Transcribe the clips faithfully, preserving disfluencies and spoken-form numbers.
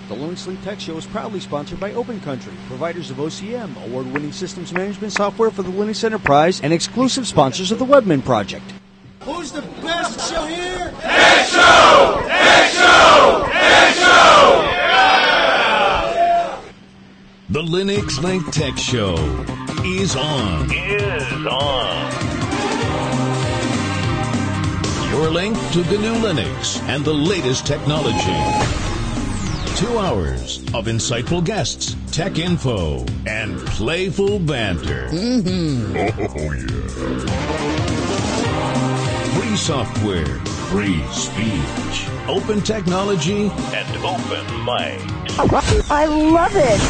The Linux Link Tech Show is proudly sponsored by OpenCountry, providers of O C M, award-winning systems management software for the Linux enterprise, and exclusive sponsors of the Webmin Project. Who's the best show here? Tech Show! Tech Show! Tech Show! Yeah! The Linux Link Tech Show is on. Is on. Your link to the new Linux and the latest technology. Two hours of insightful guests, tech info, and playful banter. Mm-hmm. Oh, yeah. Free software, free speech, open technology, and open mic. I love it.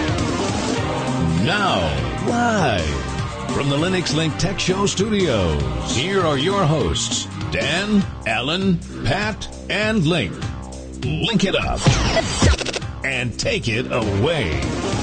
Now, live from the Linux Link Tech Show studios, here are your hosts, Dan, Alan, Pat, and Link. Link it up and take it away.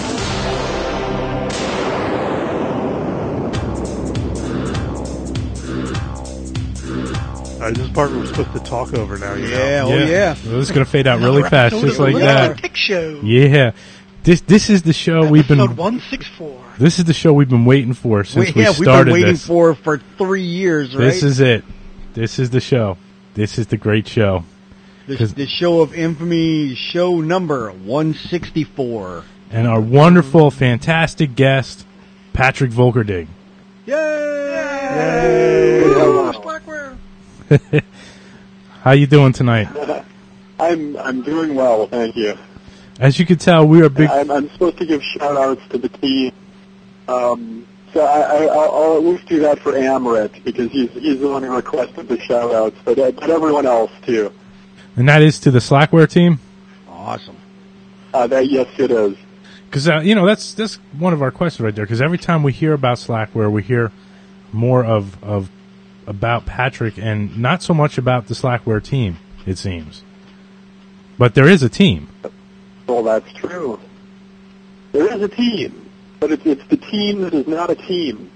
Uh, this is part we're supposed to talk over now. You yeah, know? oh yeah. yeah. Well, this is going to fade out really fast, just like that. Tech Show. Yeah. This this is the show Episode we've been. one sixty-four. This is the show we've been waiting for since we, yeah, we started we've been waiting this. for for three years, right? This is it. This is the show. This is the great show. The, the show of infamy, show number one sixty-four. And our wonderful, fantastic guest, Patrick Volkerding. Yay! Yay! Hello, Slackware. How you doing tonight? I'm I'm doing well, thank you. As you can tell, we are big. I'm, I'm supposed to give shout-outs to the team. Um, so I, I, I'll, I'll at least do that for Amrit, because he's he's the one who requested the shout-outs, but, uh, but everyone else, too. And that is to the Slackware team? Awesome. Uh, that, yes, it is. Because, uh, you know, that's that's one of our questions right there, because every time we hear about Slackware, we hear more of, of about Patrick and not so much about the Slackware team, it seems. But there is a team. Well, that's true. There is a team, but it's it's the team that is not a team.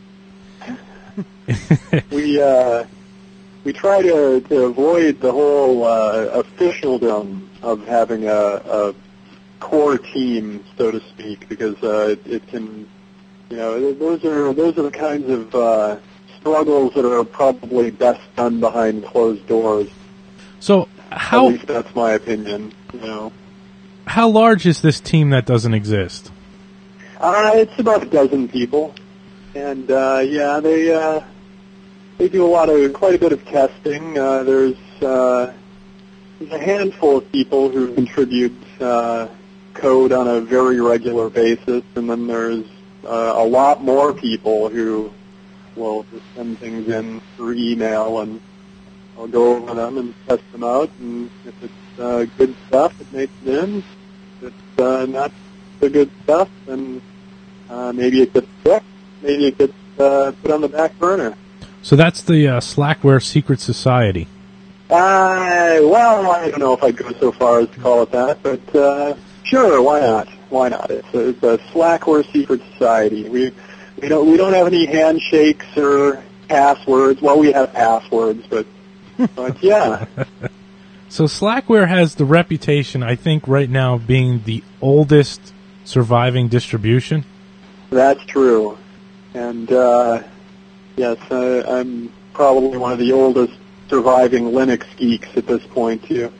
we uh, we try to, to avoid the whole uh, officialdom of having a, a core team, so to speak, because uh, it, it can, you know, those are those are the kinds of uh, struggles that are probably best done behind closed doors. So how? At least that's my opinion. You know. How large is this team that doesn't exist? Uh, it's about a dozen people, and uh, yeah, they uh, they do a lot of quite a bit of testing. Uh, there's uh, there's a handful of people who contribute uh, code on a very regular basis, and then there's uh, a lot more people who will just send things in through email, and I'll go over them and test them out, and if it's Uh, good stuff, it makes it in. If it's uh, not the good stuff, then uh, maybe it gets fixed. Maybe it gets uh, put on the back burner. So that's the uh, Slackware Secret Society. Uh, well, I don't know if I'd go so far as to call it that, but uh, sure, why not? Why not? It's a, it's a Slackware Secret Society. We we don't we don't have any handshakes or passwords. Well, we have passwords, but but yeah. So Slackware has the reputation, I think, right now of being the oldest surviving distribution. That's true. And, uh, yes, I, I'm probably one of the oldest surviving Linux geeks at this point, too.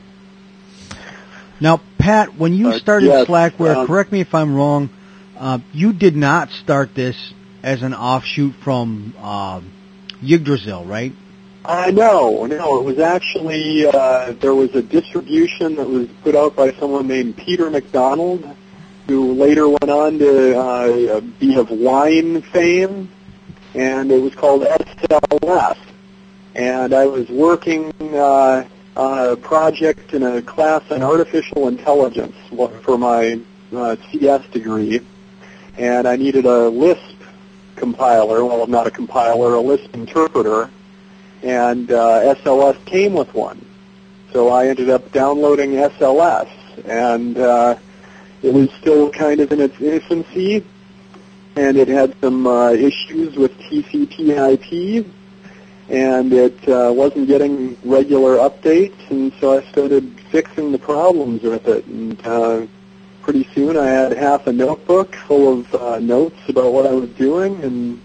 Now, Pat, when you uh, started yes, Slackware, um, correct me if I'm wrong, uh, you did not start this as an offshoot from uh, Yggdrasil, right? Uh, no, no, it was actually, uh, there was a distribution that was put out by someone named Peter McDonald, who later went on to uh, be of wine fame, and it was called S L S. And I was working uh, on a project in a class on artificial intelligence for my uh, C S degree, and I needed a Lisp compiler, well, not a compiler, a Lisp interpreter, and uh, S L S came with one. So I ended up downloading S L S, and uh, it was still kind of in its infancy, and it had some uh, issues with T C P I P, and it uh, wasn't getting regular updates, and so I started fixing the problems with it. And uh, pretty soon I had half a notebook full of uh, notes about what I was doing. And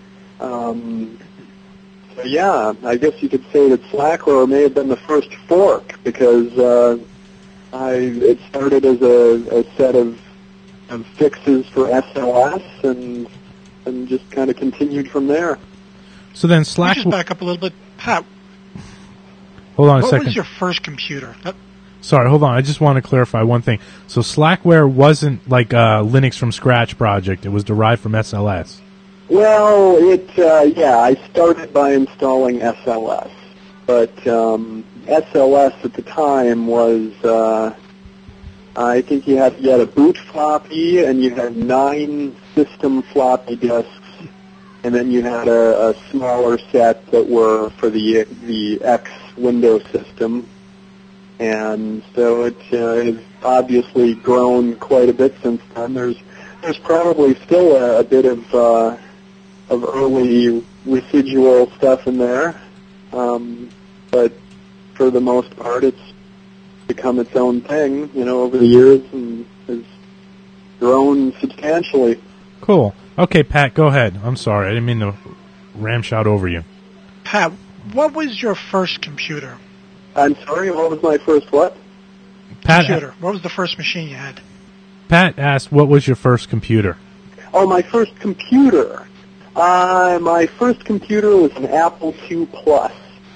um, so, yeah, I guess you could say that Slackware may have been the first fork, because uh, I it started as a, a set of, of fixes for S L S, and and just kind of continued from there. So then Let Slack... me just back up a little bit. Pat, Hold on a what second. was your first computer? That, Sorry, hold on. I just want to clarify one thing. So Slackware wasn't like a Linux from scratch project. It was derived from S L S. Well, it uh, yeah, I started by installing S L S, but um, S L S at the time was uh, I think you had you had a boot floppy, and you had nine system floppy disks, and then you had a, a smaller set that were for the the X Windows system. And so it uh, has obviously grown quite a bit since then. There's there's probably still a, a bit of uh, of early residual stuff in there, um, but for the most part, it's become its own thing, you know, over the years, and has grown substantially. Cool. Okay, Pat, go ahead. I'm sorry. I didn't mean to ram shot over you. Pat, what was your first computer? I'm sorry, what was my first what? Pat, Computer. What was the first machine you had? Pat asked, what was your first computer? Oh, my first computer. Uh, my first computer was an Apple two Plus.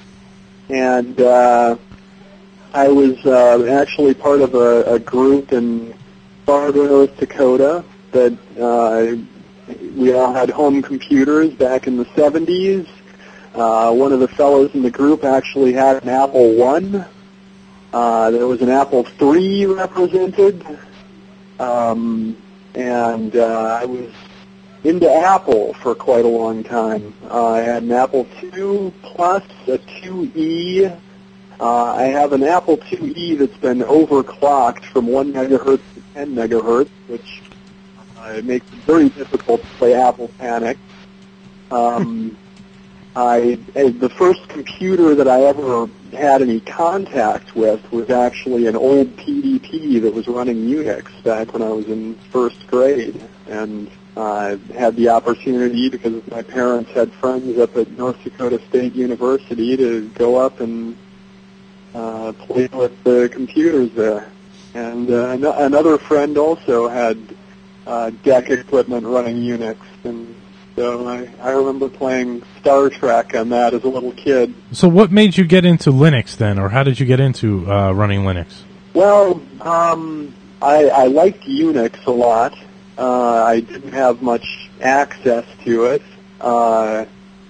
And uh, I was uh, actually part of a, a group in Fargo, North Dakota that uh, we all had home computers back in the seventies. Uh, one of the fellows in the group actually had an Apple one. Uh, there was an Apple three represented. Um, and uh, I was into Apple for quite a long time. Uh, I had an Apple two Plus, a two E. Uh, I have an Apple two E that's been overclocked from one megahertz to ten megahertz, which uh, makes it very difficult to play Apple Panic. Um, I, the first computer that I ever had any contact with was actually an old P D P that was running Unix back when I was in first grade, and I uh, had the opportunity, because my parents had friends up at North Dakota State University, to go up and uh, play with the computers there. And uh, an- another friend also had uh, D E C equipment running Unix, and so I, I remember playing Star Trek on that as a little kid. So what made you get into Linux then, or how did you get into uh, running Linux? Well, um, I, I liked Unix a lot. Uh, I didn't have much access to it. Uh,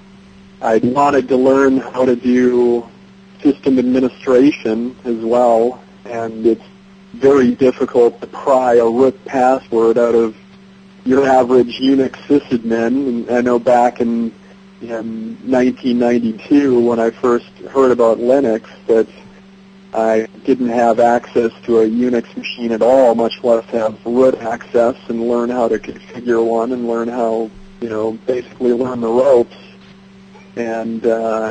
I wanted to learn how to do system administration as well, and it's very difficult to pry a root password out of your average Unix sysadmin. And I know back in, in nineteen ninety-two, when I first heard about Linux, that I didn't have access to a Unix machine at all, much less have root access and learn how to configure one and learn how, you know, basically learn the ropes. And uh,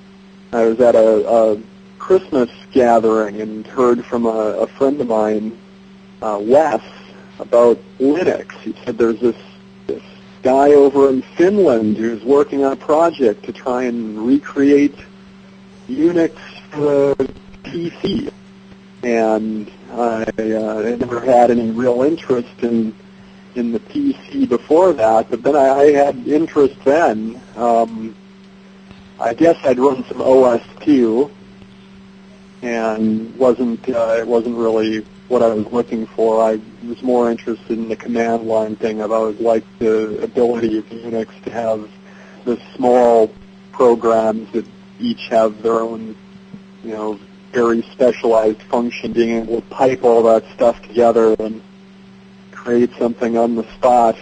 I was at a, a Christmas gathering and heard from a, a friend of mine, uh, Wes, about Linux. He said there's this this guy over in Finland who's working on a project to try and recreate Unix for the P C. And I, uh, I never had any real interest in in the P C before that, but then I, I had interest then. Um, I guess I'd run some O S too, and wasn't uh, it wasn't really what I was looking for. I was more interested in the command line thing. I've always liked the ability of Unix to have the small programs that each have their own, you know, very specialized function, being able to pipe all that stuff together and create something on the spot.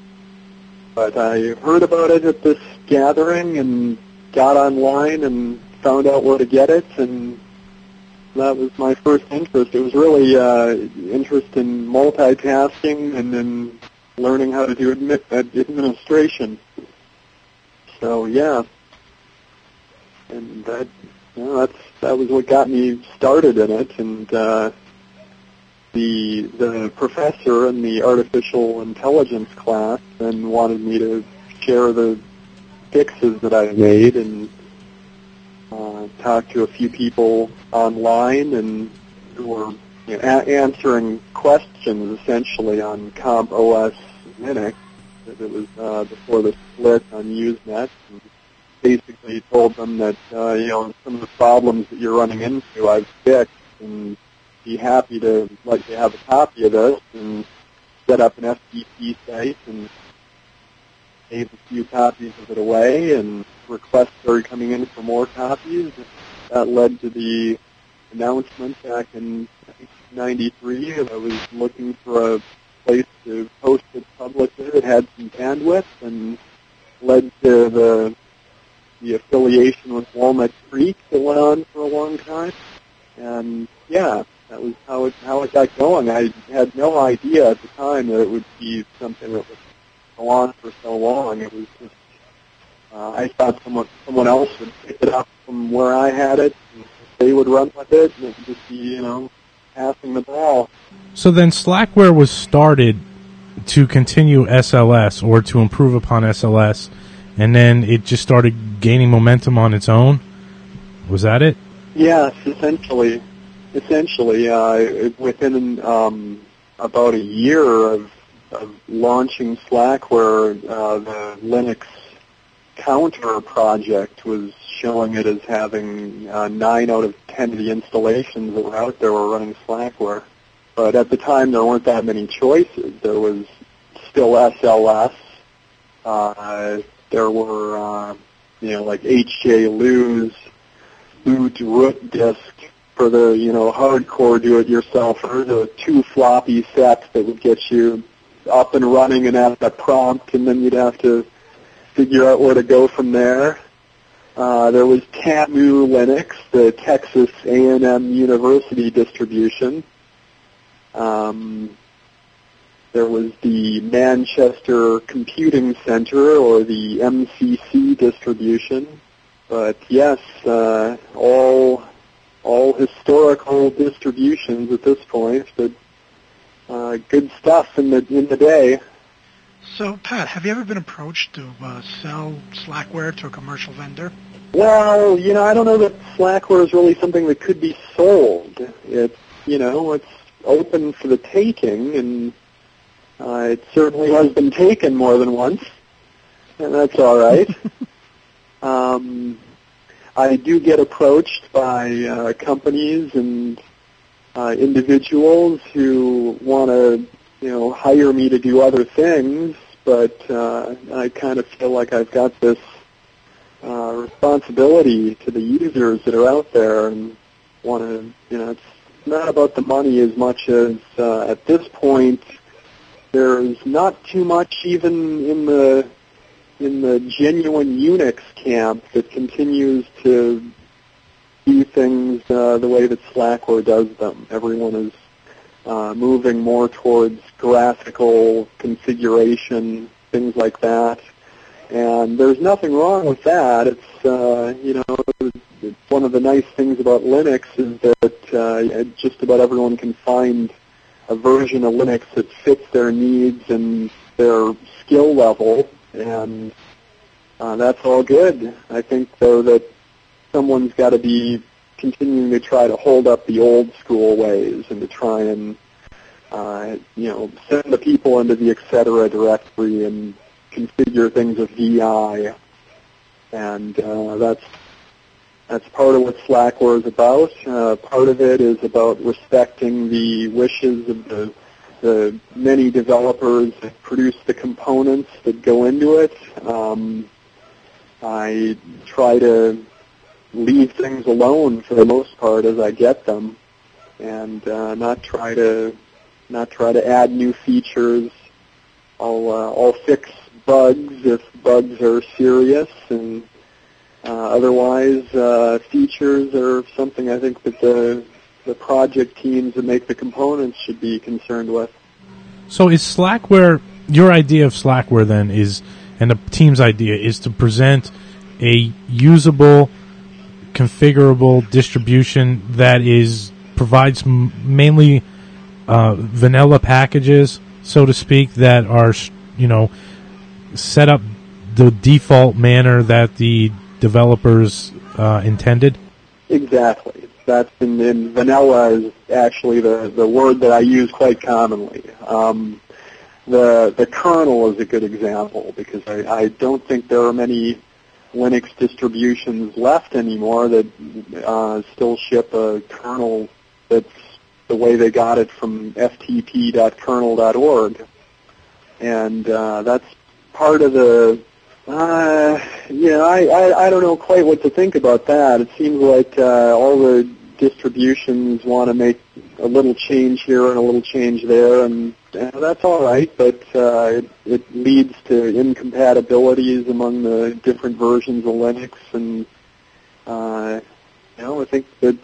But I heard about it at this gathering and got online and found out where to get it, and that was my first interest. It was really uh, interest in multitasking and then learning how to do admi- administration. So yeah, and that you know, that's that was what got me started in it, and uh, the the professor in the artificial intelligence class then wanted me to share the fixes that I made and uh, talk to a few people online and who were you know, a- answering questions essentially on Comp O S Linux. It was uh, before the split on Usenet. And basically told them that uh, you know some of the problems that you're running into I've fixed, and be happy to let you have a copy of this and set up an F T P site and gave a few copies of it away, and requests started coming in for more copies. That led to the announcement back in ninety-three that I was looking for a place to post it publicly that had some bandwidth, and led to the the affiliation with Walnut Creek that went on for a long time. And yeah, that was how it how it got going. I had no idea at the time that it would be something that would go on for so long. It was just uh, I thought someone someone else would pick it up from where I had it, and they would run with it, and it would just be you know passing the ball. So then Slackware was started to continue S L S or to improve upon S L S, and then it just started gaining momentum on its own? Was that it? Yes, essentially. Essentially, uh, within um, about a year of, of launching Slackware, uh, the Linux Counter project was showing it as having uh, nine out of ten of the installations that were out there were running Slackware. But at the time, there weren't that many choices. There was still S L S. Uh, there were, uh, you know, like H J Lew's boot root disk for the, you know, hardcore do-it-yourselfer, the two floppy sets that would get you up and running and at that prompt, and then you'd have to figure out where to go from there. Uh, there was Tamu Linux, the Texas A and M University distribution. Um, there was the Manchester Computing Center, or the M C C distribution. But yes, uh, all all historical distributions at this point, but uh, good stuff in the in the day. So, Pat, have you ever been approached to uh, sell Slackware to a commercial vendor? Well, you know, I don't know that Slackware is really something that could be sold. It's, you know, it's open for the taking, and uh, it certainly has been taken more than once, and that's all right. um, I do get approached by uh, companies and uh, individuals who want to, you know, hire me to do other things, but uh, I kind of feel like I've got this uh, responsibility to the users that are out there, and want to, you know, it's not about the money as much as uh, at this point there's not too much even in the in the genuine Unix camp that continues to do things uh, the way that Slackware does them. Everyone is uh, moving more towards graphical configuration, things like that. And there's nothing wrong with that. It's, uh, you know, it's one of the nice things about Linux is that uh, just about everyone can find a version of Linux that fits their needs and their skill level, and uh, that's all good. I think, though, that someone's got to be continuing to try to hold up the old school ways and to try and, uh, you know, send the people into the et cetera directory and configure things with V I, and uh, that's that's part of what Slackware is about. Uh, part of it is about respecting the wishes of the the many developers that produce the components that go into it. Um, I try to leave things alone for the most part as I get them, and uh, not try to not try to add new features. I'll uh, I'll fix bugs if bugs are serious, and uh, otherwise uh, features are something I think that the the project teams that make the components should be concerned with. So is Slackware, your idea of Slackware then is, and the team's idea is to present a usable configurable distribution that is provides m- mainly uh, vanilla packages, so to speak, that are, you know, set up the default manner that the developers uh, intended? Exactly. That's in, in vanilla is actually the, the word that I use quite commonly. Um, the the kernel is a good example because I, I don't think there are many Linux distributions left anymore that uh, still ship a kernel that's the way they got it from f t p dot kernel dot org. And uh, that's part of the, uh, yeah, I, I, I don't know quite what to think about that. It seems like uh, all the distributions want to make a little change here and a little change there, and, and that's all right, but uh, it, it leads to incompatibilities among the different versions of Linux, and uh, you know, I think that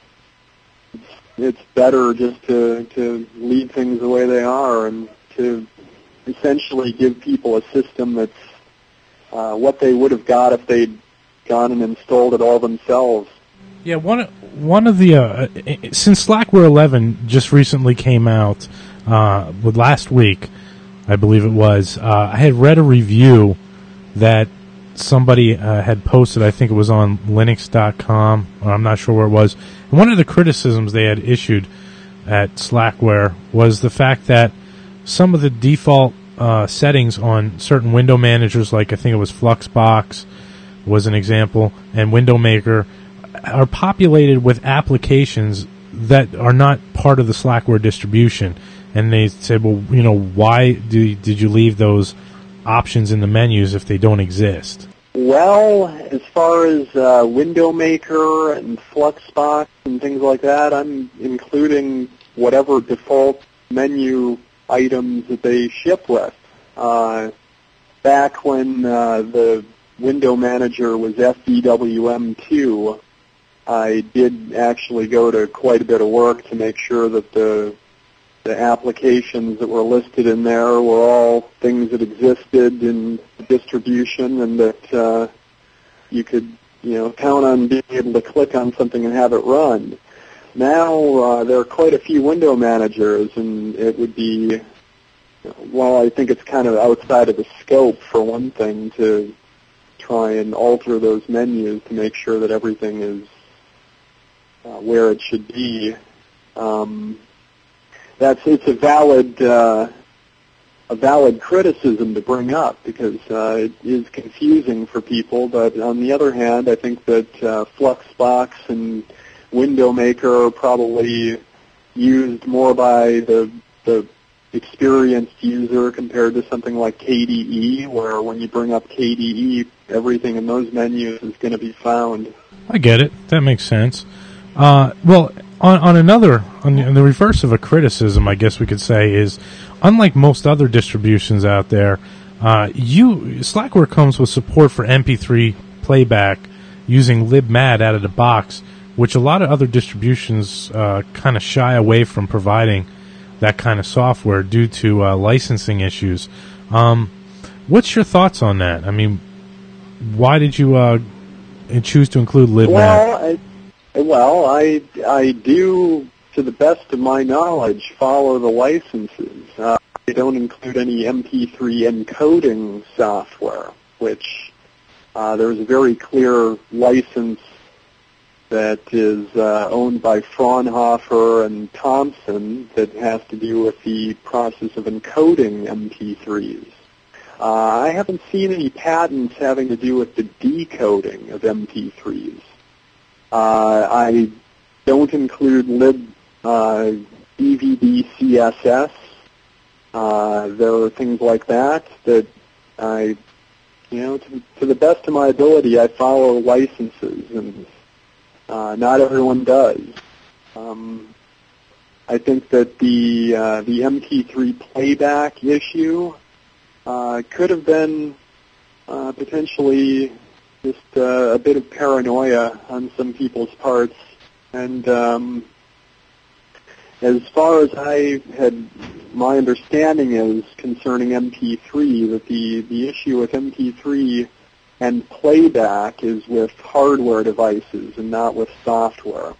it's, it's better just to, to leave things the way they are and to essentially give people a system that's uh, what they would have got if they'd gone and installed it all themselves. Yeah, one one of the uh, since Slackware eleven just recently came out, uh, with last week, I believe it was. Uh, I had read a review that somebody uh, had posted. I think it was on Linux dot com, or I'm not sure where it was. And one of the criticisms they had issued at Slackware was the fact that some of the default uh, settings on certain window managers, like I think it was Fluxbox, was an example, and Window Maker, are populated with applications that are not part of the Slackware distribution. And they said, well, you know, why do, did you leave those options in the menus if they don't exist? Well, as far as uh, Window Maker and Fluxbox and things like that, I'm including whatever default menu items that they ship with. Uh, back when uh, the Window Manager was F D W M two, I did actually go to quite a bit of work to make sure that the the applications that were listed in there were all things that existed in the distribution, and that uh, you could, you know, count on being able to click on something and have it run. Now uh, there are quite a few window managers, and it would be, well, I think it's kind of outside of the scope, for one thing, to try and alter those menus to make sure that everything is uh, where it should be. Um, that's it's a valid uh, a valid criticism to bring up, because uh, it is confusing for people. But on the other hand, I think that uh, Fluxbox and Window Maker are probably used more by the the experienced user compared to something like K D E, where when you bring up K D E, everything in those menus is going to be found. I get it. That makes sense. Uh, well, on, on another, on the, on the reverse of a criticism, I guess we could say, is unlike most other distributions out there, uh, you Slackware comes with support for M P three playback using libmad out of the box, which a lot of other distributions uh, kind of shy away from providing that kind of software due to uh, licensing issues. Um, what's your thoughts on that? I mean, why did you uh, choose to include libmad? Well, I, well, I I do, to the best of my knowledge, follow the licenses. Uh, I don't include any M P three encoding software, which uh, there's a very clear license that is uh, owned by Fraunhofer and Thomson that has to do with the process of encoding M P threes. Uh, I haven't seen any patents having to do with the decoding of M P threes. Uh, I don't include lib uh, D V D C S S. Uh, there are things like that that I, you know, to, to the best of my ability, I follow licenses, and Uh, not everyone does. Um, I think that the uh, the M P three playback issue uh, could have been uh, potentially just uh, a bit of paranoia on some people's parts. And um, as far as I had, my understanding is concerning M P three, that the, the issue with M P three and playback is with hardware devices and not with software.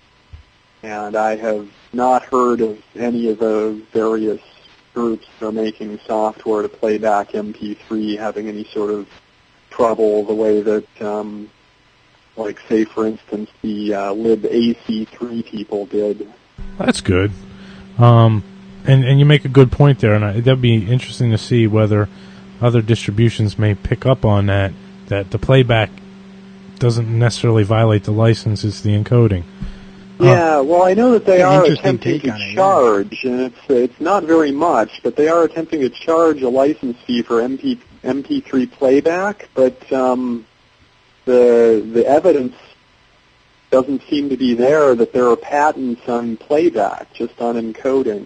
And I have not heard of any of the various groups that are making software to play back M P three having any sort of trouble the way that, um, like, say, for instance, the uh, lib A C three people did. That's good. Um, and, and you make a good point there, and I, that'd be interesting to see whether other distributions may pick up on that, that the playback doesn't necessarily violate the license, it's the encoding. Yeah, well, I know that they are Interesting attempting take to on it, yeah. charge, and it's it's not very much, but they are attempting to charge a license fee for M P, M P three playback, but um, the the evidence doesn't seem to be there that there are patents on playback, just on encoding.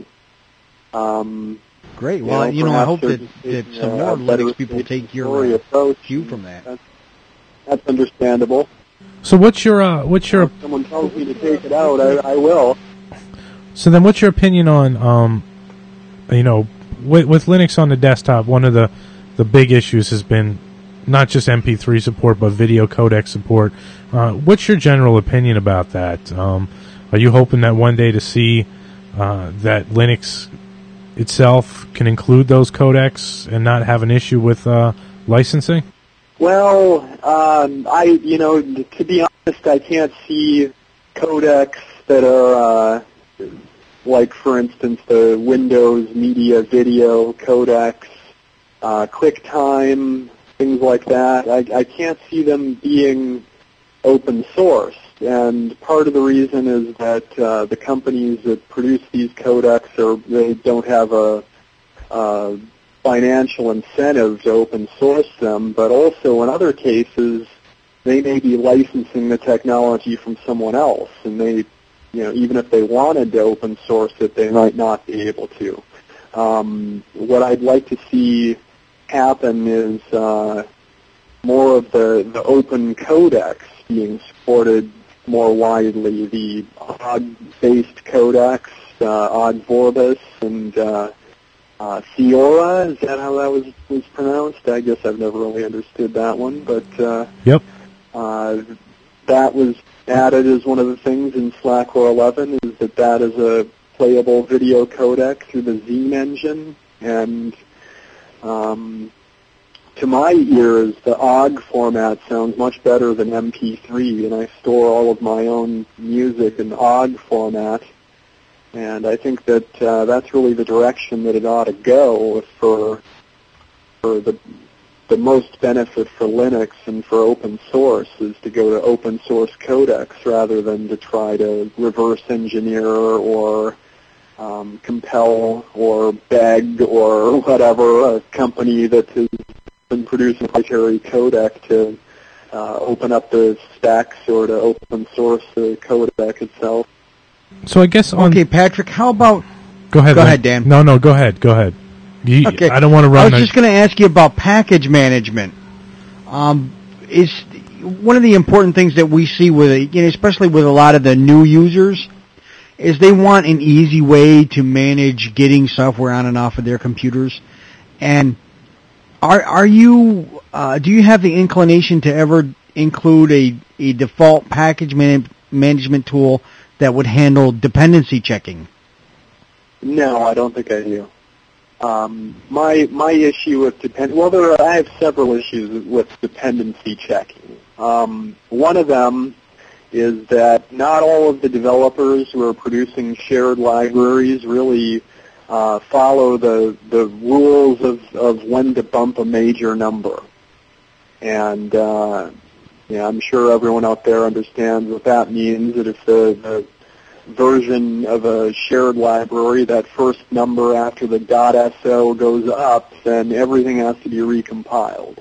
Um, Great. you Well, know, you know, I hope perhaps that, there's, that some uh, more a better Linux people take your story uh, approach. cue from that. That's, that's understandable. So what's your, uh, what's your, If someone tells me to take it out, I, I will. so then what's your opinion on, um, you know, with, with Linux on the desktop, one of the, the big issues has been not just M P three support, but video codec support. Uh, what's your general opinion about that? Um, are you hoping that one day to see, uh, that Linux itself can include those codecs and not have an issue with, uh, licensing? Well, um, I, you know, to be honest, I can't see codecs that are, uh, like, for instance, the Windows Media Video codecs, uh, QuickTime, things like that. I, I can't see them being open source. And part of the reason is that uh, the companies that produce these codecs are they don't have a uh, financial incentive to open source them, but also in other cases they may be licensing the technology from someone else, and they, you know, even if they wanted to open source it, they might not be able to. Um, what I'd like to see happen is uh, more of the, the open codecs being supported more widely. The O G-based codecs, uh, O G Vorbis, and uh, uh, Fiora, is that how that was, was pronounced? I guess I've never really understood that one, but uh, Yep. uh, that was added as one of the things in Slackware eleven, is that that is a playable video codec through the Zine engine, and um, to my ears, the O G format sounds much better than M P three, and I store all of my own music in O G format, and I think that uh, that's really the direction that it ought to go for for the the most benefit for Linux and for open source is to go to open source codecs rather than to try to reverse engineer or um, compel or beg or whatever a company that has been producing a proprietary codec to uh, open up the specs or to open source the codec itself. So I guess on... Okay, Patrick, how about... Go ahead, Go Lynn. ahead, Dan. No, no, go ahead, go ahead. You, Okay. I don't want to I run... was the- just going to ask you about package management. Um, is one of the important things that we see with, you know, especially with a lot of the new users, is they want an easy way to manage getting software on and off of their computers. And are are you uh, do you have the inclination to ever include a a default package man- management tool that would handle dependency checking? No, I don't think I do. Um, my my issue with depend well, there are, I have several issues with dependency checking. Um, one of them is that not all of the developers who are producing shared libraries really uh, follow the the rules of, of when to bump a major number. And uh, yeah, I'm sure everyone out there understands what that means. That if the, the version of a shared library, that first number after the .so goes up, then everything has to be recompiled.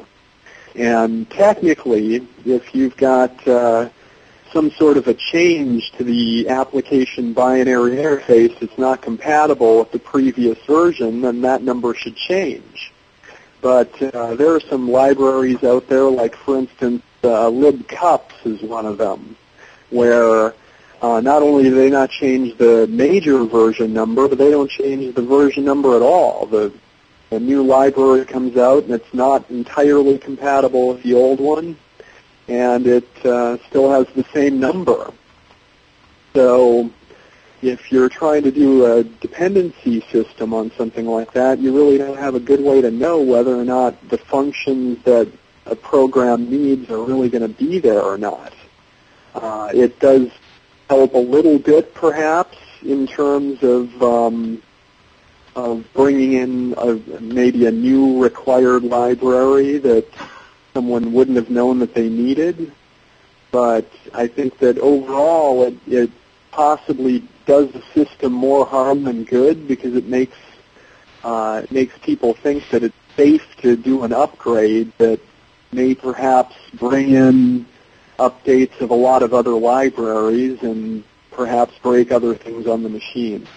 And technically, if you've got uh, some sort of a change to the application binary interface that's not compatible with the previous version, then that number should change. But uh, there are some libraries out there, like, for instance, uh, libcups is one of them, where Uh, not only do they not change the major version number, but they don't change the version number at all. The a new library comes out and it's not entirely compatible with the old one, and it uh, still has the same number. So if you're trying to do a dependency system on something like that, you really don't have a good way to know whether or not the functions that a program needs are really going to be there or not. Uh, it does help a little bit, perhaps, in terms of um, of bringing in a, maybe a new required library that someone wouldn't have known that they needed. But I think that overall it, it possibly does the system more harm than good, because it makes uh, it makes people think that it's safe to do an upgrade that may perhaps bring in updates of a lot of other libraries and perhaps break other things on the machine.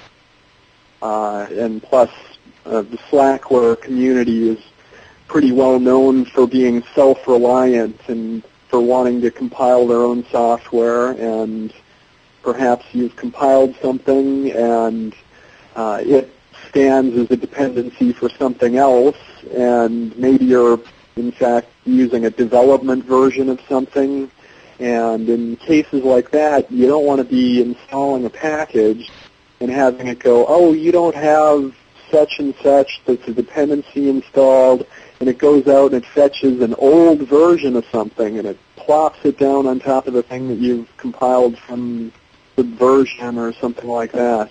Uh, and plus, uh, the Slackware community is pretty well known for being self-reliant and for wanting to compile their own software, and perhaps you've compiled something and uh, it stands as a dependency for something else, and maybe you're in fact using a development version of something, and in cases like that, you don't want to be installing a package and having it go, oh, you don't have such and such that's a dependency installed, and it goes out and it fetches an old version of something and it plops it down on top of the thing that you've compiled from Subversion or something like that.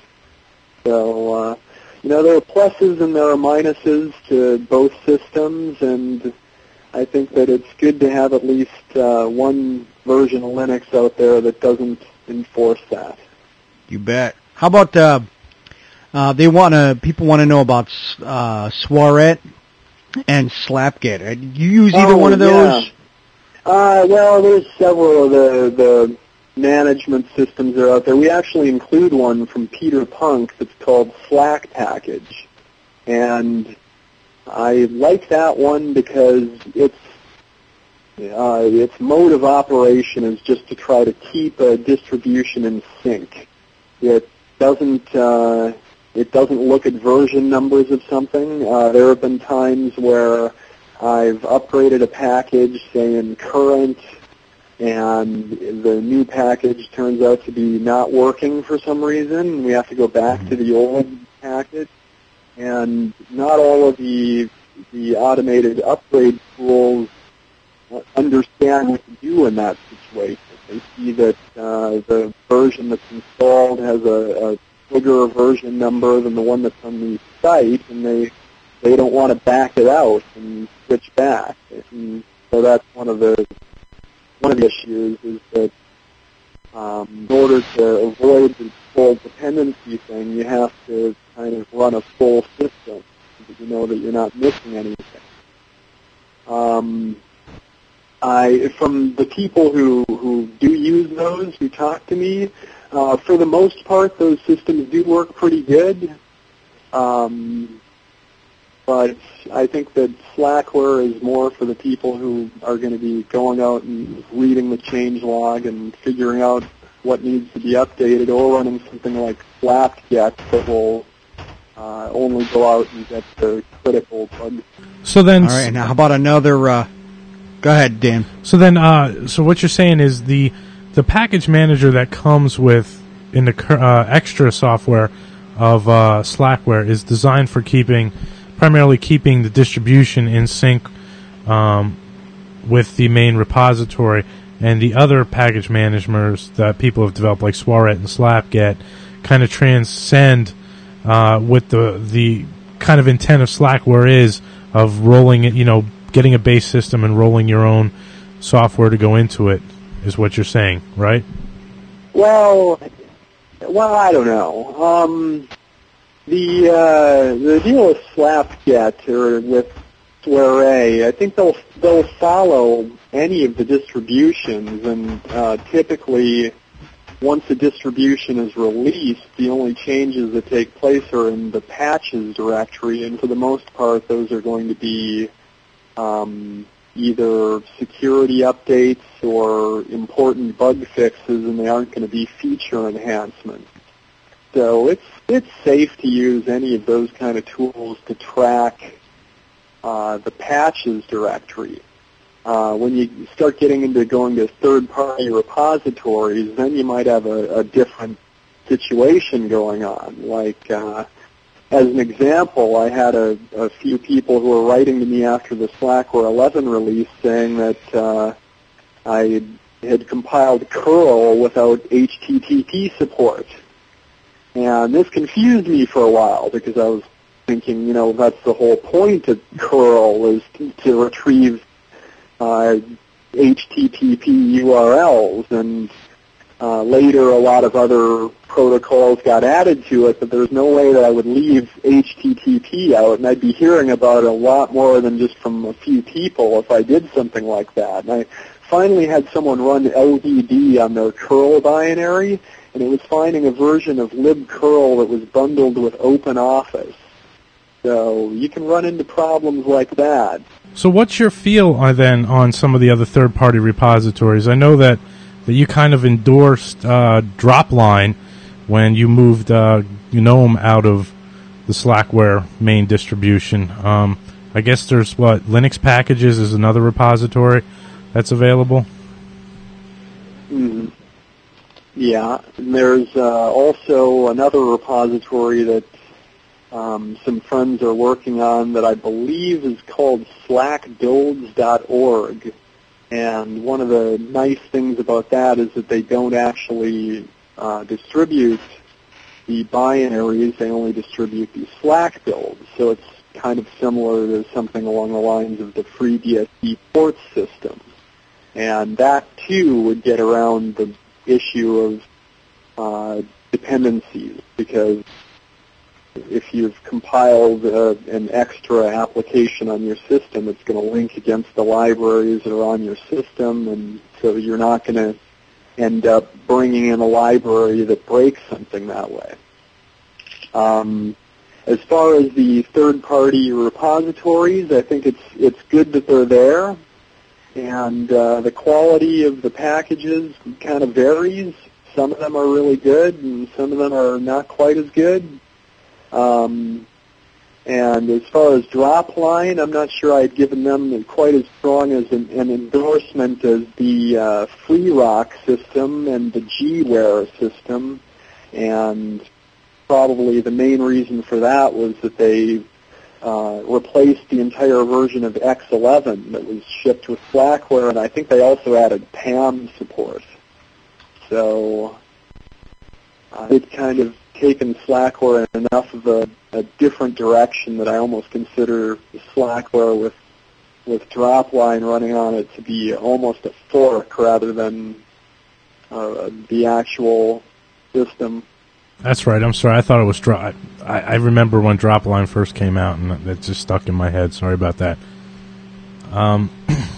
So, uh, you know, there are pluses and there are minuses to both systems, and I think that it's good to have at least uh, one version of Linux out there that doesn't enforce that. You bet. How about uh, uh, they want to? People want to know about uh, Swaret and Slapget. Do you use either oh, one of those? Yeah. Uh, well, there's several of the the management systems that are out there. We actually include one from Peter Punk that's called Slack Package, and I like that one because it's uh, its mode of operation is just to try to keep a distribution in sync. It doesn't uh, it doesn't look at version numbers of something. Uh, there have been times where I've upgraded a package, say in current, and the new package turns out to be not working for some reason. We have to go back to the old package, and not all of the the automated upgrade tools understand what to do in that situation. They see that uh, the version that's installed has a, a bigger version number than the one that's on the site, and they they don't want to back it out and switch back. And so that's one of the one of the issues is that um, in order to avoid the full dependency thing, you have to kind of run a full system so that you know that you're not missing anything. Um, I, from the people who, who do use those, who talk to me, uh, for the most part, those systems do work pretty good. Um, but I think that Slackware is more for the people who are going to be going out and reading the change log and figuring out what needs to be updated, or running something like Slapget that will uh, only go out and get the critical bugs. So then, all right. Now, how about another? Uh, go ahead, Dan. So then, uh, so what you're saying is the the package manager that comes with in the uh, extra software of uh, Slackware is designed for keeping, primarily keeping the distribution in sync um, with the main repository, and the other package managers that people have developed, like Swaret and Slapget, kind of transcend uh, what the the kind of intent of Slackware is of rolling it, you know, getting a base system and rolling your own software to go into it, is what you're saying, right? Well, well, I don't know. Um, the uh, the deal with Slapget or with Swaret, I think they'll they'll follow any of the distributions, and uh, typically, once a distribution is released, the only changes that take place are in the patches directory, and for the most part, those are going to be um, either security updates or important bug fixes, and they aren't going to be feature enhancements. So it's it's safe to use any of those kind of tools to track uh, the patches directory. Uh, when you start getting into going to third-party repositories, then you might have a, a different situation going on. Like, uh, as an example, I had a, a few people who were writing to me after the Slackware eleven release saying that uh, I had compiled curl without H T T P support. And this confused me for a while because I was thinking, you know, that's the whole point of curl is to, to retrieve uh, H T T P U R Ls. And uh, later a lot of other protocols got added to it, but there's no way that I would leave H T T P out, and I'd be hearing about it a lot more than just from a few people if I did something like that. And I finally had someone run L D D on their curl binary, and it was finding a version of libcurl that was bundled with OpenOffice. So you can run into problems like that. So what's your feel uh, then on some of the other third-party repositories? I know that, that you kind of endorsed uh, Dropline when you moved uh, GNOME out of the Slackware main distribution. Um, I guess there's, what, Linux Packages is another repository that's available? Mm-hmm. Yeah, and there's uh, also another repository that um, some friends are working on that I believe is called slack builds dot org. And one of the nice things about that is that they don't actually uh, distribute the binaries, they only distribute the Slack builds. So it's kind of similar to something along the lines of the FreeBSD port system. And that, too, would get around the issue of uh, dependencies, because if you've compiled uh, an extra application on your system, it's going to link against the libraries that are on your system, and so you're not going to end up bringing in a library that breaks something that way. Um, as far as the third-party repositories, I think it's it's good that they're there, and uh, the quality of the packages kind of varies. Some of them are really good, and some of them are not quite as good. Um, and as far as Dropline, I'm not sure I'd given them quite as strong as an, an endorsement as the uh, FreeRock system and the GWare system. And probably the main reason for that was that they uh, replaced the entire version of X eleven that was shipped with Slackware, and I think they also added P A M support. So uh, it kind of taken Slackware in enough of a, a different direction that I almost consider Slackware with with Dropline running on it to be almost a fork rather than uh, the actual system. That's right. I'm sorry. I thought it was Drop. I, I remember when Dropline first came out, and that just stuck in my head. Sorry about that. Um.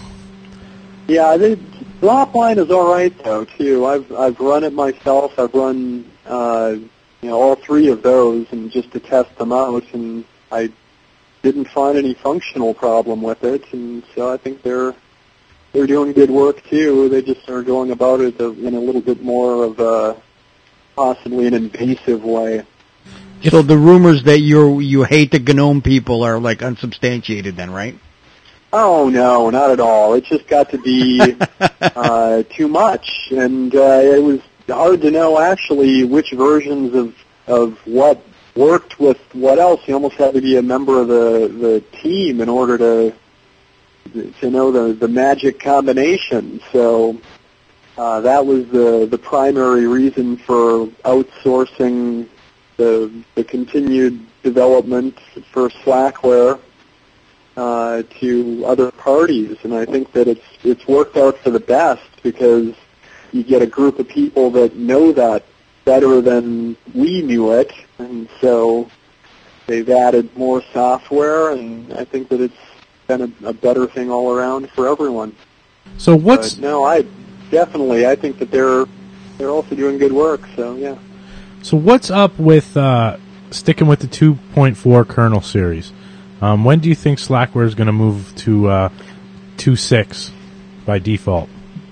yeah, they, Dropline is all right though too. I've I've run it myself. I've run. Uh, You know, all three of those, and just to test them out, and I didn't find any functional problem with it, and so I think they're they're doing good work too. They just are going about it in a little bit more of a possibly an invasive way. So the rumors that you you hate the GNOME people are like unsubstantiated, then, right? Oh no, not at all. It just got to be uh, too much, and uh, it was hard to know actually which versions of of what worked with what else. You almost had to be a member of the the team in order to to know the the magic combination. So uh, that was the the primary reason for outsourcing the the continued development for Slackware uh, to other parties, and I think that it's it's worked out for the best because you get a group of people that know that better than we knew it, and so they've added more software, and I think that it's been a, a better thing all around for everyone. So what's... But no, I definitely, I think that they're they're also doing good work, so yeah. So what's up with uh, sticking with the two point four kernel series? Um, when do you think Slackware is going to move to uh, two point six by default?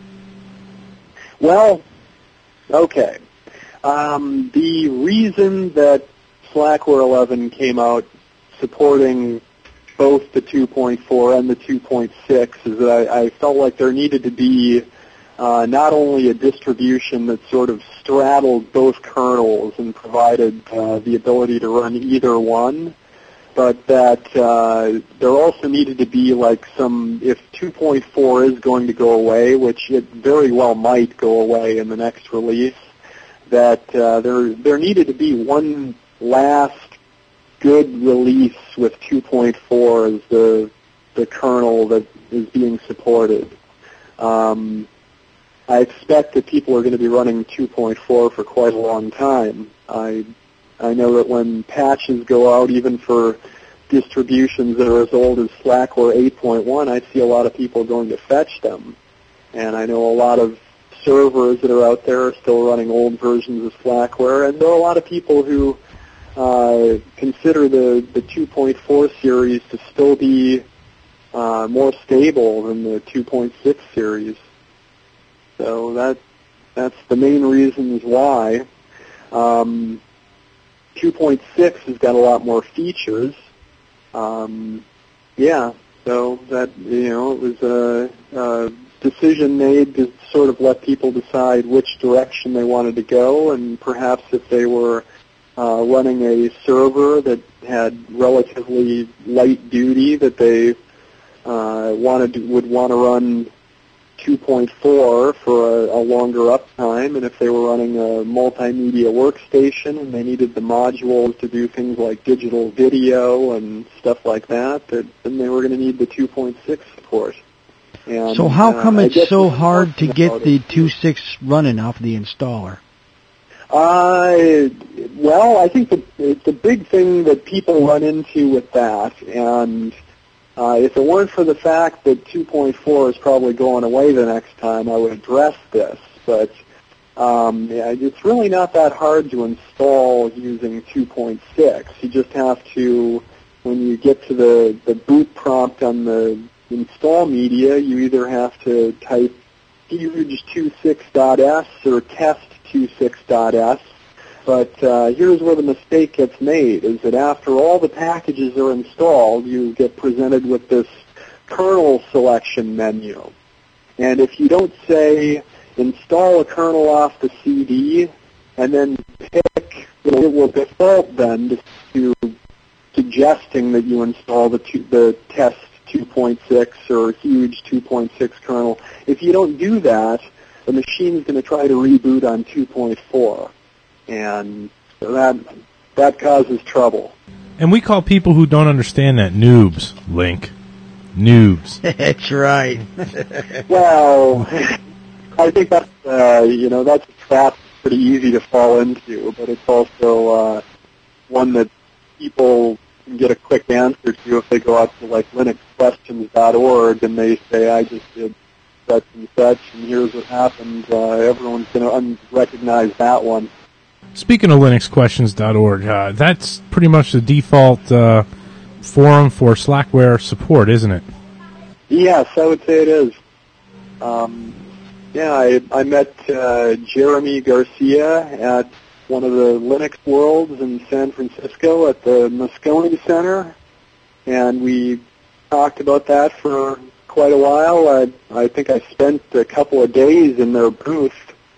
Well, okay. Um, the reason that Slackware eleven came out supporting both the two point four and the two point six is that I, I felt like there needed to be uh, not only a distribution that sort of straddled both kernels and provided uh, the ability to run either one, but that uh, there also needed to be like some, if two point four is going to go away, which it very well might go away in the next release, that uh, there there needed to be one last good release with two point four as the the kernel that is being supported. Um, I expect that people are going to be running two point four for quite a long time. I I know that when patches go out, even for distributions that are as old as Slackware eight point one, I see a lot of people going to fetch them. And I know a lot of servers that are out there are still running old versions of Slackware, and there are a lot of people who uh, consider the, the two point four series to still be uh, more stable than the two point six series. So that that's the main reasons why. Um, two point six has got a lot more features. Um, yeah, so that, you know, it was a, a decision made to sort of let people decide which direction they wanted to go, and perhaps if they were uh, running a server that had relatively light duty, that they uh, wanted to, would want to run two point four for a, a longer uptime, and if they were running a multimedia workstation and they needed the modules to do things like digital video and stuff like that, that then they were going to need the two point six support. And, so how come uh, it's so hard to get the two point six running off the installer? Uh, well, I think the, it's the big thing that people run into with that, and Uh, if it weren't for the fact that two point four is probably going away the next time, I would address this. But um, yeah, it's really not that hard to install using two point six. You just have to, when you get to the, the boot prompt on the install media, you either have to type huge twenty-six dot s or test twenty-six dot s. But uh, here's where the mistake gets made, is that after all the packages are installed, you get presented with this kernel selection menu. And if you don't say, install a kernel off the C D, and then pick, you know, it will default then to suggesting that you install the, two, the test two point six or huge two point six kernel. If you don't do that, the machine is going to try to reboot on two point four. And so that that causes trouble. And we call people who don't understand that noobs, Link. Noobs. That's right. Well, I think that's, uh, you know, that's a trap that's pretty easy to fall into, but it's also uh, one that people can get a quick answer to if they go out to, like, linux questions dot org and they say, I just did such and such, and here's what happened. Uh, everyone's going to un- recognize that one. Speaking of linux questions dot org, uh, that's pretty much the default uh, forum for Slackware support, isn't it? Yes, I would say it is. Um, yeah, I, I met uh, Jeremy Garcia at one of the Linux Worlds in San Francisco at the Moscone Center, and we talked about that for quite a while. I, I think I spent a couple of days in their booth,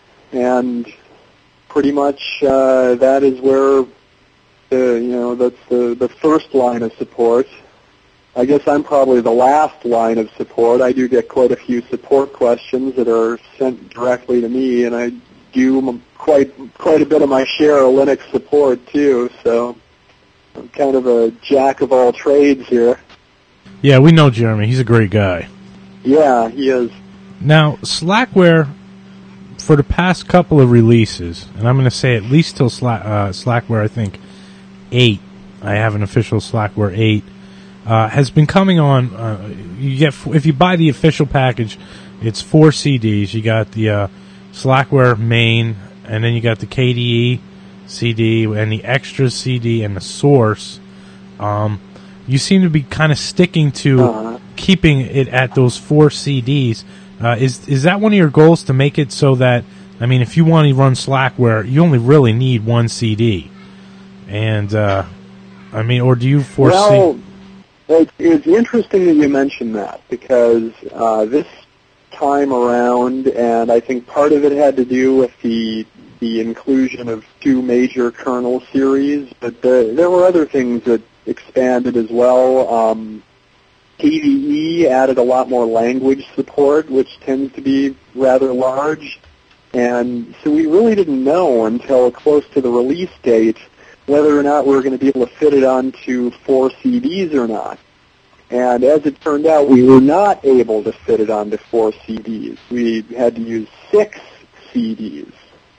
and pretty much uh, that is where the, you know, that's the, the first line of support. I guess I'm probably the last line of support. I do get quite a few support questions that are sent directly to me, and I do quite quite a bit of my share of Linux support too. So I'm kind of a jack of all trades here. Yeah, we know Jeremy. He's a great guy. Yeah, he is. Now, Slackware, for the past couple of releases, and I'm going to say at least till Slack, uh, Slackware, I think, eight, I have an official Slackware eight, uh, has been coming on, uh, you get, if you buy the official package, it's four C Ds. You got the uh, Slackware main, and then you got the K D E C D, and the extra C D, and the source. Um, you seem to be kind of sticking to uh-huh. keeping it at those four C Ds. Uh, is is that one of your goals, to make it so that, I mean, if you want to run Slackware, you only really need one C D? And, uh, I mean, or do you foresee... Well, Well, it's, it's interesting that you mentioned that because uh, this time around, and I think part of it had to do with the the inclusion of two major kernel series, but the, there were other things that expanded as well. Um, K D E added a lot more language support, which tends to be rather large, and so we really didn't know until close to the release date whether or not we were going to be able to fit it onto four C Ds or not. And as it turned out, we were not able to fit it onto four C Ds. We had to use six C Ds.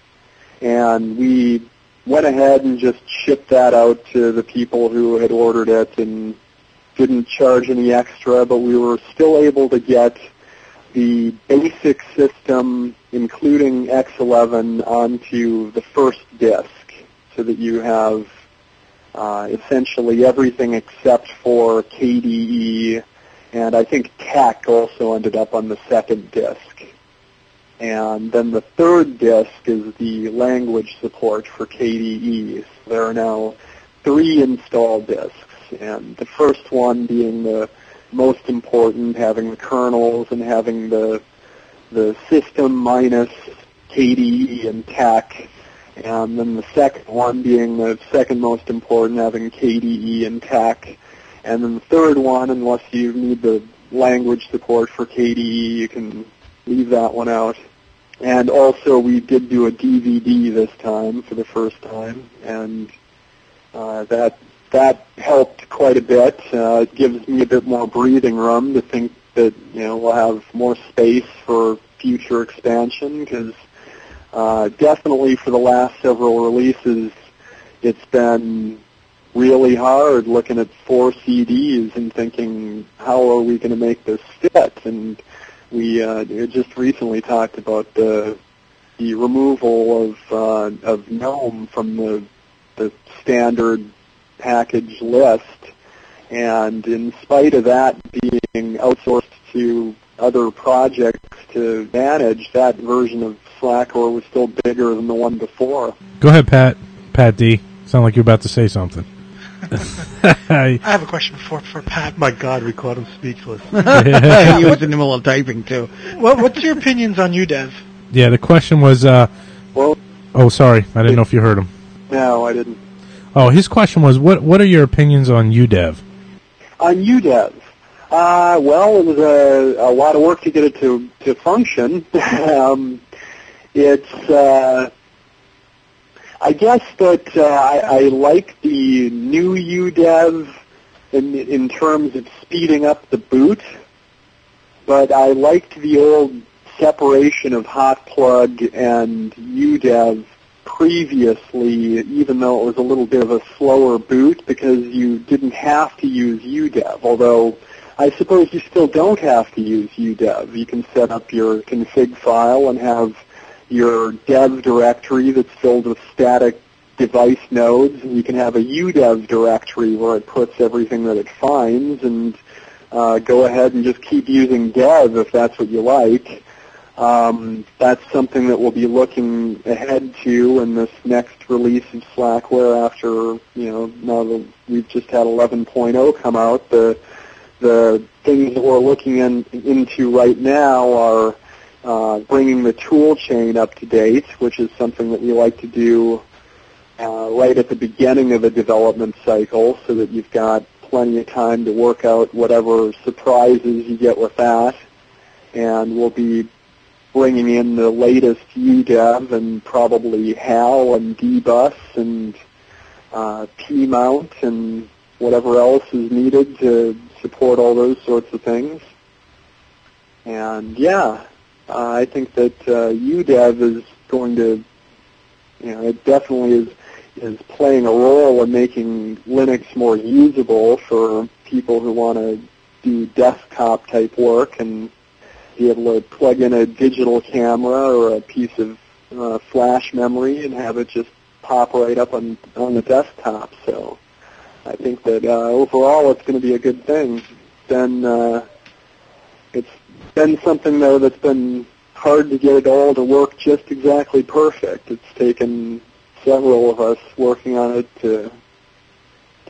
And we went ahead and just shipped that out to the people who had ordered it and didn't charge any extra, but we were still able to get the basic system, including X eleven, onto the first disk so that you have uh, essentially everything except for K D E, and I think T E C also ended up on the second disk. And then the third disk is the language support for K D E. So there are now three installed disks, and the first one being the most important, having the kernels and having the the system minus K D E and T E C, and then the second one being the second most important, having K D E and T E C, and then the third one, unless you need the language support for K D E, you can leave that one out. And also we did do a D V D this time for the first time, and uh, that that helped quite a bit. Uh, it gives me a bit more breathing room to think that, you know, we'll have more space for future expansion, because uh, definitely for the last several releases, it's been really hard looking at four C Ds and thinking, how are we going to make this fit? And we uh, just recently talked about the the removal of uh, of GNOME from the the standard package list, and in spite of that being outsourced to other projects to manage, that version of Slackware was still bigger than the one before. Go ahead, Pat. Pat D. Sound like you're about to say something. I have a question for for Pat. My God, we caught him speechless. He was in the middle of typing, too. What, what's your opinions on U D E V? Yeah, the question was, uh, Well, oh, sorry. I didn't know if you heard him. no, I didn't. Oh, his question was, what What are your opinions on U D E V? On U D E V, uh, well, it was a, a lot of work to get it to, to function. um, it's, uh, I guess that uh, I, I like the new U D E V in, in terms of speeding up the boot, but I liked the old separation of hot plug and U D E V previously, even though it was a little bit of a slower boot, because you didn't have to use U D E V, although I suppose you still don't have to use U D E V. You can set up your config file and have your dev directory that's filled with static device nodes, and you can have a U D E V directory where it puts everything that it finds, and uh, go ahead and just keep using dev if that's what you like. Um, that's something that we'll be looking ahead to in this next release of Slackware after, you know, now that we've just had eleven point oh come out. The the things that we're looking in, into right now are uh, bringing the tool chain up to date, which is something that we like to do uh, right at the beginning of a development cycle, so that you've got plenty of time to work out whatever surprises you get with that. And we'll be bringing in the latest U D E V and probably H A L and D-Bus and uh, P-Mount and whatever else is needed to support all those sorts of things. And yeah, uh, I think that uh, U D E V is going to, you know, it definitely is is playing a role in making Linux more usable for people who want to do desktop type work and be able to plug in a digital camera or a piece of uh, flash memory and have it just pop right up on on the desktop. So I think that uh, overall it's going to be a good thing. Then uh, it's been something though that's been hard to get it all to work just exactly perfect. It's taken several of us working on it to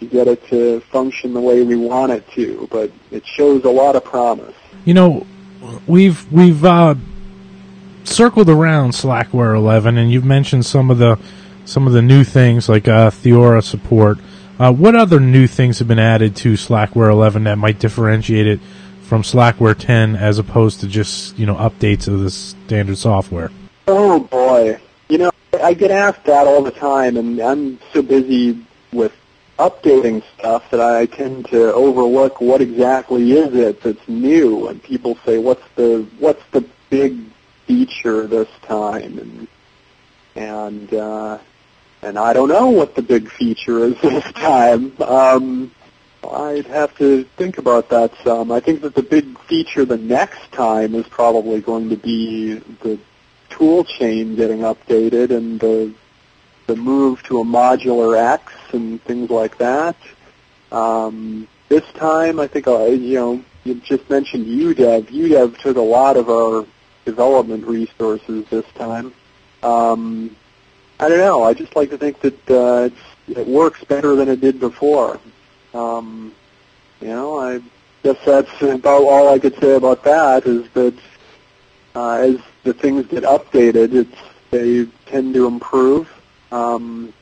to get it to function the way we want it to, but it shows a lot of promise. You know, we've we've uh, circled around Slackware eleven, and you've mentioned some of the some of the new things like uh, Theora support. Uh, what other new things have been added to Slackware eleven that might differentiate it from Slackware ten as opposed to just, you know, updates of the standard software? Oh boy, you know, I get asked that all the time, and I'm so busy with updating stuff that I tend to overlook what exactly is it that's new. And people say, "What's the what's the big feature this time?" And and uh, and I don't know what the big feature is this time. Um, I'd have to think about that some. I think that the big feature the next time is probably going to be the tool chain getting updated and the the move to a modular X and things like that. Um, this time, I think, uh, you know, you just mentioned U dev. U dev took a lot of our development resources this time. Um, I don't know. I just like to think that uh, it's, it works better than it did before. Um, you know, I guess that's about all I could say about that, is that uh, as the things get updated, it's they tend to improve. Um,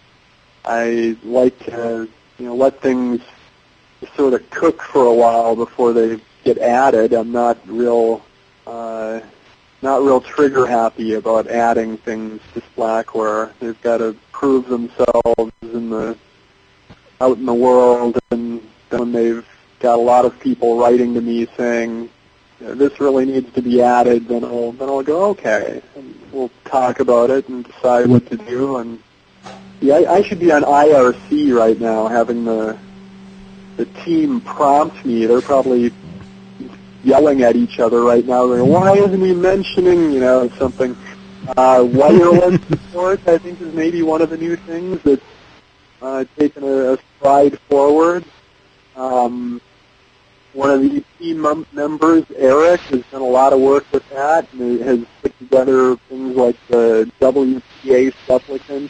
I like to, you know, let things sort of cook for a while before they get added. I'm not real, uh, not real trigger happy about adding things to Slackware. They've got to prove themselves in the out in the world, and then when they've got a lot of people writing to me saying, you know, this really needs to be added, then I'll then I'll go, okay, and we'll talk about it and decide what to do. And yeah, I, I should be on I R C right now, having the the team prompt me. They're probably yelling at each other right now. They're, why isn't he mentioning, you know, something? Uh, wireless support, I think, is maybe one of the new things that's uh, taken a, a stride forward. Um, One of the team mem- members, Eric, has done a lot of work with that, and has put together things like the W P A supplicant,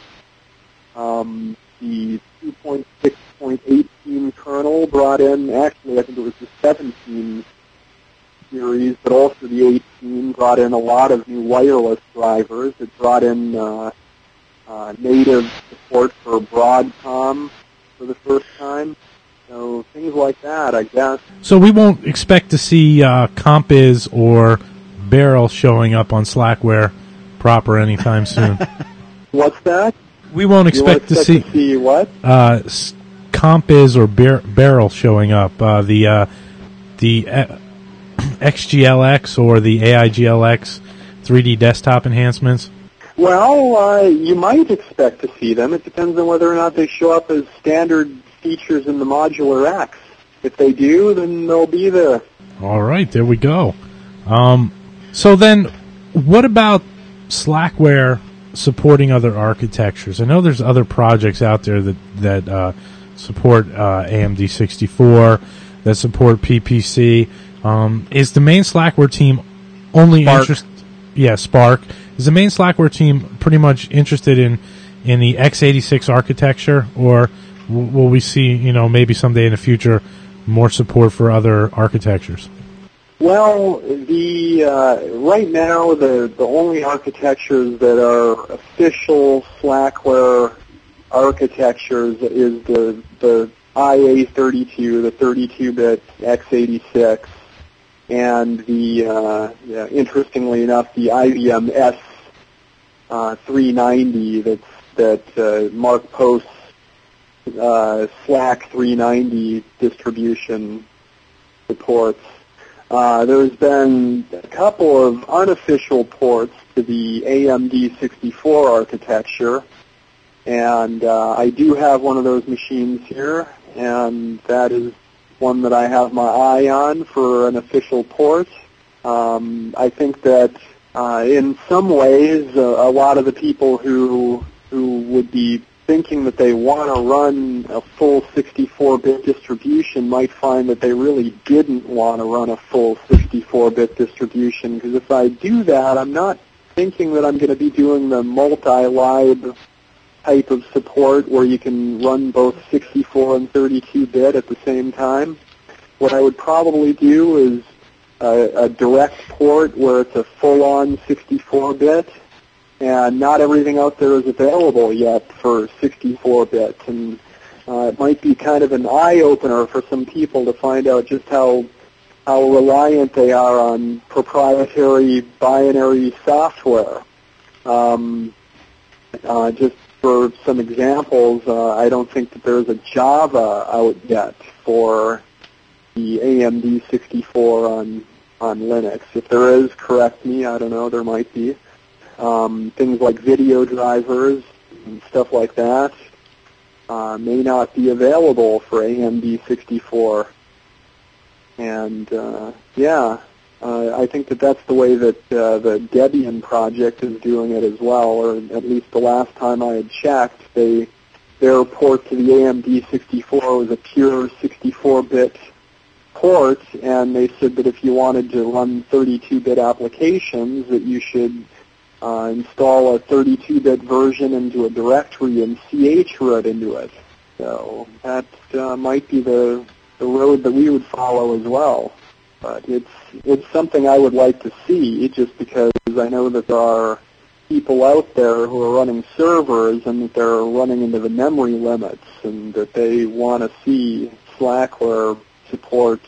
um, the two point six point eighteen kernel brought in, actually I think it was the seventeen series, but also the eighteen brought in a lot of new wireless drivers. It brought in uh, uh, native support for Broadcom for the first time. So things like that, I guess. So we won't expect to see uh, Compiz or Barrel showing up on Slackware proper anytime soon. What's that? We won't expect, you won't expect to see, to see what? Uh, Compiz or Bar- Barrel showing up. Uh, the uh, the uh, X G L X or the A I G L X three D desktop enhancements. Well, uh, you might expect to see them. It depends on whether or not they show up as standard features in the modular X. If they do, then they'll be there. All right, there we go. Um, so then, what about Slackware supporting other architectures? I know there's other projects out there that that uh, support uh, A M D sixty-four, that support P P C. Um, is the main Slackware team only interested? Yeah, Spark. Is the main Slackware team pretty much interested in in the x eighty-six architecture, or will we see, you know, maybe someday in the future, more support for other architectures? Well, the uh, right now the the only architectures that are official Slackware architectures is the the I A thirty-two, the thirty-two bit x eighty-six, and the uh, yeah, interestingly enough, the I B M S uh, three ninety that's that uh, Mark Post's uh, Slack three ninety distribution supports. Uh, there's been a couple of unofficial ports to the A M D sixty-four architecture, and uh, I do have one of those machines here, and that is one that I have my eye on for an official port. Um, I think that uh, in some ways, uh, a lot of the people who who would be thinking that they want to run a full sixty-four bit distribution might find that they really didn't want to run a full sixty-four bit distribution, because if I do that, I'm not thinking that I'm going to be doing the multi-lib type of support where you can run both sixty-four and thirty-two bit at the same time. What I would probably do is a, a direct port where it's a full-on sixty-four bit, and not everything out there is available yet for sixty-four bit. And uh, it might be kind of an eye-opener for some people to find out just how how reliant they are on proprietary binary software. Um, uh, just for some examples, uh, I don't think that there's a Java out yet for the A M D sixty-four on on Linux. If there is, correct me. I don't know. There might be. Um, things like video drivers and stuff like that uh, may not be available for A M D sixty-four. And uh, yeah, uh, I think that that's the way that uh, the Debian project is doing it as well. Or at least the last time I had checked, they their port to the A M D sixty-four was a pure sixty-four bit port, and they said that if you wanted to run thirty-two bit applications, that you should uh, install a thirty-two bit version into a directory and C H root into it. So that uh, might be the the road that we would follow as well. But it's it's something I would like to see, just because I know that there are people out there who are running servers and that they're running into the memory limits, and that they want to see Slackware support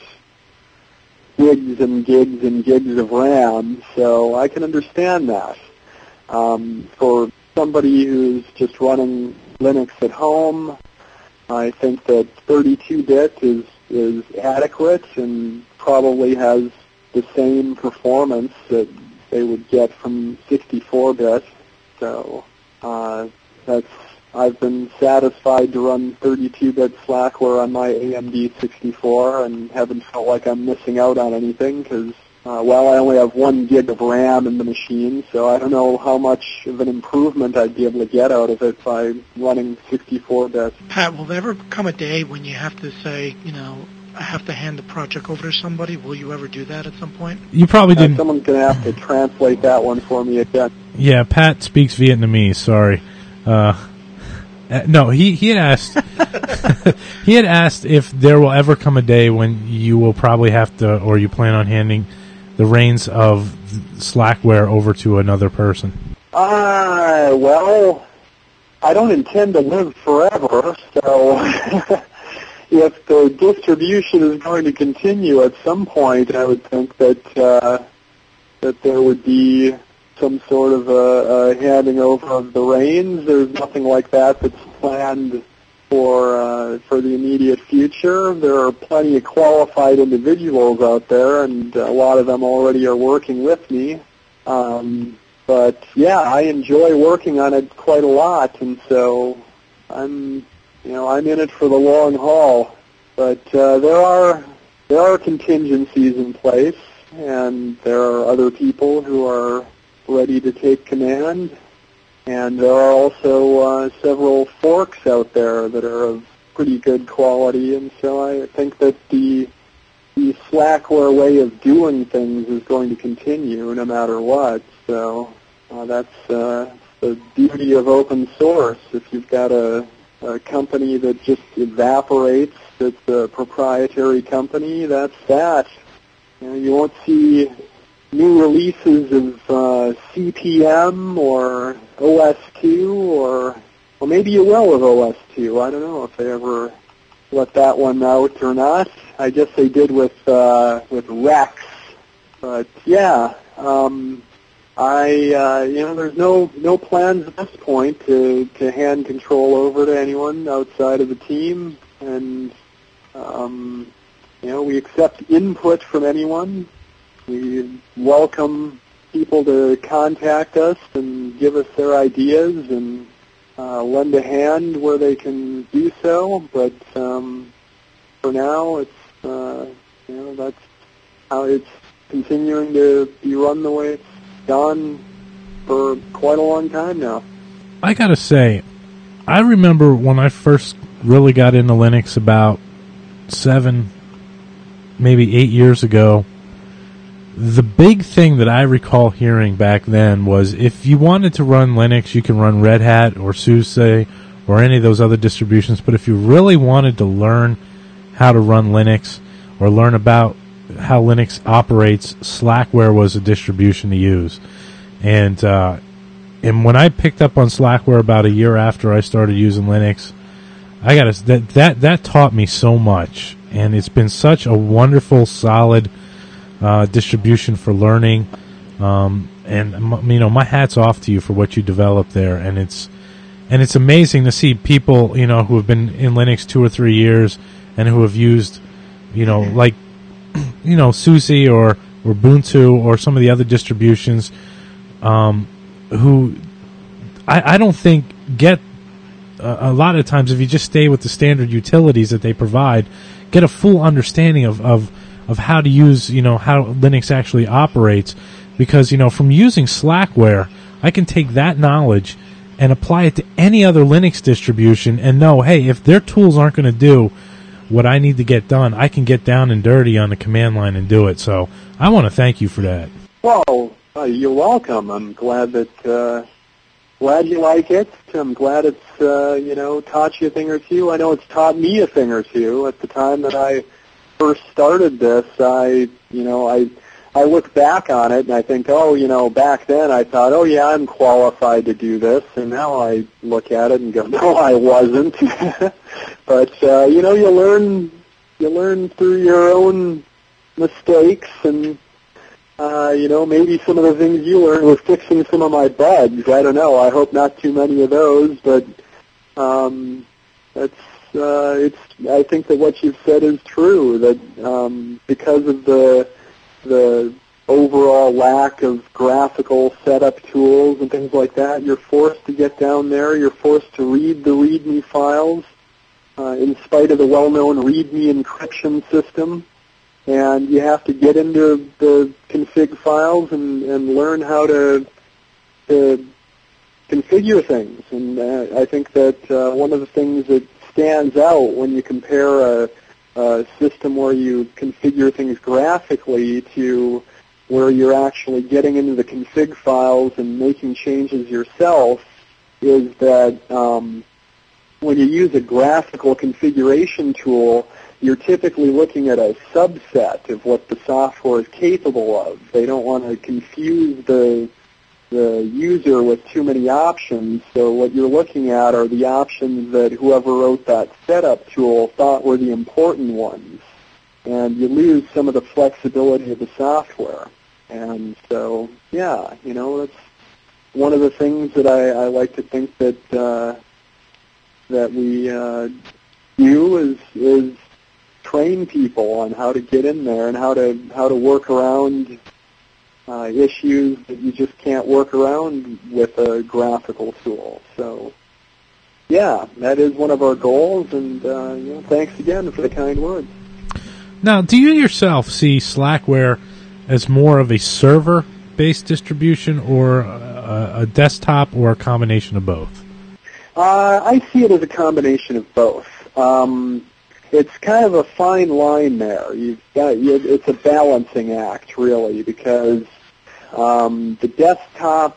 gigs and gigs and gigs of RAM. So I can understand that. Um, for somebody who's just running Linux at home, I think that thirty-two bit is is adequate and probably has the same performance that they would get from sixty-four bit. So uh, that's I've been satisfied to run thirty-two bit Slackware on my A M D sixty-four and haven't felt like I'm missing out on anything because, uh, well, I only have one gig of RAM in the machine, so I don't know how much of an improvement I'd be able to get out of it by running sixty-four bit. Pat, will there ever come a day when you have to say, you know, I have to hand the project over to somebody? Will you ever do that at some point? You probably Uh, didn't. someone's going to have to translate that one for me again. Yeah, Pat speaks Vietnamese. Sorry. Uh, uh, no, he he had asked. he had asked if there will ever come a day when you will probably have to, or you plan on handing the reins of Slackware over to another person. Uh, well, I don't intend to live forever, so if the distribution is going to continue at some point, I would think that uh, that there would be some sort of a, a handing over of the reins. There's nothing like that that's planned for uh, for the immediate future. There are plenty of qualified individuals out there, and a lot of them already are working with me. Um, but yeah, I enjoy working on it quite a lot, and so I'm, you know, I'm in it for the long haul. But uh, there are there are contingencies in place, and there are other people who are ready to take command. And there are also uh, several forks out there that are of pretty good quality, and so I think that the the Slackware way of doing things is going to continue no matter what. So uh, that's uh, the beauty of open source. If you've got a, a company that just evaporates, that's a proprietary company, that's that. You know, you won't see new releases of uh, C P M or O S two, or well, maybe you will with O S two. I don't know if they ever let that one out or not. I guess they did with uh, with Rex, but yeah, um, I uh, you know, there's no no plans at this point to to hand control over to anyone outside of the team, and um, you know, we accept input from anyone. We welcome people to contact us and give us their ideas and uh, lend a hand where they can do so. But um, for now, it's uh, you know, that's how it's continuing to be run the way it's gone for quite a long time now. I gotta say, I remember when I first really got into Linux about seven, maybe eight years ago. the big thing that I recall hearing back then was if you wanted to run Linux, you can run Red Hat or SUSE or any of those other distributions. But if you really wanted to learn how to run Linux or learn about how Linux operates, Slackware was a distribution to use. And uh, and when I picked up on Slackware about a year after I started using Linux, I got that that that taught me so much, and it's been such a wonderful, solid uh, distribution for learning. Um, and you know, my hat's off to you for what you developed there, and it's and it's amazing to see people, you know, who have been in Linux two or three years and who have used, you know, like, you know, SUSE or, or Ubuntu or some of the other distributions, um, who I, I don't think get uh, a lot of times, if you just stay with the standard utilities that they provide, get a full understanding of, of, of how to use, you know, how Linux actually operates. Because, you know, from using Slackware, I can take that knowledge and apply it to any other Linux distribution and know, hey, if their tools aren't going to do what I need to get done, I can get down and dirty on the command line and do it. So I want to thank you for that. Well, uh, you're welcome. I'm glad that uh, glad you like it. I'm glad it's uh, you know taught you a thing or two. I know it's taught me a thing or two. At the time that I first started this, I you know I. I look back on it and I think, oh, you know, back then I thought, oh, yeah, I'm qualified to do this. And now I look at it and go, no, I wasn't. But, uh, you know, you learn you learn through your own mistakes. And, uh, you know, maybe some of the things you learned were fixing some of my bugs. I don't know. I hope not too many of those. But um, that's, uh, it's. I think that what you've said is true, that um, because of the the overall lack of graphical setup tools and things like that, you're forced to get down there. You're forced to read the README files uh, in spite of the well-known README encryption system. And you have to get into the config files and, and learn how to, to configure things. And uh, I think that uh, one of the things that stands out when you compare a Uh, system where you configure things graphically to where you're actually getting into the config files and making changes yourself is that um, when you use a graphical configuration tool, you're typically looking at a subset of what the software is capable of. They don't want to confuse the the user with too many options, so what you're looking at are the options that whoever wrote that setup tool thought were the important ones, and you lose some of the flexibility of the software. And so, yeah, you know, that's one of the things that I, I like to think that uh, that we uh, do is is train people on how to get in there and how to how to work around Uh, issues that you just can't work around with a graphical tool. So, yeah, that is one of our goals, and uh, you know, thanks again for the kind words. Now, do you yourself see Slackware as more of a server-based distribution or a, a desktop or a combination of both? Uh, I see it as a combination of both. Um, it's kind of a fine line there. You've got, it's a balancing act, really, because Um, the desktop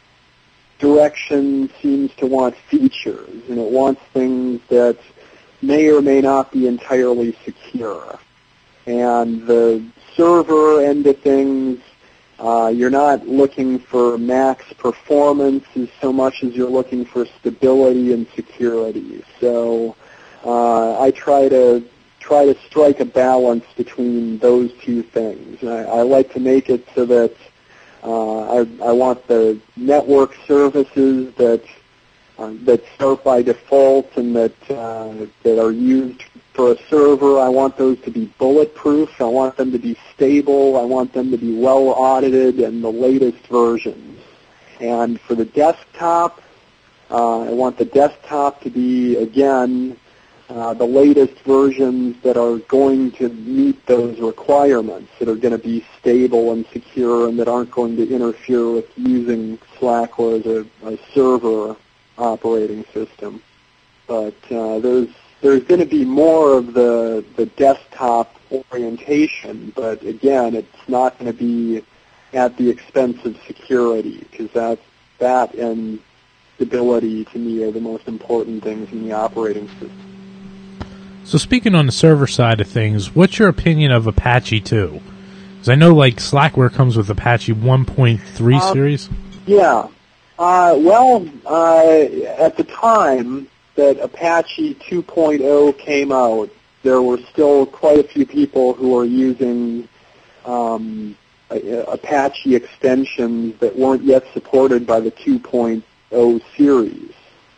direction seems to want features, and it wants things that may or may not be entirely secure. And the server end of things, uh, you're not looking for max performance as so much as you're looking for stability and security. So uh, I try to try to strike a balance between those two things. I, I like to make it so that Uh, I, I want the network services that uh, that start by default and that uh, that are used for a server. I want those to be bulletproof. I want them to be stable. I want them to be well audited and the latest versions. And for the desktop, uh, I want the desktop to be again Uh, the latest versions that are going to meet those requirements, that are going to be stable and secure and that aren't going to interfere with using Slackware as a, a server operating system. But uh, there's there's going to be more of the the desktop orientation, but again, it's not going to be at the expense of security, because that, that and stability to me are the most important things in the operating system. So speaking on the server side of things, what's your opinion of Apache two? Because I know like Slackware comes with Apache one point three um, series. Yeah. Uh, well, uh, at the time that Apache two point oh came out, there were still quite a few people who were using um, Apache extensions that weren't yet supported by the two point oh series.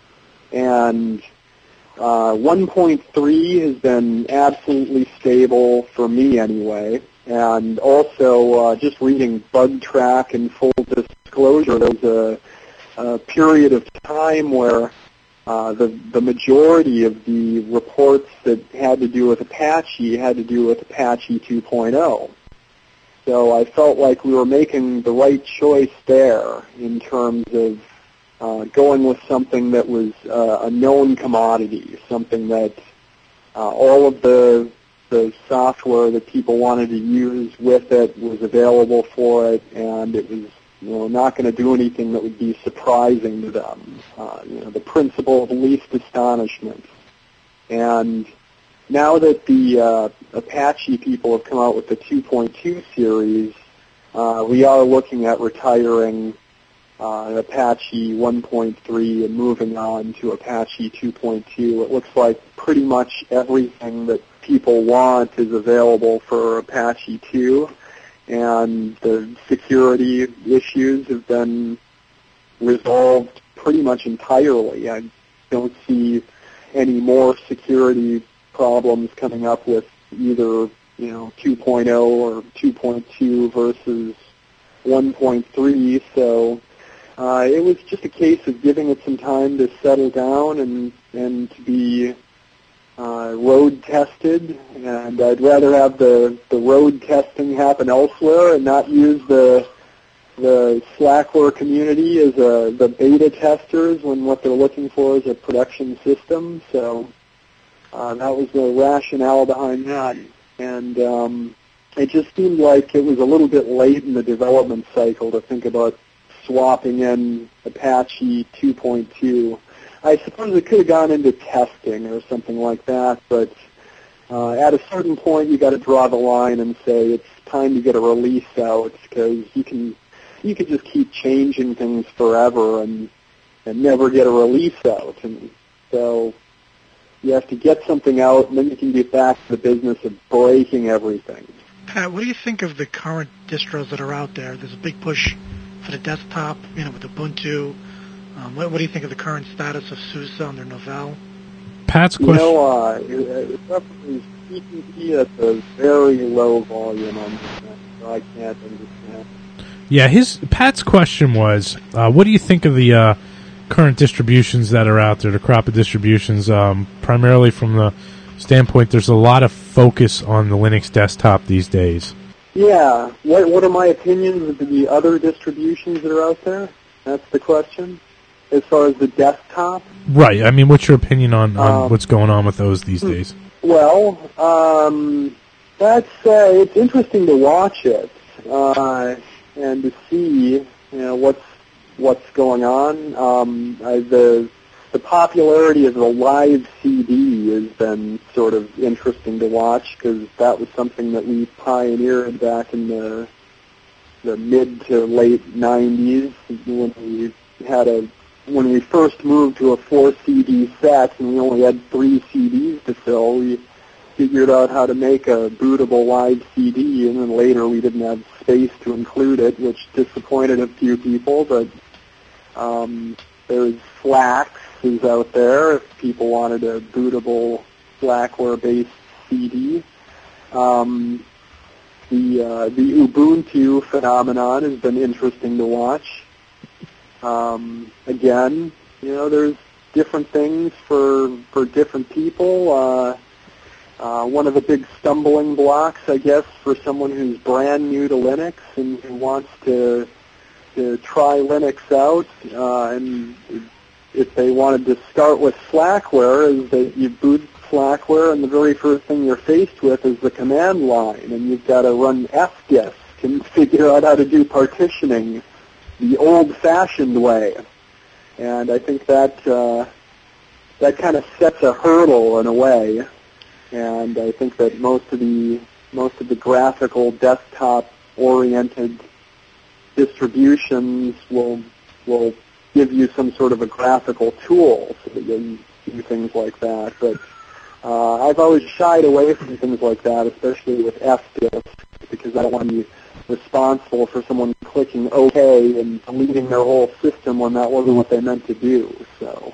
And uh, one point three has been absolutely stable for me anyway. And also, uh, just reading BugTrack and full disclosure, there was a, a period of time where uh, the, the majority of the reports that had to do with Apache had to do with Apache two point oh. So I felt like we were making the right choice there in terms of uh, going with something that was uh, a known commodity, something that uh, all of the the software that people wanted to use with it was available for it, and it was, you know, not going to do anything that would be surprising to them. Uh, you know, the principle of least astonishment. And now that the uh, Apache people have come out with the two point two series, uh, we are looking at retiring uh, Apache one point three and moving on to Apache two point two. It looks like pretty much everything that people want is available for Apache two, and the security issues have been resolved pretty much entirely. I don't see any more security problems coming up with either, you know, two point oh or two point two versus one point three, so uh, it was just a case of giving it some time to settle down and, and to be Uh, road tested, and I'd rather have the, the road testing happen elsewhere and not use the the Slackware community as a, the beta testers when what they're looking for is a production system. So uh, that was the rationale behind that, and um, it just seemed like it was a little bit late in the development cycle to think about swapping in Apache two point two. I suppose it could have gone into testing or something like that, but uh, at a certain point you got to draw the line and say it's time to get a release out, because you can you can just keep changing things forever and and never get a release out, and so you have to get something out, and then you can get back to the business of breaking everything. Pat, what do you think of the current distros that are out there? There's a big push for the desktop, you know, with Ubuntu. Um, what, what do you think of the current status of SUSE under Novell? Pat's question. You know, uh, it references P P P at a very low volume on this, so I can't understand. Yeah, his Pat's question was, uh, what do you think of the uh, current distributions that are out there, the crop of distributions, um, primarily from the standpoint there's a lot of focus on the Linux desktop these days? Yeah. What, what are my opinions of the other distributions that are out there? That's the question. As far as the desktop? Right. I mean, what's your opinion on, on um, what's going on with those these days? Well, um, that's uh, it's interesting to watch it uh, and to see, you know, what's what's going on. Um, I, the the popularity of the live C D has been sort of interesting to watch, because that was something that we pioneered back in the the mid to late nineties when we had a when we first moved to a four C D set and we only had three C Ds to fill. We figured out how to make a bootable live C D, and then later we didn't have space to include it, which disappointed a few people. But um, there's Flax is out there if people wanted a bootable Slackware-based C D. Um, the uh, the Ubuntu phenomenon has been interesting to watch. Um, again, you know, there's different things for for different people. Uh, uh, one of the big stumbling blocks, I guess, for someone who's brand new to Linux and who wants to to try Linux out, uh, and if they wanted to start with Slackware, is that you boot Slackware, and the very first thing you're faced with is the command line, and you've got to run fdisk and figure out how to do partitioning the old-fashioned way. And I think that uh, that kind of sets a hurdle in a way. And I think that most of the most of the graphical desktop-oriented distributions will will give you some sort of a graphical tool so that you can do things like that. But uh, I've always shied away from things like that, especially with fdisk, because I don't want to be responsible for someone clicking OK and deleting their whole system when that wasn't what they meant to do. So,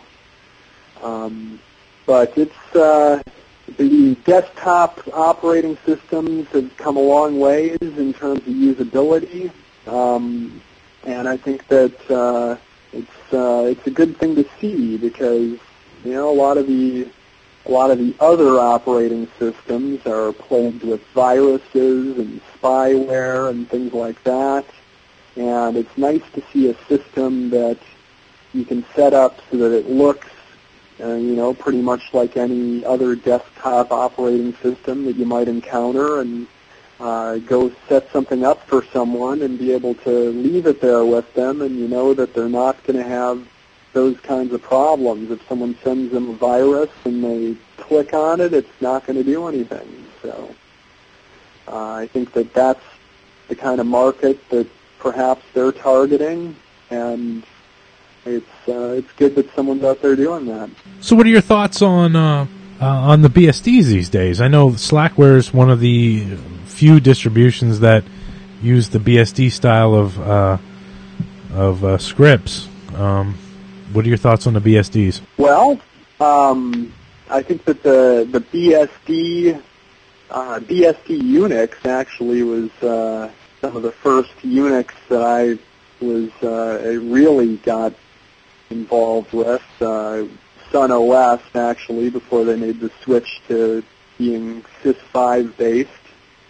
um, but it's uh, the desktop operating systems have come a long ways in terms of usability, um, and I think that uh, it's uh, it's a good thing to see, because you know a lot of the A lot of the other operating systems are plagued with viruses and spyware and things like that. And it's nice to see a system that you can set up so that it looks, uh, you know, pretty much like any other desktop operating system that you might encounter, and uh, go set something up for someone and be able to leave it there with them, and you know that they're not going to have those kinds of problems. If someone sends them a virus and they click on it, it's not going to do anything. So uh, I think that that's the kind of market that perhaps they're targeting, and it's uh, it's good that someone's out there doing that. So what are your thoughts on uh, uh, on the B S Ds these days? I know Slackware is one of the few distributions that use the B S D style of uh, of uh, scripts. Um, What are your thoughts on the B S Ds? Well, um, I think that the the B S D uh, B S D Unix actually was uh, some of the first Unix that I was uh, really got involved with. Uh, Sun O S actually, before they made the switch to being sys five based.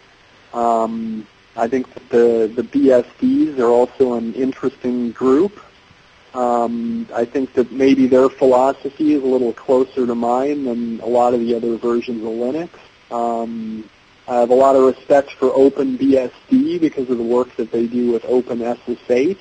Um, I think that the the B S Ds are also an interesting group. Um, I think that maybe their philosophy is a little closer to mine than a lot of the other versions of Linux. Um, I have a lot of respect for OpenBSD because of the work that they do with OpenSSH.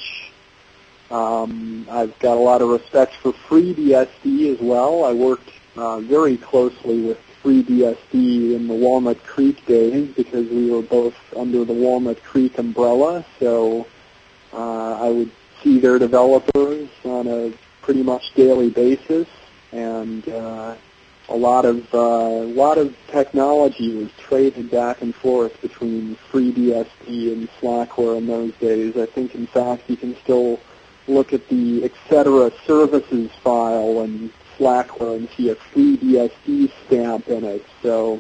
Um, I've got a lot of respect for FreeBSD as well. I worked uh, very closely with FreeBSD in the Walnut Creek days because we were both under the Walnut Creek umbrella, so uh, I would see their developers on a pretty much daily basis, and uh, a lot of uh, a lot of technology was traded back and forth between FreeBSD and Slackware in those days. I think, in fact, you can still look at the et cetera services file in Slackware and see a FreeBSD stamp in it. So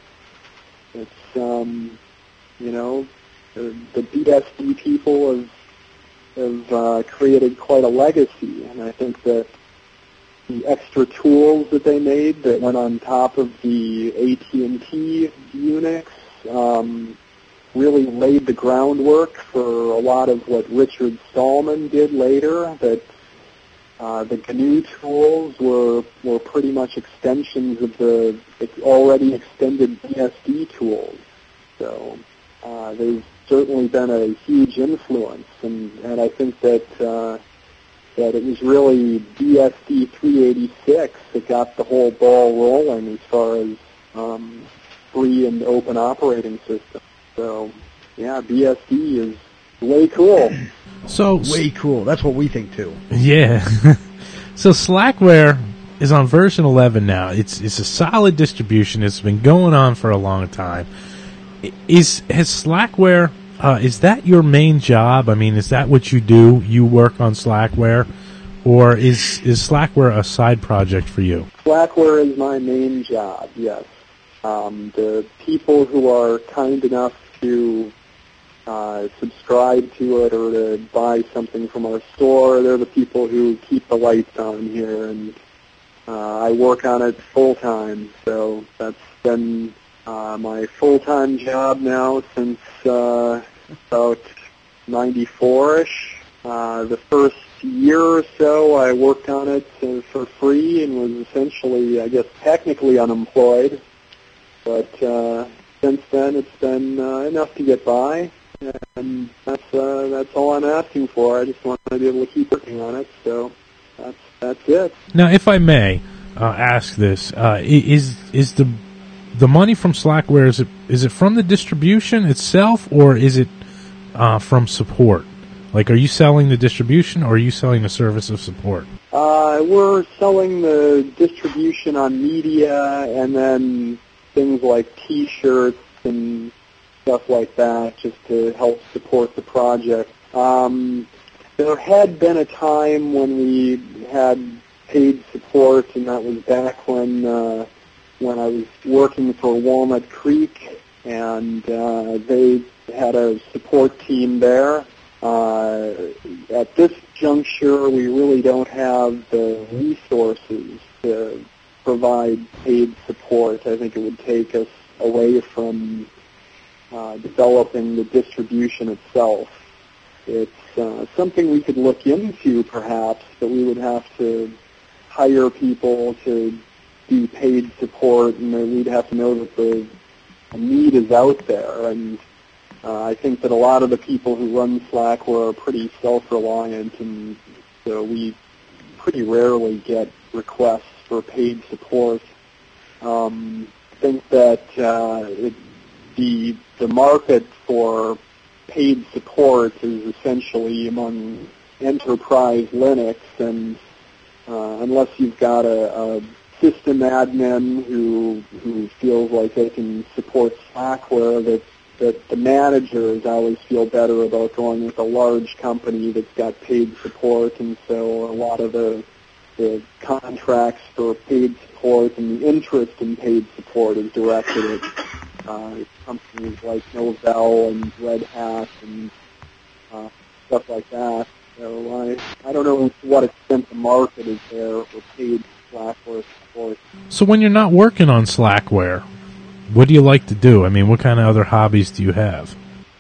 it's um, you know the, the B S D people have have uh, created quite a legacy, and I think that the extra tools that they made that went on top of the A T and T Unix um, really laid the groundwork for a lot of what Richard Stallman did later. That uh, the G N U tools were were pretty much extensions of the already extended B S D tools. So uh, they've certainly been a huge influence, and, and I think that uh, that it was really B S D three eighty-six that got the whole ball rolling as far as um, free and open operating systems. So, yeah, B S D is way cool. So way cool. That's what we think too. Yeah. So Slackware is on version eleven now. It's it's a solid distribution. It's been going on for a long time. Is has Slackware? Uh, is that your main job? I mean, is that what you do? You work on Slackware, or is is Slackware a side project for you? Slackware is my main job. Yes. Um, the people who are kind enough to uh, subscribe to it or to buy something from our store, they're the people who keep the lights on here, and uh, I work on it full time. So that's been Uh, my full-time job now since uh, about ninety-four-ish. Uh, the first year or so, I worked on it uh, for free and was essentially, I guess, technically unemployed. But uh, since then, it's been uh, enough to get by, and that's uh, that's all I'm asking for. I just want to be able to keep working on it. So that's that's it. Now, if I may uh, ask this, uh, is is the the money from Slackware, is it is it from the distribution itself, or is it uh, from support? Like, are you selling the distribution, or are you selling the service of support? Uh, we're selling the distribution on media, and then things like T-shirts and stuff like that, just to help support the project. Um, there had been a time when we had paid support, and that was back when uh, when I was working for Walnut Creek, and uh, they had a support team there. Uh, at this juncture, we really don't have the resources to provide paid support. I think it would take us away from uh, developing the distribution itself. It's uh, something we could look into, perhaps, but we would have to hire people to do paid support, and then we'd have to know that the need is out there. And Uh, I think that a lot of the people who run Slackware are pretty self-reliant, and so we pretty rarely get requests for paid support. Um, I think that uh, it, the the market for paid support is essentially among enterprise Linux, and uh, unless you've got a, a system admin who who feels like they can support Slackware, that that the managers always feel better about going with a large company that's got paid support, and so a lot of the the contracts for paid support and the interest in paid support is directed at uh, companies like Novell and Red Hat and uh, stuff like that. So I I don't know to what extent the market is there for paid Slackware support. So when you're not working on Slackware, what do you like to do? I mean, what kind of other hobbies do you have?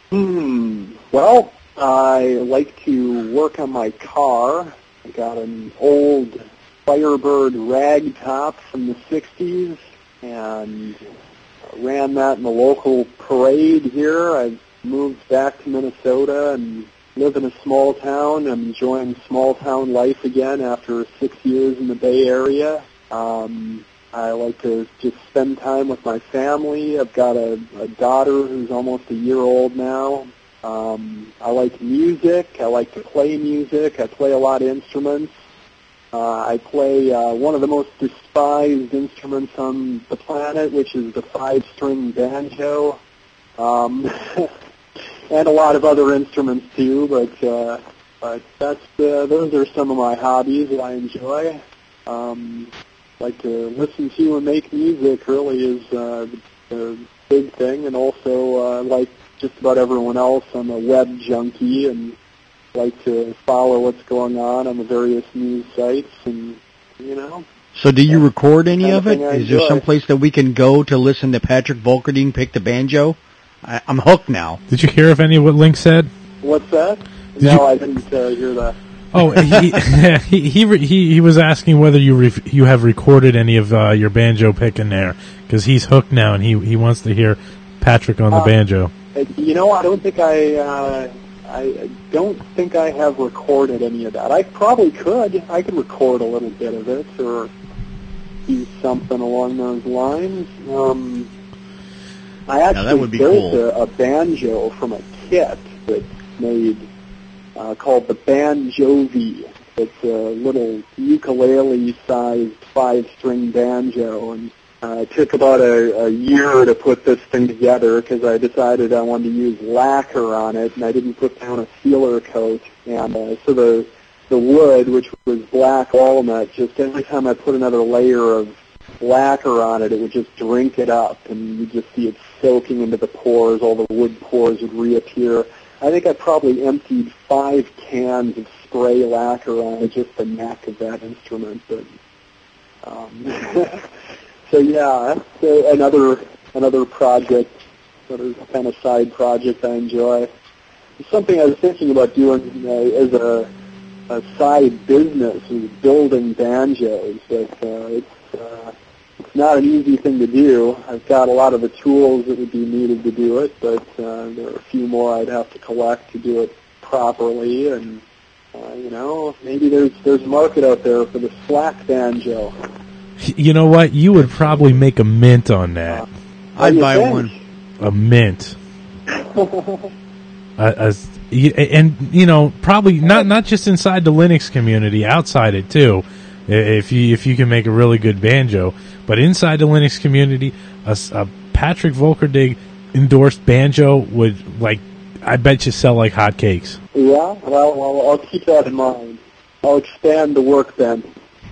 Hmm. Well, I like to work on my car. I got an old Firebird ragtop from the sixties, and ran that in the local parade here. I moved back to Minnesota and live in a small town. I'm enjoying small town life again after six years in the Bay Area. Um, I like to just spend time with my family. I've got a, a daughter who's almost a year old now. Um, I like music. I like to play music. I play a lot of instruments. Uh, I play uh, one of the most despised instruments on the planet, which is the five-string banjo, um, and a lot of other instruments too. But uh, but that's uh, those are some of my hobbies that I enjoy. Um, like to listen to and make music really is uh, the big thing, and also uh, like just about everyone else, I'm a web junkie and like to follow what's going on on the various news sites, and you know. So do you record any kind of of it? thing I Is there enjoy. some place that we can go to listen to Patrick Volkerding pick the banjo? I, I'm hooked now. Did you hear of any of what Link said? What's that? Did no, you- I didn't uh, hear that. Oh, he he, he he he was asking whether you re- you have recorded any of uh, your banjo picking there, because he's hooked now and he he wants to hear Patrick on the Uh, banjo. Uh, You know, I don't think I, uh, I don't think I have recorded any of that. I probably could. I could record a little bit of it or do something along those lines. Um, I actually that would be built cool. a, a banjo from a kit that's made uh, called the Banjovi. It's a little ukulele-sized five-string banjo, and Uh, it took about a, a year to put this thing together because I decided I wanted to use lacquer on it, and I didn't put down a sealer coat. And uh, so the the wood, which was black walnut, just every time I put another layer of lacquer on it, it would just drink it up, and you'd just see it soaking into the pores. All the wood pores would reappear. I think I probably emptied five cans of spray lacquer on just the neck of that instrument. But, um, so yeah, that's uh, another another project, sort of kind of side project I enjoy. It's something I was thinking about doing uh, as a a side business was building banjos. But uh, it's uh, it's not an easy thing to do. I've got a lot of the tools that would be needed to do it, but uh, there are a few more I'd have to collect to do it properly. And uh, you know, maybe there's there's a market out there for the slack banjo. You know what? You would probably make a mint on that. Uh, I'd buy think? one. A mint. uh, as, and, you know, probably not not just inside the Linux community, outside it, too, if you if you can make a really good banjo. But inside the Linux community, a, a Patrick Volkerdig endorsed banjo would, like, I bet you sell like hotcakes. Yeah? Well, well, I'll keep that in mind. I'll expand the work then.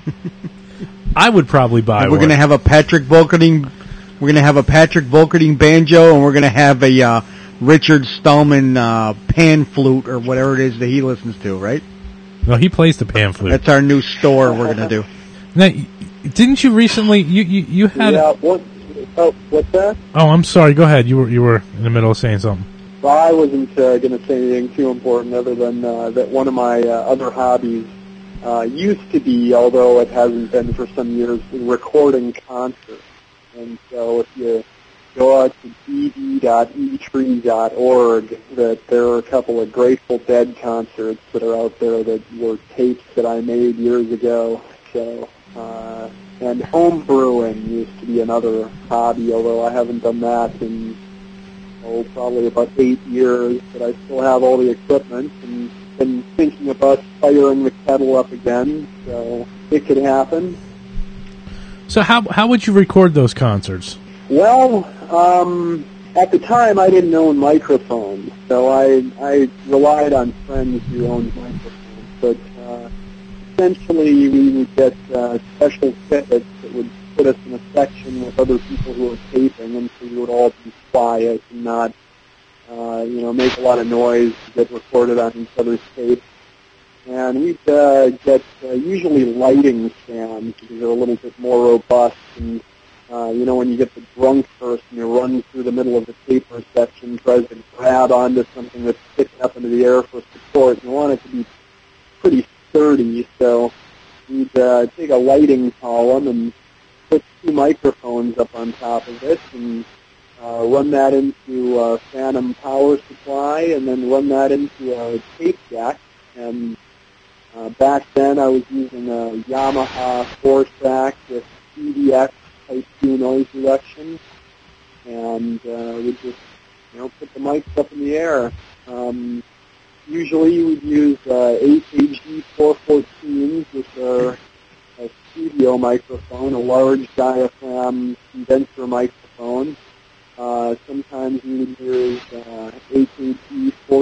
I would probably buy and one. We're going to have a Patrick Volkerdig, we're going to have a Patrick Volkerdig banjo, and we're going to have a uh, Richard Stallman uh, pan flute or whatever it is that he listens to, right? No, he plays the pan flute. That's our new store we're going to do. Now, didn't you recently? You you, you had. Yeah. What? Oh, what's that? Oh, I'm sorry. Go ahead. You were you were in the middle of saying something. Well, I wasn't uh, going to say anything too important other than uh, that one of my uh, other hobbies uh, used to be, although it hasn't been for some years, recording concerts. And so if you go out to d d dot e tree dot org, that there are a couple of Grateful Dead concerts that are out there that were tapes that I made years ago. So, uh, and home brewing used to be another hobby, although I haven't done that in, oh, probably about eight years, but I still have all the equipment and been thinking about firing the kettle up again, so it could happen. So how how would you record those concerts? Well, um, at the time I didn't own microphones, so I I relied on friends who owned microphones. But uh, essentially, we would get uh, special tickets that would put us in a section with other people who were taping, and so we would all be quiet and not, uh, you know, make a lot of noise, get recorded on each other's tapes. And we'd uh, get uh, usually lighting stands because they're a little bit more robust. And, uh, you know, when you get the drunk person who runs through the middle of the taper section, tries to grab onto something that's sticking up into the air for support, you want it to be pretty sturdy. So we'd uh, take a lighting column and put two microphones up on top of it and uh, run that into a phantom power supply and then run that into a tape deck. And Uh, back then, I was using a Yamaha four-track with C D X Type two noise reduction, and uh, we'd just, you know, put the mics up in the air. Um, usually, we'd use uh, A K G four fourteens, which are a studio microphone, a large diaphragm condenser microphone. Uh, sometimes we would use uh, A K G four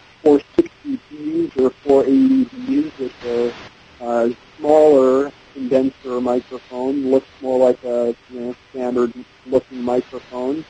sixty Bs or four eighty Bs, which are uh, smaller condenser microphone, looks more like a, you know, standard-looking microphone.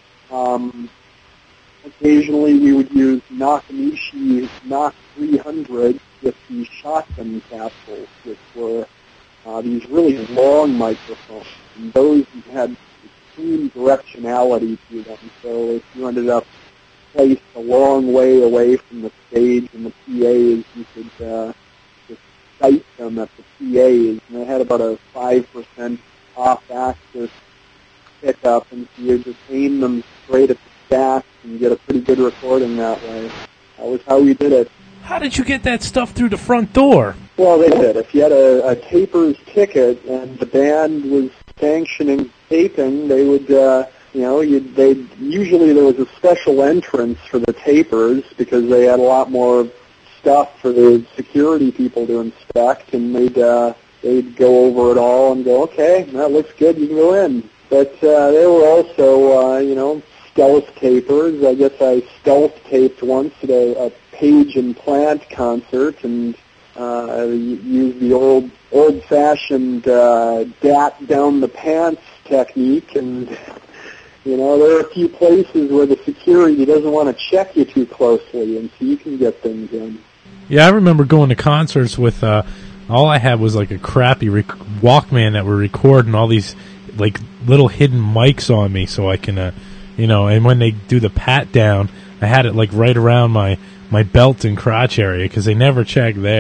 Um, occasionally, we would use Nakamichi N A C three hundred with the shotgun capsules, which were uh, these really long microphones, and those had extreme directionality to them. So if you ended up placed a long way away from the stage and the P As, you could uh, just sight them at the P As, and they had about a five percent off-axis pickup, and so you just aim them straight at the stacks and get a pretty good recording that way. That was how we did it. How did you get that stuff through the front door? Well, they did. If you had a, a taper's ticket and the band was sanctioning taping, they would... Uh, You know, you'd, they'd, usually there was a special entrance for the tapers because they had a lot more stuff for the security people to inspect, and they'd uh, they'd go over it all and go, okay, that looks good, you can go in. But uh, they were also, uh, you know, stealth tapers. I guess I stealth taped once at a, a Page and Plant concert, and uh, used the old old-fashioned uh, dat down the pants technique, and you know, there are a few places where the security doesn't want to check you too closely, and so you can get things in. Yeah, I remember going to concerts with, uh, all I had was like a crappy rec- Walkman that would record and all these, like, little hidden mics on me so I can, uh, you know, and when they do the pat down, I had it, like, right around my, my belt and crotch area because they never checked there.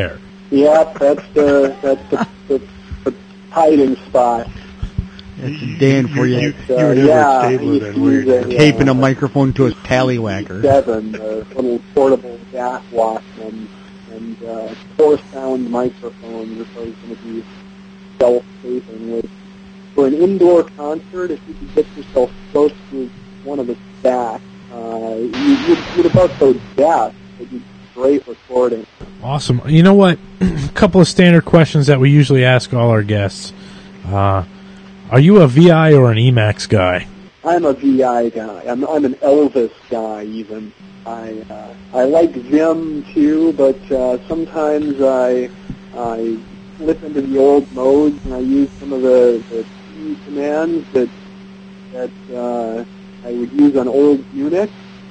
Yeah, that's the that's the, the, the hiding spot. That's Dan for you. You, Uh, you were never yeah, a stabler he then, were you? used a, Taping uh, a microphone to a tallywhacker. Seven, a little portable gas Walkman, and uh, four sound microphones if I was going to be self-taping with. For an indoor concert, if you could get yourself close to one of the stacks, uh, you, you'd, you'd about go deaf. It'd be great recording. Awesome. You know what? A couple of standard questions that we usually ask all our guests. Uh, are you a V I or an Emax guy? I'm a V I guy. I'm, I'm an Elvis guy, even. I uh, I like Vim too, but uh, sometimes I I slip into the old modes and I use some of the, the key commands that that uh, I would use on old Unix,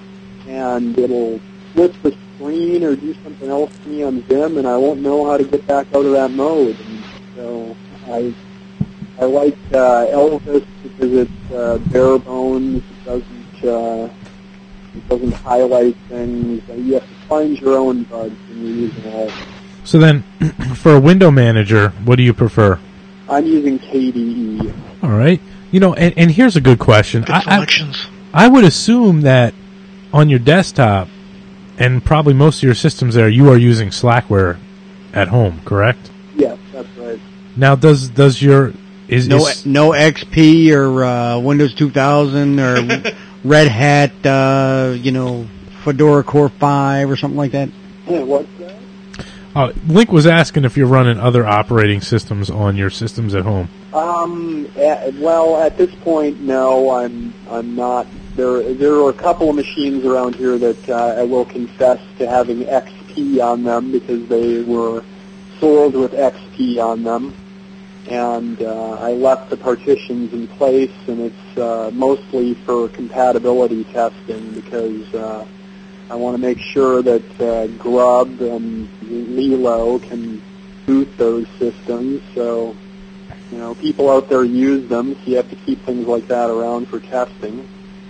and it'll flip the screen or do something else to me on Vim, and I won't know how to get back out of that mode. And so I I like uh, Elvis because it's uh, bare bones. It doesn't uh, it doesn't highlight things. You have to find your own bugs when you're using Elvis. So then, for a window manager, what do you prefer? I'm using K D E. All right. You know, and, and here's a good question. Good I, selections. I, I would assume that on your desktop, and probably most of your systems there, you are using Slackware at home, correct? Yes, that's right. Now, does does your is No, is, no X P or uh, Windows two thousand or Red Hat, uh, you know, Fedora Core five or something like that? Yeah, what's that? uh, Link was asking if you're running other operating systems on your systems at home. Um. At, well, at this point, no. I'm. I'm not. There. There are a couple of machines around here that uh, I will confess to having X P on them because they were sold with X P on them. And uh, I left the partitions in place, and it's uh, mostly for compatibility testing because uh, I want to make sure that uh, Grub and Lilo can boot those systems. So, you know, people out there use them, so you have to keep things like that around for testing.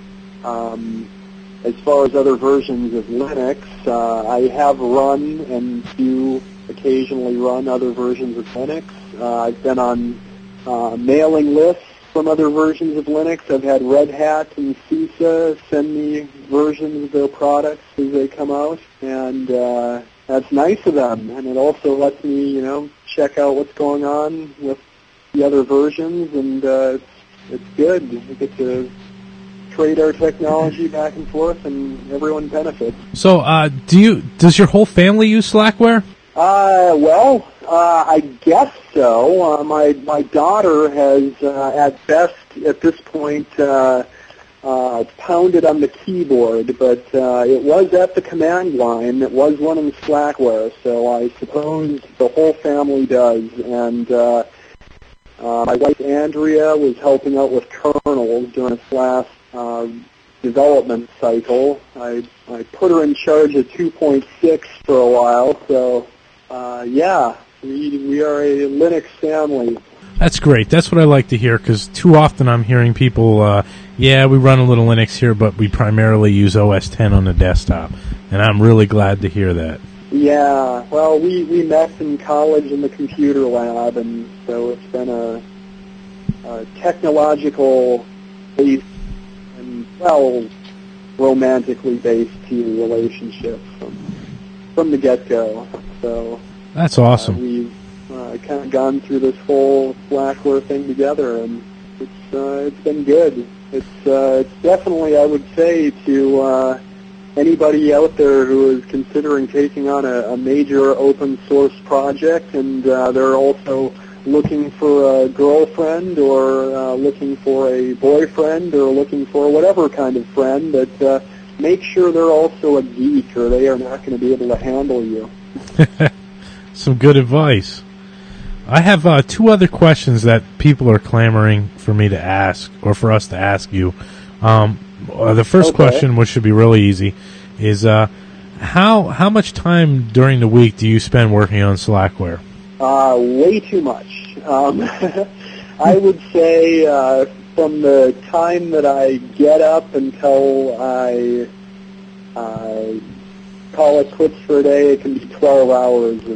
Um, as far as other versions of Linux, uh, I have run and do occasionally run other versions of Linux. Uh, I've been on uh, mailing lists from other versions of Linux. I've had Red Hat and SUSE send me versions of their products as they come out, and uh, that's nice of them. And it also lets me, you know, check out what's going on with the other versions, and uh, it's, it's good. We get to trade our technology back and forth, and everyone benefits. So, uh, do you does your whole family use Slackware? Uh, well, uh, I guess so. Uh, my my daughter has, uh, at best, at this point, uh, uh, pounded on the keyboard, but uh, it was at the command line. It was running Slackware, so I suppose the whole family does. And uh, uh, my wife Andrea was helping out with kernels during this last uh, development cycle. I I put her in charge of two point six for a while, so. Uh, yeah, we we are a Linux family. That's great. That's what I like to hear, because too often I'm hearing people, uh, yeah, we run a little Linux here, but we primarily use O S ten on the desktop, and I'm really glad to hear that. Yeah, well, we, we met in college in the computer lab, and so it's been a, a technological based and, well, romantically based too relationship from, from the get-go. So that's awesome. Uh, we've uh, kind of gone through this whole Slackware thing together, and it's uh, it's been good. It's uh, it's definitely, I would say, to uh, anybody out there who is considering taking on a, a major open source project, and uh, they're also looking for a girlfriend, or uh, looking for a boyfriend, or looking for whatever kind of friend, that uh, make sure they're also a geek, or they are not going to be able to handle you. Some good advice. I have uh, two other questions that people are clamoring for me to ask, or for us to ask you. Um, uh, the first okay. question, which should be really easy, is uh, how how much time during the week do you spend working on Slackware? Uh, way too much. Um, I would say uh, from the time that I get up until I uh, call it quits for a day, it can be twelve hours of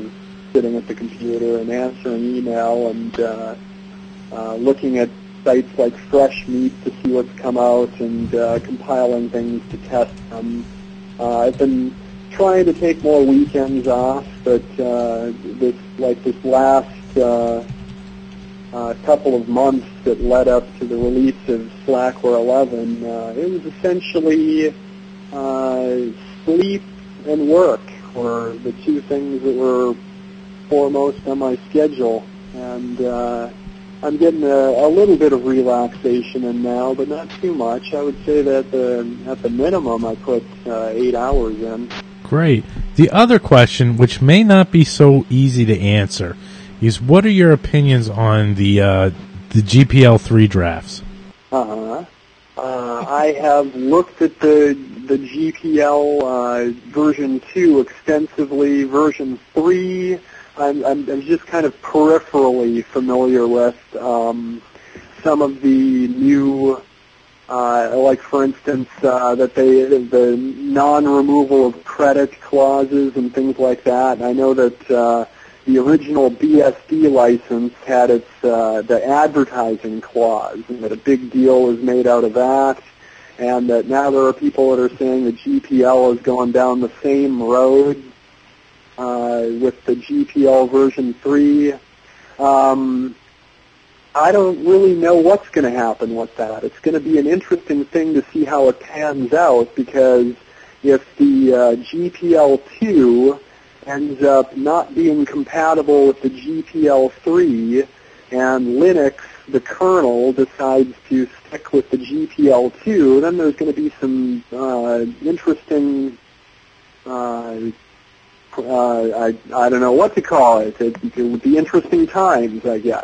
sitting at the computer and answering email and uh, uh, looking at sites like Fresh Meat to see what's come out and uh, compiling things to test them. Uh, I've been trying to take more weekends off, but uh, this like this last uh, uh, couple of months that led up to the release of Slackware eleven, uh, it was essentially uh, sleep and work were the two things that were foremost on my schedule, and uh, I'm getting a, a little bit of relaxation in now, but not too much. I would say that the, at the minimum I put uh, eight hours in. Great. The other question, which may not be so easy to answer, is what are your opinions on the uh, the G P L three drafts? Uh-huh. Uh, I have looked at the the G P L uh, version two extensively. Version three, I'm, I'm, I'm just kind of peripherally familiar with um, some of the new. Uh, like, for instance, uh, that they the non-removal of credit clauses and things like that. And I know that uh, the original B S D license had its uh, the advertising clause, and that a big deal was made out of that. And that now there are people that are saying that G P L is going down the same road uh, with the G P L version three. Um, I don't really know what's going to happen with that. It's going to be an interesting thing to see how it pans out, because if the uh, G P L two ends up not being compatible with the G P L three, and Linux, the kernel, decides to stick with the G P L two, then there's going to be some uh, interesting, uh, uh, I, I don't know what to call it. It, it would be interesting times, I guess.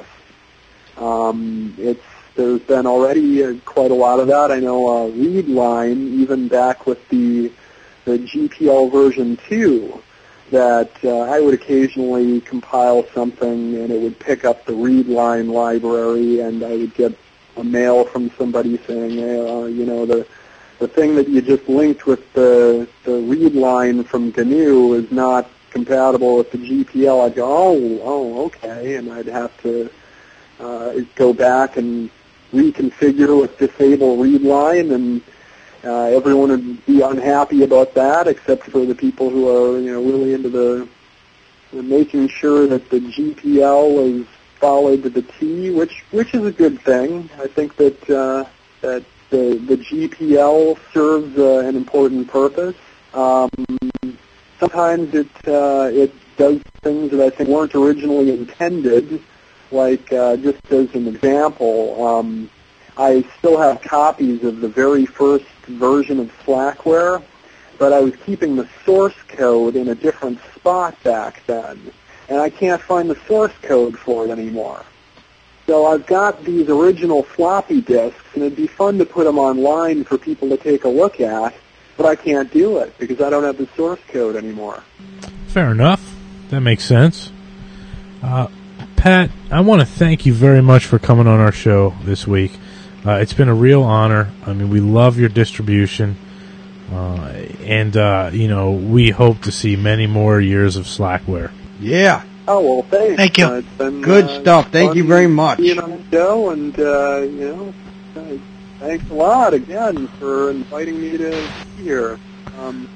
Um, it's there's been already uh, quite a lot of that. I know uh, Readline, even back with the the G P L version two, that uh, I would occasionally compile something and it would pick up the Readline library, and I would get a mail from somebody saying, hey, uh, you know, the the thing that you just linked with the the Readline from G N U is not compatible with the G P L. I'd go, oh, oh, okay, and I'd have to Uh, go back and reconfigure with disable readline, and uh, everyone would be unhappy about that, except for the people who are, you know, really into the, the making sure that the G P L is followed to the T, which which is a good thing. I think that uh, that the the G P L serves uh, an important purpose. Um, sometimes it uh, it does things that I think weren't originally intended. Like, uh, just as an example, um, I still have copies of the very first version of Slackware, but I was keeping the source code in a different spot back then, and I can't find the source code for it anymore. So I've got these original floppy disks, and it'd be fun to put them online for people to take a look at, but I can't do it because I don't have the source code anymore. Fair enough. That makes sense. Uh, Pat, I want to thank you very much for coming on our show this week. Uh, it's been a real honor. I mean, we love your distribution, uh, and uh, you know, we hope to see many more years of Slackware. Yeah. Oh well, thanks. Thank you. Uh, it's been, Good uh, stuff. Thank you very much. Being on the show, and uh, you know, uh, thanks a lot again for inviting me to be here. Um,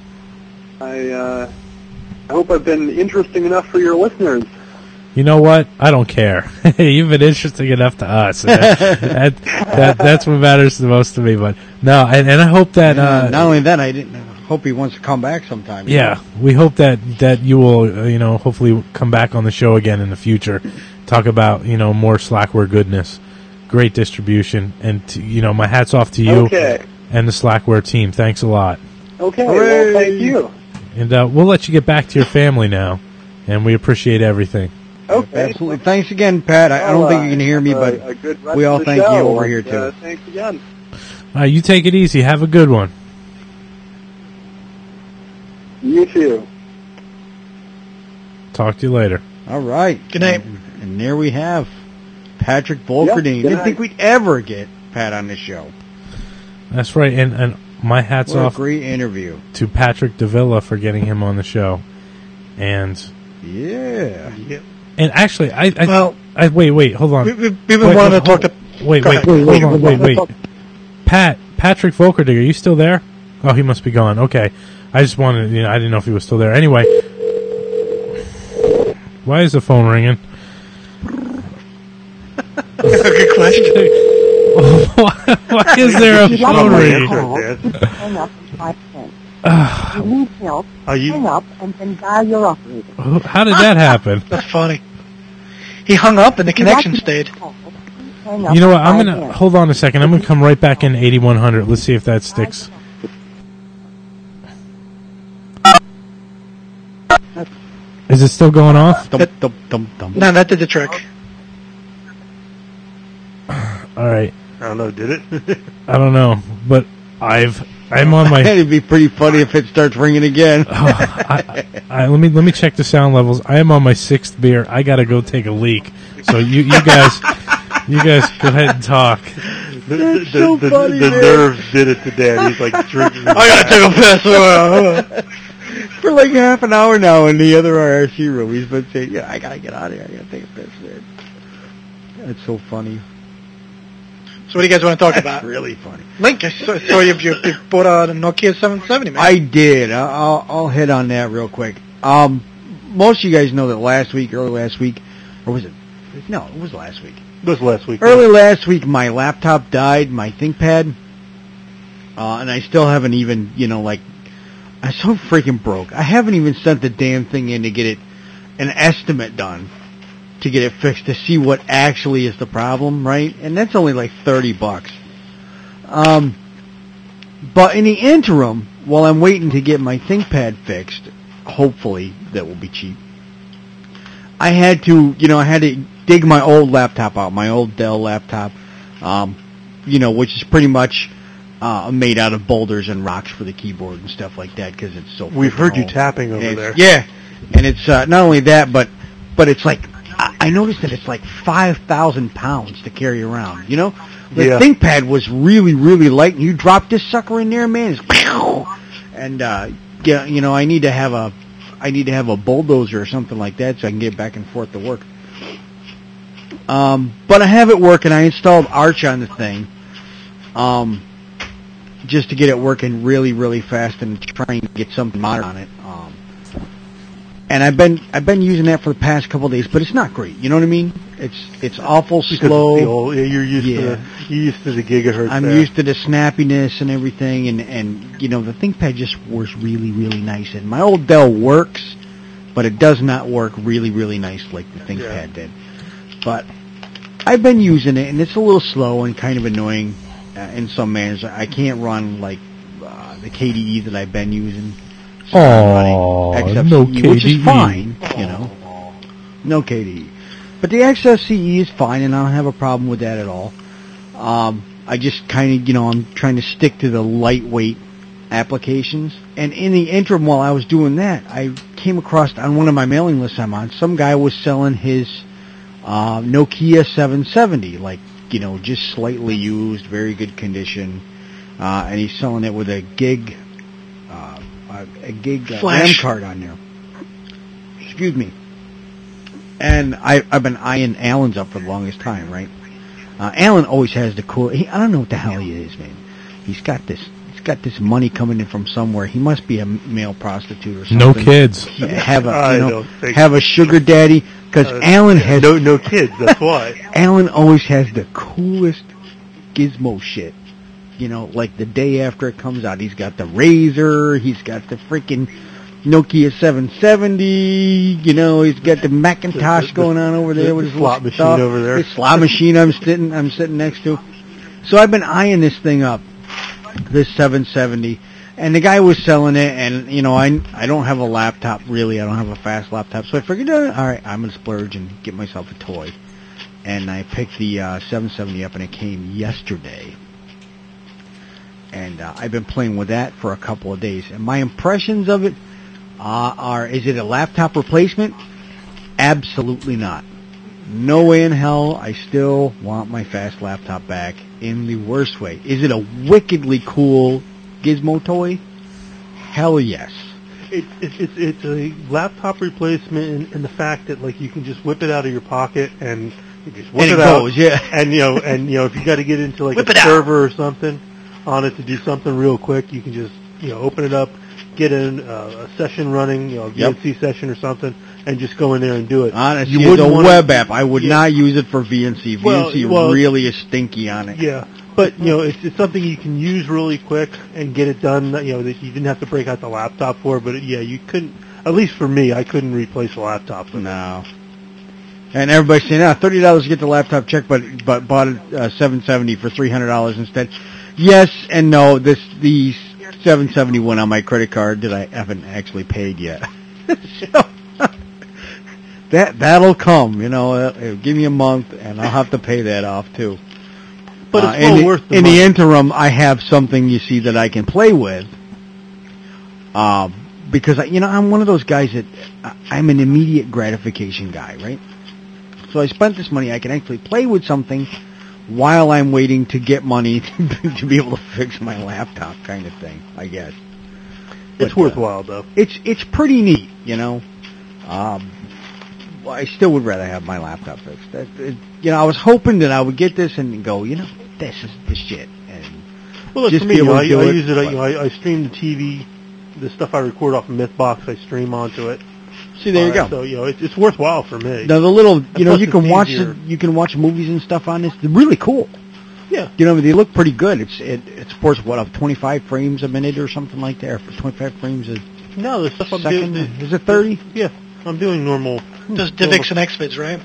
I uh, I hope I've been interesting enough for your listeners. You know what? I don't care. You've been interesting enough to us. That, that, that, that's what matters the most to me. But no, and, and I hope that uh, not only that, I didn't I hope he wants to come back sometime. Yeah, know? we hope that that you will, uh, you know, hopefully come back on the show again in the future, talk about, you know, more Slackware goodness, great distribution, and to, you know, my hats off to you okay. and the Slackware team. Thanks a lot. Okay, Hooray. well, thank you. And uh, we'll let you get back to your family now, and we appreciate everything. Okay. Absolutely. Thanks again, Pat. I, I don't think you can hear me, uh, but a good rest we all of the thank show, you over and, here, too. Uh, thanks again. Uh, you take it easy. Have a good one. You too. Talk to you later. All right. Good night. And, and there we have Patrick Volkerdine. Yep, Didn't night. think we'd ever get Pat on this show. That's right. And, and my hat's What off a great interview. to Patrick Davila for getting him on the show. And Yeah. Yeah. And actually, I, I, Well- I wait, wait, hold on. We, we, we've been Wait, wanting hold- to talk to. Wait, Go wait, ahead. wait, Wait, hold on, wait, wait, wait. Pat, Patrick Volkerdig, are you still there? Oh, he must be gone. Okay. I just wanted, you know, I didn't know if he was still there. Anyway. Why is the phone ringing? Good question. why, why is there a phone ringing? Hang up in five cents. If you need help, Are you- hang up and then dial your operator. How did that happen? That's funny. He hung up and the connection stayed. Hang up You know what? and I'm try gonna again. hold on a second. I'm gonna come right back in eighty-one hundred. Let's see if that sticks. Is it still going off? Dum, dum, dum, dum. No, that did the trick. All right. I don't know, did it? I don't know, but I've I'm on my. It'd be pretty funny if it starts ringing again. Oh, I, I, let me let me check the sound levels. I am on my sixth beer. I gotta go take a leak. So you you guys you guys go ahead and talk. The, That's the, so the, funny, the man. nerves did it to Dad. He's like drinking. I gotta take a piss. For like half an hour now in the other R R C room, he's been saying, "Yeah, I gotta get out of here. I gotta take a piss, man." That's so funny. So what do you guys want to talk That's about? really funny. Link, I saw, saw you, you, you bought a Nokia seven seventy, man. I did. I- I'll, I'll hit on that real quick. Um, most of you guys know that last week, early last week, or was it? No, it was last week. It was last week. Early last week, my laptop died, my ThinkPad, uh, and I still haven't even, you know, like, I'm so freaking broke. I haven't even sent the damn thing in to get it, an estimate done, to get it fixed, to see what actually is the problem, right? And that's only like thirty bucks. Um, but in the interim, while I'm waiting to get my ThinkPad fixed, hopefully that will be cheap, I had to, you know, I had to dig my old laptop out, my old Dell laptop, um, you know, which is pretty much uh, made out of boulders and rocks for the keyboard and stuff like that because it's so. We've freaking heard you old. tapping over And there. it's- Yeah, and it's uh, not only that, but but it's like I, I noticed that it's like five thousand pounds to carry around. You know, the Yeah. ThinkPad was really really light, and you drop this sucker in there, man, it's and uh, yeah, you know, I need to have a I need to have a bulldozer or something like that so I can get back and forth to work. Um, but I have it working. I installed Arch on the thing, um, just to get it working really, really fast and try and get something modern on it. Um, and I've been I've been using that for the past couple of days, but it's not great. You know what I mean? It's it's awful Because slow. it's the old, yeah, you're used Yeah. to the, you're used to the gigahertz. I'm there. used to the snappiness and everything, and, and you know, the ThinkPad just works really, really nice. And my old Dell works, but it does not work really, really nice like the ThinkPad Yeah. did. But I've been using it, and it's a little slow and kind of annoying uh, in some manners. I can't run like uh, the K D E that I've been using. So I'm running Aw, X F C E, no which K D E. is fine, you know. No K D E. But the X F C E is fine, and I don't have a problem with that at all. Um, I just kind of, you know, I'm trying to stick to the lightweight applications. And in the interim, while I was doing that, I came across on one of my mailing lists I'm on, some guy was selling his uh, Nokia seven seventy, like, you know, just slightly used, very good condition, uh, and he's selling it with a gig, uh, a, a gig uh, Flash. RAM card on there. Excuse me. And I, I've been eyeing Alan's up for the longest time, right? Uh, Alan always has the cool. He, I don't know what the hell he is, man. He's got this. He's got this money coming in from somewhere. He must be a male prostitute or something. No kids. Yeah, have a I you know don't think have a sugar daddy because Uh, Alan has no no kids. That's why. Alan always has the coolest gizmo shit. You know, like the day after it comes out, he's got the Razor, he's got the freaking Nokia seven seventy, you know, he's got the Macintosh The- the- going on over there the with his slot little machine stuff. over there. The slot machine I'm sitting, I'm sitting next to. So I've been eyeing this thing up, this seven seventy, and the guy was selling it, and you know, I I don't have a laptop really, I don't have a fast laptop, so I figured, uh, all right, I'm gonna splurge and get myself a toy, and I picked the uh, seven seventy up, and it came yesterday, and uh, I've been playing with that for a couple of days, and my impressions of it uh, are: is it a laptop replacement? Absolutely not. No way in hell. I still want my fast laptop back in the worst way. Is it a wickedly cool gizmo toy? Hell yes. It's it's it's, it's a laptop replacement in, in the fact that like you can just whip it out of your pocket and you just whip And it, it out. goes, yeah. And you know, and you know, if you got to get into like Whip a it out. server or something on it to do something real quick, you can just you know open it up, get in uh, a session running, you know, a V N C session or something, and just go in there and do it. Honestly, you it's wouldn't a wanna- web app. I would yeah. not use it for V N C. V N C Well, well, really is stinky on it. Yeah, but you know, it's, it's something you can use really quick and get it done. You know, that you didn't have to break out the laptop for. But yeah, you couldn't. At least for me, I couldn't replace a laptop. With No. And everybody's saying, ah, thirty dollars to get the laptop checked, but but bought it uh, seven seventy for three hundred dollars instead. Yes and no. This the seven seventy went on my credit card that I haven't actually paid yet. So, that that'll come. You know, uh, uh, give me a month, and I'll have to pay that off too. But it's Uh, well in, worth the in money. the interim, I have something you see that I can play with. Um, because I, you know, I'm one of those guys that uh, I'm an immediate gratification guy, right? So I spent this money. I can actually play with something while I'm waiting to get money to, to be able to fix my laptop, kind of thing. I guess It's But, uh, worthwhile though. it's it's pretty neat, you know. Um, well, I still would rather have my laptop fixed. That, it, you know, I was hoping that I would get this and go, you know, this is the shit. And Well, look, just for me, be you know, able I, to do I it, use it. I, but- you know, I, I stream the T V, the stuff I record off of Mythbox. I stream onto it. See, there you Uh, go. So you know, it's, it's worthwhile for me. Now the little, you know, plus you it's can watch easier. the, you can watch movies and stuff on this. They're really cool. Yeah. You know, they look pretty good. It's it, it supports what up twenty-five frames a minute or something like that. For twenty-five frames a No, the stuff I'm second. doing. Is it thirty? Yeah, I'm doing normal. Does DivX and Xvids, right?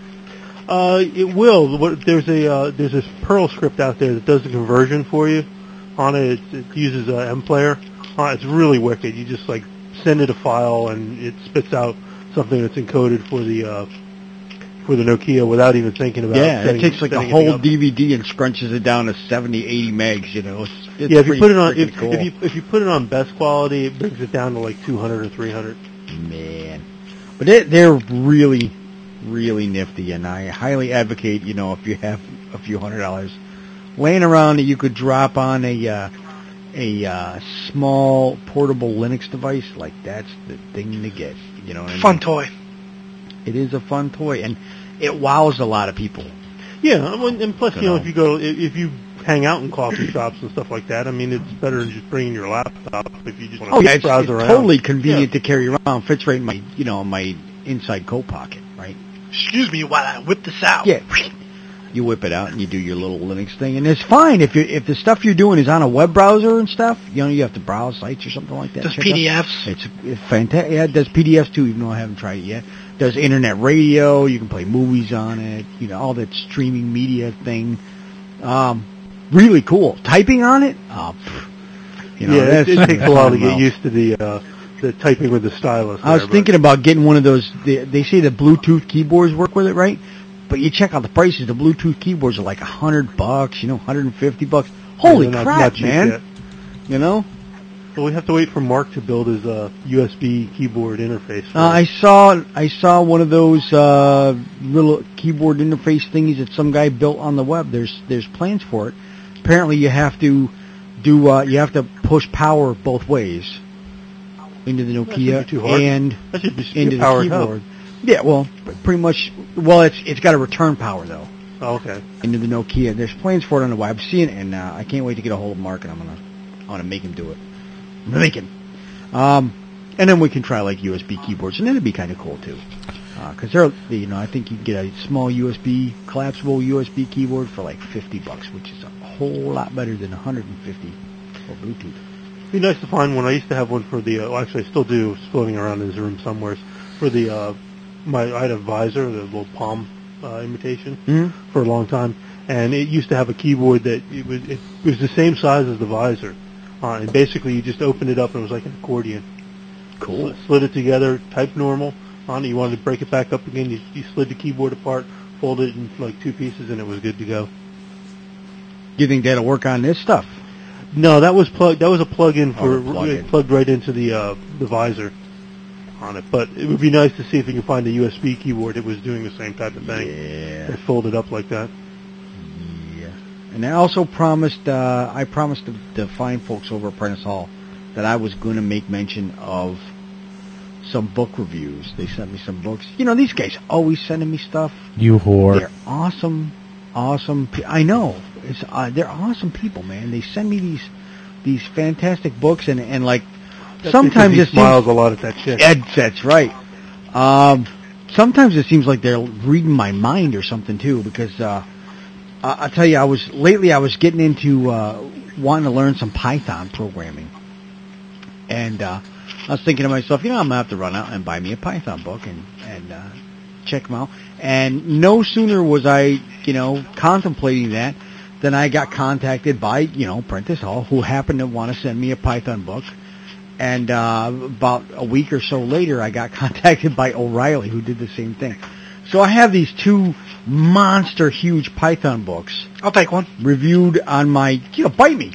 Uh, it will. What, there's a uh, there's this Perl script out there that does the conversion for you. On it, it, it uses uh, MPlayer. Uh, it's really wicked. You just like send it a file and it spits out something that's encoded for the uh, for the Nokia without even thinking about. Yeah, setting, it takes like a setting whole anything up. D V D and scrunches it down to seventy, eighty megs. You know, it's, it's Yeah, if you pretty put it on freaking if, cool. if you if you put it on best quality, it brings it down to like two hundred or three hundred. Man, but they, they're really, really nifty, and I highly advocate. You know, if you have a few hundred dollars laying around that you could drop on a uh, a uh, small portable Linux device, like that's the thing to get. You know, what I Fun mean? toy. It is a fun toy, and it wows a lot of people. Yeah, and and plus, you know, know. if you go, if if you hang out in coffee shops and stuff like that, I mean, it's better than just bringing your laptop if you just want to Oh yeah, it's, browse it's around. totally convenient to carry around. Fits right in my, you know, my inside coat pocket, right? Excuse me while I whip this out. Yeah. You whip it out and you do your little Linux thing, and it's fine if you if the stuff you're doing is on a web browser and stuff. You know, you have to browse sites or something like that. Does Check P D out- Fs? It's, it's fantastic. Yeah, it does P D Fs too, even though I haven't tried it yet. Does internet radio. You can play movies on it. You know, all that streaming media thing. Um, really cool. Typing on it. Oh, pff, you know, yeah, that's it, it takes a while to well. get used to the uh, the typing with the stylus. I was there, but- thinking about getting one of those. They, they say the Bluetooth keyboards work with it, right? But you check out the prices. The Bluetooth keyboards are like a hundred bucks. You know, hundred and fifty bucks. Holy Yeah, they're not- crap, not cheap man! yet. You know, Well, we have to wait for Mark to build his uh, U S B keyboard interface. for uh, I it. saw I saw one of those uh, little keyboard interface thingies that some guy built on the web. There's there's plans for it. Apparently, you have to do uh, you have to push power both ways into the That shouldn't be Nokia too hard. and That should be into the powered up. keyboard. Yeah, well, pretty much. Well, it's it's got a return power though. Oh, okay. Into the Nokia. There's plans for it on the web. I've seen it, and uh, I can't wait to get a hold of Mark, and I'm gonna I'm gonna make him do it. I'm gonna make him. Um, and then we can try like U S B keyboards, and that'd be kind of cool too. Because they're, you know, I think you can get a small U S B, collapsible U S B keyboard for like fifty bucks, which is a whole lot better than one hundred fifty for Bluetooth. It'd be nice to find one. I used to have one for the. Uh, well, actually, I still do. It's floating around in his room somewhere. For the uh, my I had a visor, the little palm uh, imitation, Mm-hmm. for a long time, and it used to have a keyboard that it was it was the same size as the visor, uh, and basically you just opened it up and it was like an accordion. Cool. Sl- slid it together, type normal. On it, you wanted to break it back up again. You, you slid the keyboard apart, folded it in like two pieces, and it was good to go. Do you think that'll work on this stuff? No, that was plug. That was a plug-in for Oh, plug-in. it plugged right into the uh, the visor on it. But it would be nice to see if you can find a U S B keyboard that was doing the same type of thing. Yeah. That folded up like that. Yeah. And I also promised, uh, I promised the, the fine folks over at Prentice Hall that I was going to make mention of some book reviews. They sent me some books. You know, these guys always sending me stuff. You whore. They're awesome, awesome. Pe- I know. It's uh, they're awesome people, man. They send me these these fantastic books, and and like That's sometimes because he it smiles seems, a lot at that chick. Ed, that's right. Um, sometimes it seems like they're reading my mind or something too, because uh, I- I'll tell you, I was lately I was getting into uh, wanting to learn some Python programming, and uh, I was thinking to myself, you know, I'm gonna have to run out and buy me a Python book and and uh, check them out. And no sooner was I, you know, contemplating that than I got contacted by, you know, Prentice Hall, who happened to want to send me a Python book. And uh, about a week or so later, I got contacted by O'Reilly, who did the same thing. So I have these two monster huge Python books. I'll take one. Reviewed on my, you know, bite me.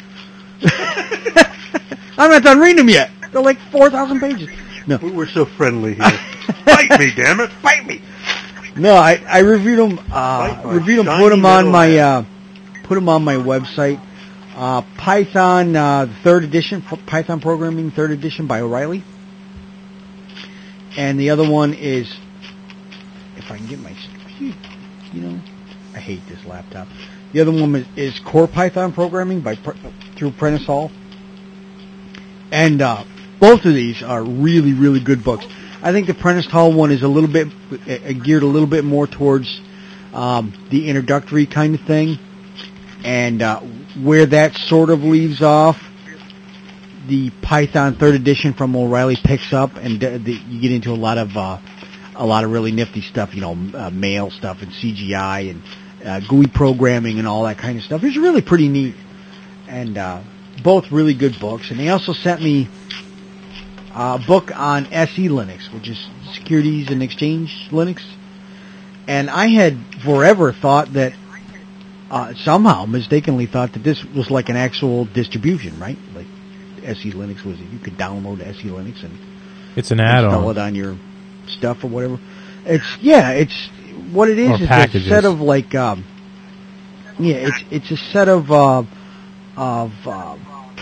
I'm not done reading them yet. They're like four thousand pages. No. We're so friendly here. Bite me, damn it. Bite me. No, I, I reviewed them, uh, reviewed them, put them on my, uh, put them on my website. Uh, Python, uh, third edition, Python Programming third edition by O'Reilly. And the other one is, if I can get my, you know, I hate this laptop. The other one is, is Core Python Programming by, through Prentice Hall. And, uh, both of these are really, really good books. I think the Prentice Hall one is a little bit uh, geared a little bit more towards um, the introductory kind of thing, and uh, where that sort of leaves off, the Python third edition from O'Reilly picks up, and the, the, you get into a lot of uh, a lot of really nifty stuff, you know, uh, mail stuff and C G I and uh, G U I programming and all that kind of stuff. It's really pretty neat, and uh, both really good books. And they also sent me a book on S E Linux, which is Securities and Exchange Linux. And I had forever thought that, uh, somehow mistakenly thought that this was like an actual distribution, right? Like S E Linux was, you could download S E Linux and it's an add-on. Install it on your stuff or whatever. It's, yeah, it's, what it is Or is packages. a set of like, um, yeah, it's, it's a set of, uh, of, uh,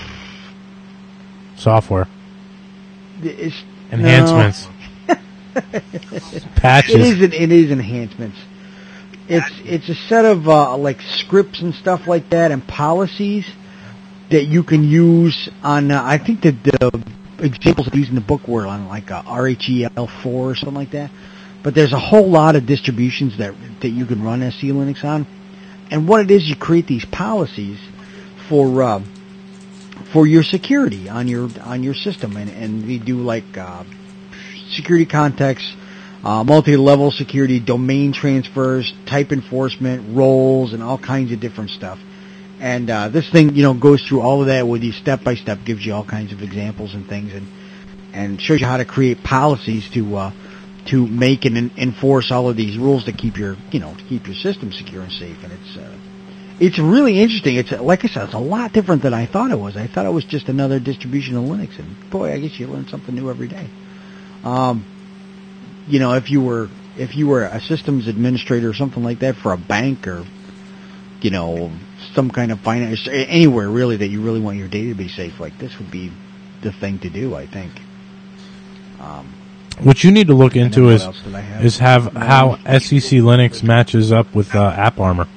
Software. It's, Enhancements. No. Patches. It is, an, it is enhancements. It's it's a set of uh, like scripts and stuff like that and policies that you can use on. Uh, I think that the examples used in the book were on like a R H E L four or something like that. But there's a whole lot of distributions that that you can run S E Linux on. And what it is, you create these policies for. Uh, for your security on your on your system, and and we do like uh, security context, uh, multi-level security, domain transfers, type enforcement, roles, and all kinds of different stuff. And uh, this thing, you know, goes through all of that with you step by step, gives you all kinds of examples and things, and and shows you how to create policies to uh, to make and en- enforce all of these rules to keep your you know to keep your system secure and safe. And it's uh, It's really interesting. It's like I said, it's a lot different than I thought it was. I thought it was just another distribution of Linux, and boy, I guess you learn something new every day. Um, you know, if you were if you were a systems administrator or something like that for a bank, or you know, some kind of finance, anywhere really that you really want your data to be safe, like this would be the thing to do, I think. Um, what you need to look into is else did I have? is have how S E C Linux matches up with uh, AppArmor.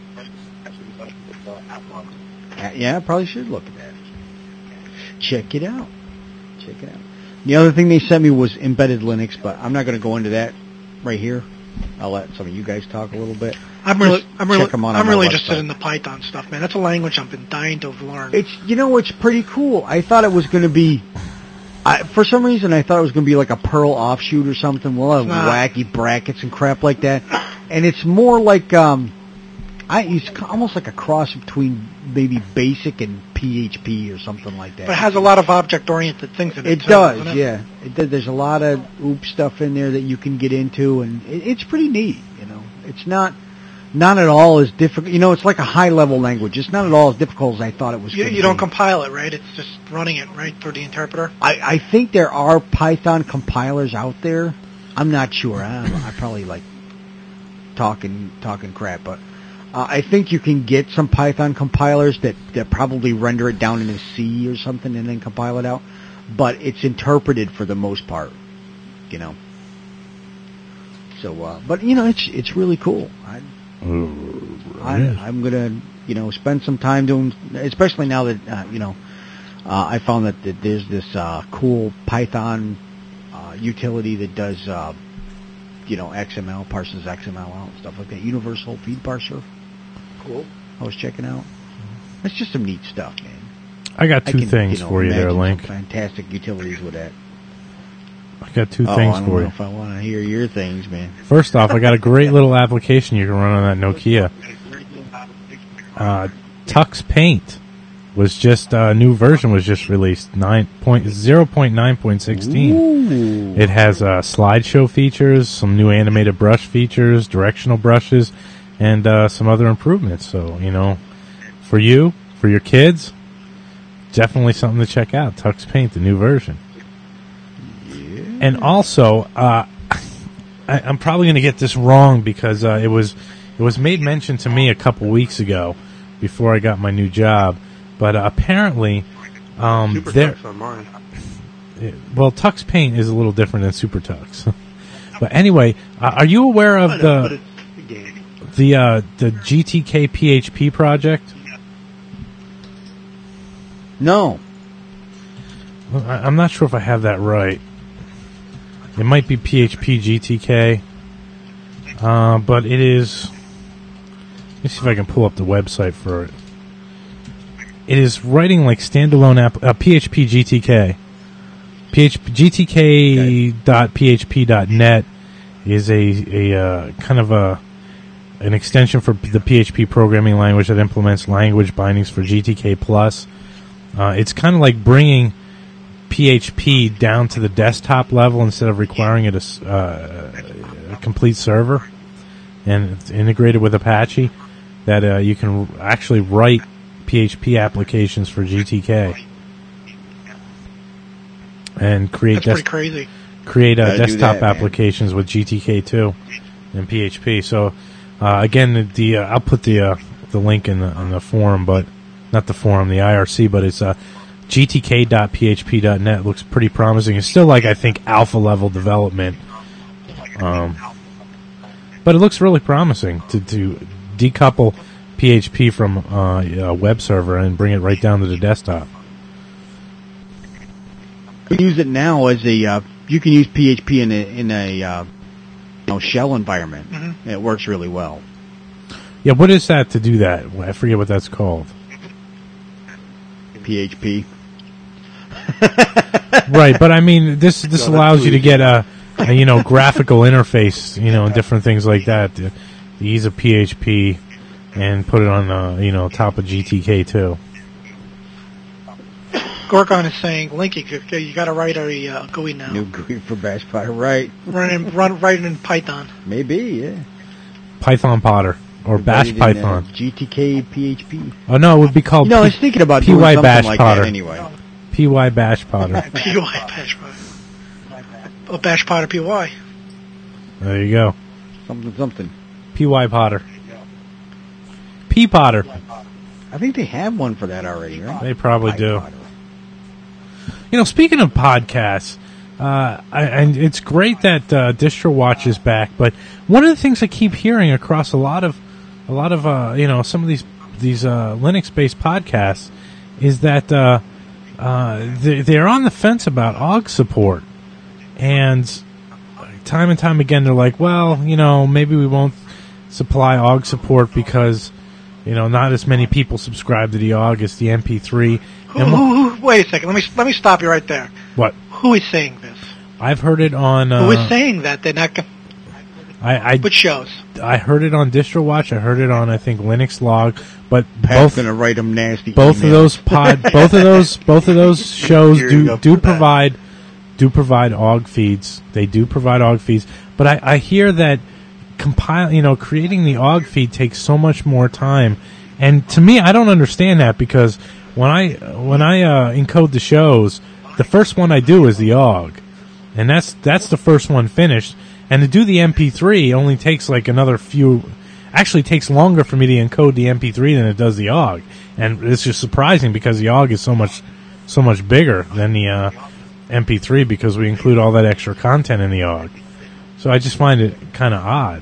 Yeah, I probably should look at that. Check it out. Check it out. The other thing they sent me was embedded Linux, but I'm not going to go into that right here. I'll let some of you guys talk a little bit. I'm really, Just I'm really, check 'em out on I'm my really website. interested in the Python stuff, man. That's a language I've been dying to learn. It's, you know, it's pretty cool. I thought it was going to be, I, for some reason I thought it was going to be like a Perl offshoot or something. Well, have It's not. wacky brackets and crap like that. And it's more like, um, I, it's almost like a cross between maybe BASIC and P H P or something like that. But it has a lot of object-oriented things in it, It too, does, doesn't it? yeah. It does. There's a lot of OOP stuff in there that you can get into, and it, it's pretty neat. You know, it's not not at all as difficult. You know, it's like a high-level language. It's not at all as difficult as I thought it was. You, gonna you don't be. compile it, right? It's just running it, right, through the interpreter? I, I think there are Python compilers out there. I'm not sure. I, don't know. I probably like talking talking crap, but uh, I think you can get some Python compilers that, that probably render it down into C or something and then compile it out. But it's interpreted for the most part. you know. So, uh, but you know, it's it's really cool. I, I I'm gonna you know spend some time doing, especially now that uh, you know, uh, I found that, that there's this uh, cool Python uh, utility that does uh, you know X M L, parses X M L out, stuff like that. Universal Feed Parser. Cool. I was checking out. That's just some neat stuff, man. I got two I can, things you know, for you there, imagine Link. some fantastic utilities with that. I got two oh, things I don't for know you. if I want to hear your things, man. First off, I got a great little application you can run on that Nokia. Uh, Tux Paint was just a uh, new version was just released nine point zero point nine point sixteen. It has uh, slideshow features, some new animated brush features, directional brushes, and uh, some other improvements. So you know, for you, for your kids, definitely something to check out. Tux Paint, the new version. And also, uh, I, I'm probably going to get this wrong because uh, it was it was made mention to me a couple weeks ago before I got my new job. But uh, apparently, um, Super there. Tux on mine. It, well, Tux Paint is a little different than Super Tux. But anyway, uh, are you aware of I know, the but it's a game. the uh, the G T K P H P project? No. Well, I, I'm not sure if I have that right. It might be P H P G T K, uh, but it is. Let me see if I can pull up the website for it. It is writing like standalone app. Uh, P H P G T K, P H P G T K dot P H P dot net is a a uh, kind of a an extension for the P H P programming language that implements language bindings for G T K plus. Uh, it's kind of like bringing P H P down to the desktop level instead of requiring it a, uh, a complete server, and it's integrated with Apache that uh, you can actually write P H P applications for G T K and create That's des- pretty crazy. create uh, Gotta do desktop that, man. applications with G T K two and P H P. So uh, again, the, the uh, I'll put the uh, the link in the, in the forum, but not the forum, the I R C, but it's uh, G T K dot P H P dot net. Looks pretty promising. It's still like I think alpha level development, um, but it looks really promising to to decouple P H P from uh, a web server and bring it right down to the desktop. You can use it now as a. Uh, you can use P H P in a in a uh, you know, shell environment. Mm-hmm. It works really well. Yeah, what is that to do that? I forget what that's called. P H P. Right, but I mean, this this No, allows that's you to easy. get a, a you know graphical interface, you know, and different things like that. The, the ease of P H P, and put it on uh, you know top of G T K too. Gorgon is saying, Link, you, you got to write a uh, G U I now. New G U I for Bash Potter, right? Run in, run, write it in Python. Maybe, yeah. Python Potter or Bash Write it in, uh, Python. G T K P H P. Oh no, it would be called. You know, I was P- thinking about P Y doing something Bash like Potter. that anyway. P Y Bash Potter. P Y Bash Potter. Oh, Bash Potter P Y. There you go. Something, something. P Y Potter. P Potter. I think they have one for that already, right? They probably Pi do. Potter. You know, speaking of podcasts, uh, I, and it's great that uh, DistroWatch is back. But one of the things I keep hearing across a lot of, a lot of, uh, you know, some of these these uh, Linux-based podcasts is that uh, uh, they, they're on the fence about O G support, and time and time again they're like, well, you know, maybe we won't supply O G support because, you know, not as many people subscribe to the O G as the M P three. Who, who, who, wait a second. Let me let me stop you right there. What? Who is saying this? I've heard it on. Uh, Who is saying that they're not? Gonna, I, I which shows? I heard it on DistroWatch. I heard it on I think Linux Log. But Pat's both gonna write them nasty. both of emails. those pod both of those both of those shows Gearing do up do for that. provide do provide O G feeds. They do provide O G feeds. But I, I hear that compile you know creating the O G feed takes so much more time. And to me, I don't understand that because when I when I uh, encode the shows, the first one I do is the O G, and that's that's the first one finished. And to do the M P three only takes like another few. Actually, takes longer for me to encode the M P three than it does the O G, and it's just surprising because the O G is so much so much bigger than the uh, M P three because we include all that extra content in the O G. So I just find it kind of odd.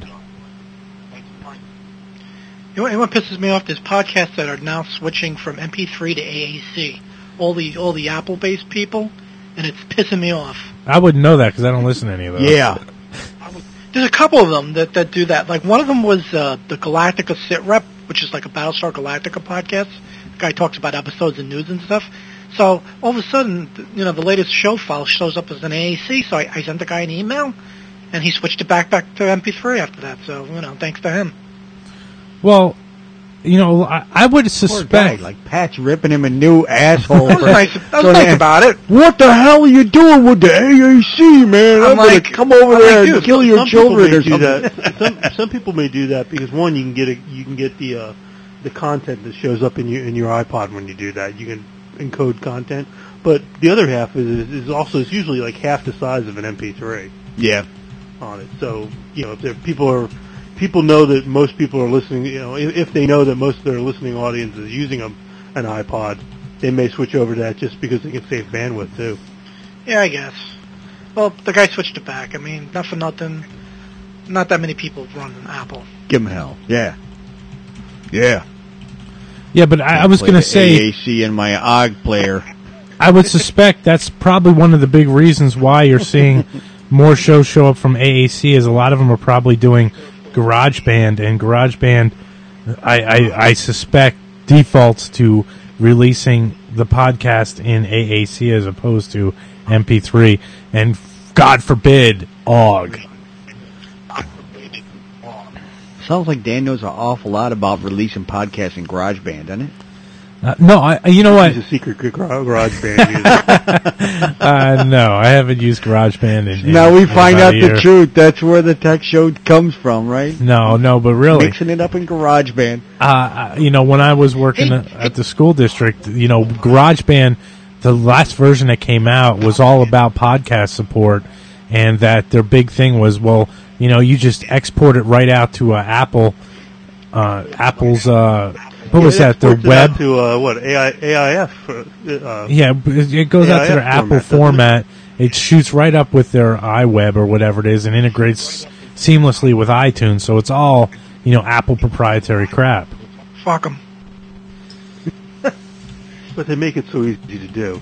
You know, what- you know what pisses me off? There's podcasts that are now switching from M P three to A A C. All the all the Apple-based people, and it's pissing me off. I wouldn't know that because I don't listen to any of those. Yeah. There's a couple of them that, that do that. Like one of them was uh, the Galactica Sit Rep, which is like a Battlestar Galactica podcast. The guy talks about episodes and news and stuff. So all of a sudden, th- you know, the latest show file shows up as an A A C. So I, I sent the guy an email, and he switched it back back to M P three after that. So you know, thanks to him. Well, you know, I, I would Poor guy, suspect. like Pat's ripping him a new asshole. That was nice. That was nice about it. What the hell are you doing with the A A C, man? I'm, I'm gonna like- come over I'm there like, and dude, kill your Some people children may or do something. that. Some some people may do that because one, you can get a, you can get the uh, the content that shows up in your in your iPod when you do that. You can encode content, but the other half is is also it's usually like half the size of an M P three Yeah. on it. So you know if there, people are people know that most people are listening. You know if, if they know that most of their listening audience is using a, an iPod, they may switch over to that just because they can save bandwidth too. Yeah, I guess. Well, the guy switched it back. I mean, not for nothing. Not that many people run an Apple. Give him hell. Yeah. Yeah. Yeah, but I, I was Play going the to say, A A C in my O G player. I would suspect that's probably one of the big reasons why you're seeing more shows show up from A A C, is a lot of them are probably doing GarageBand, and GarageBand, I, I, I suspect, defaults to releasing the podcast in A A C as opposed to M P three, and God forbid, O G. Sounds like Dan knows an awful lot about releasing podcasts in GarageBand, doesn't it? Uh, no, I, you know what? He's a secret gar- garage band user. uh, no, I haven't used GarageBand in, in Now we in find about out a the year. truth. That's where the tech show comes from, right? No, no, but really, Mixing it up in GarageBand. uh, you know, when I was working Hey, at the school district, you know, GarageBand, the last version that came out was all about podcast support, and that their big thing was, well, you know, you just export it right out to uh, Apple, uh, Apple's, uh, what was Yeah, that, their exports it web? out to uh, what A I, A I F. Uh, Yeah, it it goes out to their A I F Apple format, doesn't format. It shoots right up with their iWeb or whatever it is and integrates seamlessly with iTunes. So it's all, you know, Apple proprietary crap. Fuck them. But they make it so easy to do.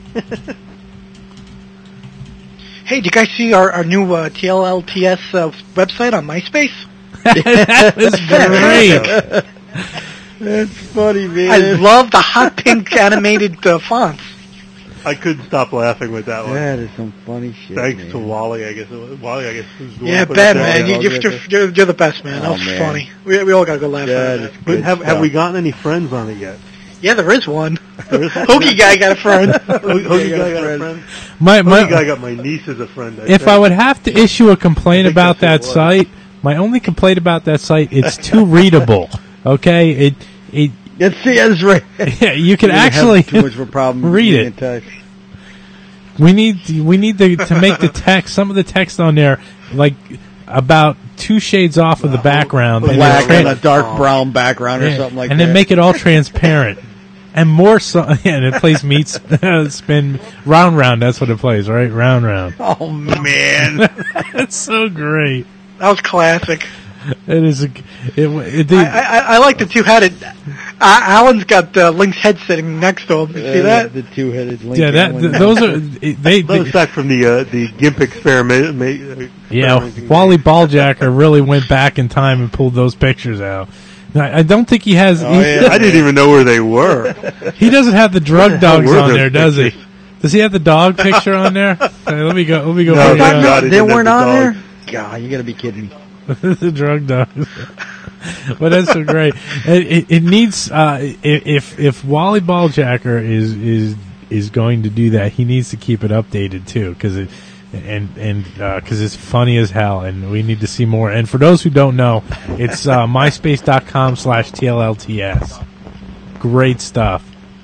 Hey, did you guys see our, our new uh, T L L T S uh, website on MySpace? That was great. That's funny, man. I love the hot pink animated uh, fonts. I couldn't stop laughing with that one. That is some funny shit. Thanks man. to Wally, I guess. It was. Wally, I guess. Was the one Yeah, who put Ben, it man, down. you, you're, you're, you're, you're the best, man. That Oh, was man. funny. We, we all got a good laugh That out of is it. But have, have stuff. we gotten any friends on it yet? Yeah, there is one. There is one? Hokey guy got a friend. Hokey guy got a friend. My, Hokey my, guy got my niece as a friend. I if think. I would have to issue a complaint I think about that that's what it was. site, my only complaint about that site, it's too readable. Okay, it it Let's see, that's right. yeah, you can We have actually too much of a problem read reading it. text. We need we need to to make the text, some of the text on there, like about two shades off of the background, and then, Black tra- and a dark brown background or yeah, something like and that. then make it all transparent and more so. Yeah, and it plays meat sp- spin round round. That's what it plays, right? Round round. Oh man, It's so great. That was classic. It is. A, it, it, I, I, I like the two-headed. Uh, Alan's got uh, Link's head sitting next to him. You see that? The two-headed link. yeah, that th- those are they. they That was back from the uh, the GIMP experiment. ma- uh, Yeah, experimenting Wally days. Balljacker really went back in time and pulled those pictures out. I I don't think he has. Oh, he, yeah. I didn't even know where they were. he doesn't have the drug Where the hell dogs were on those there, does he? pictures? Does he have the dog picture on there? Hey, let me go. Let me go. No, bring it thank up. God he they didn't weren't have the on dog. there. God, you got to be kidding me. the drug dogs. But that's so great. It, it, it needs uh, i- if if Wally Balljacker is is is going to do that, he needs to keep it updated too, because it and and because it's funny as hell, and we need to see more. And for those who don't know, it's uh, myspace dot com slash T L L T S. Great stuff.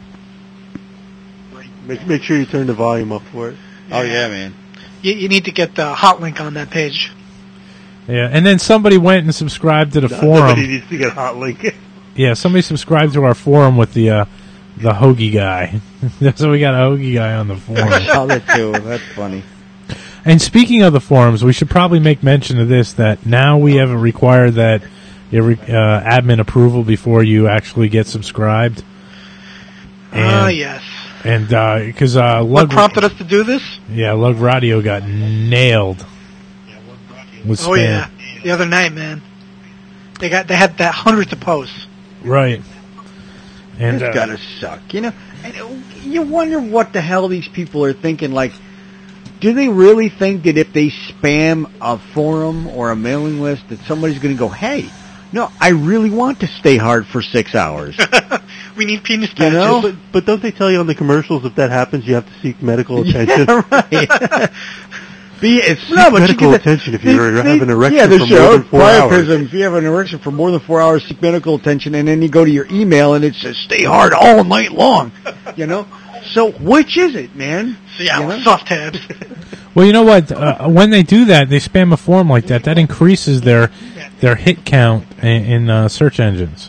Make, make sure you turn the volume up for it. Oh yeah, man. You, you need to get the hot link on that page. Yeah, and then somebody went and subscribed to the Nobody forum. needs to get hot link. Yeah, somebody subscribed to our forum with the uh, the hoagie guy. So we got a hoagie guy on the forum. I saw that too. That's funny. And speaking of the forums, we should probably make mention of this, that now we have required that you re- uh, admin approval before you actually get subscribed. Ah, uh, yes. And because uh, uh, what prompted us to do this? Yeah, Lug Radio got nailed with spam. Oh yeah, the other night, man. They got they had that hundreds of posts. Right. And it's uh, gotta suck, you know. And you wonder what the hell these people are thinking. Like, do they really think that if they spam a forum or a mailing list, that somebody's going to go, "Hey, no, I really want to stay hard for six hours." We need penis patches. You know? But, but don't they tell you on the commercials if that happens, you have to seek medical attention? Yeah, right. Be it's no, but medical attention if you're they, having an erection yeah, for more show, than four hours. If you have an erection for more than four hours, seek medical attention, and then you go to your email and it says "stay hard all night long." You know, so which is it, man? So yeah, you know? soft tabs. Well, you know what? Uh, when they do that, they spam a form like that. That increases their their hit count in, in uh, search engines.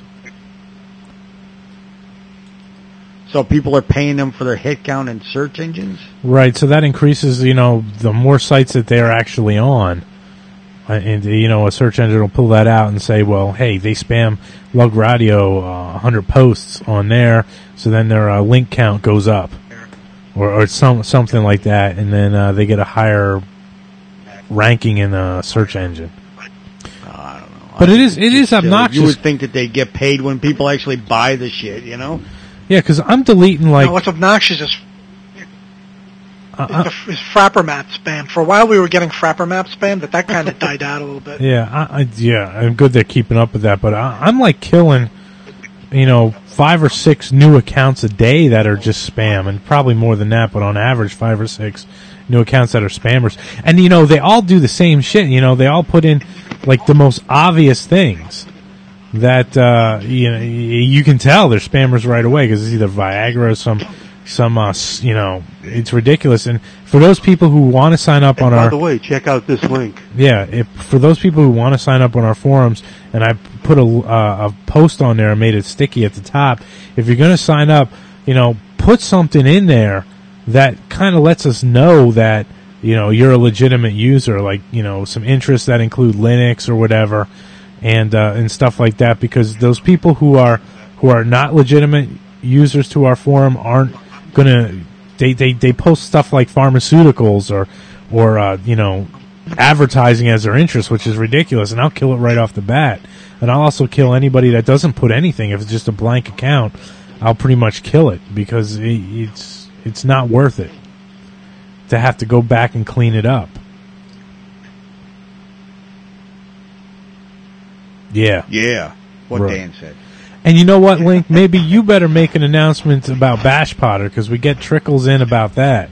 So people are paying them for their hit count in search engines? Right, so that increases, you know, the more sites that they're actually on. Uh, and, you know, a search engine will pull that out and say, well, hey, they spam Lug Radio uh, one hundred posts on there, so then their uh, link count goes up. Or, or some something like that, and then uh, they get a higher ranking in the search engine. Oh, I don't know. But it is it is obnoxious. You would think that they get paid when people actually buy the shit, you know? Yeah, because I'm deleting like. No, what's obnoxious is, uh, is, the, is Frapper Map spam. For a while, we were getting Frapper Map spam, but that kind of died out a little bit. Yeah, I, I, yeah, I'm good they're keeping up with that, but I, I'm like killing, you know, five or six new accounts a day that are just spam, and probably more than that, but on average, five or six new accounts that are spammers. And you know, they all do the same shit. You know, they all put in like the most obvious things. That uh, you know, you can tell they're spammers right away because it's either Viagra or some, some uh, you know, it's ridiculous. And for those people who want to sign up on by our, by the way, check out this link. Yeah, if, for those people who want to sign up on our forums, and I put a, uh, a post on there and made it sticky at the top. If you're going to sign up, you know, put something in there that kind of lets us know that you know you're a legitimate user, like you know some interests that include Linux or whatever. And uh, and stuff like that, because those people who are who are not legitimate users to our forum aren't gonna they, they, they post stuff like pharmaceuticals or or uh, you know advertising as their interest, which is ridiculous. And I'll kill it right off the bat. And I'll also kill anybody that doesn't put anything. If it's just a blank account, I'll pretty much kill it because it, it's it's not worth it to have to go back and clean it up. Yeah. Yeah. What right. Dan said. And you know what, Link? Maybe you better make an announcement about Bash Potter because we get trickles in about that.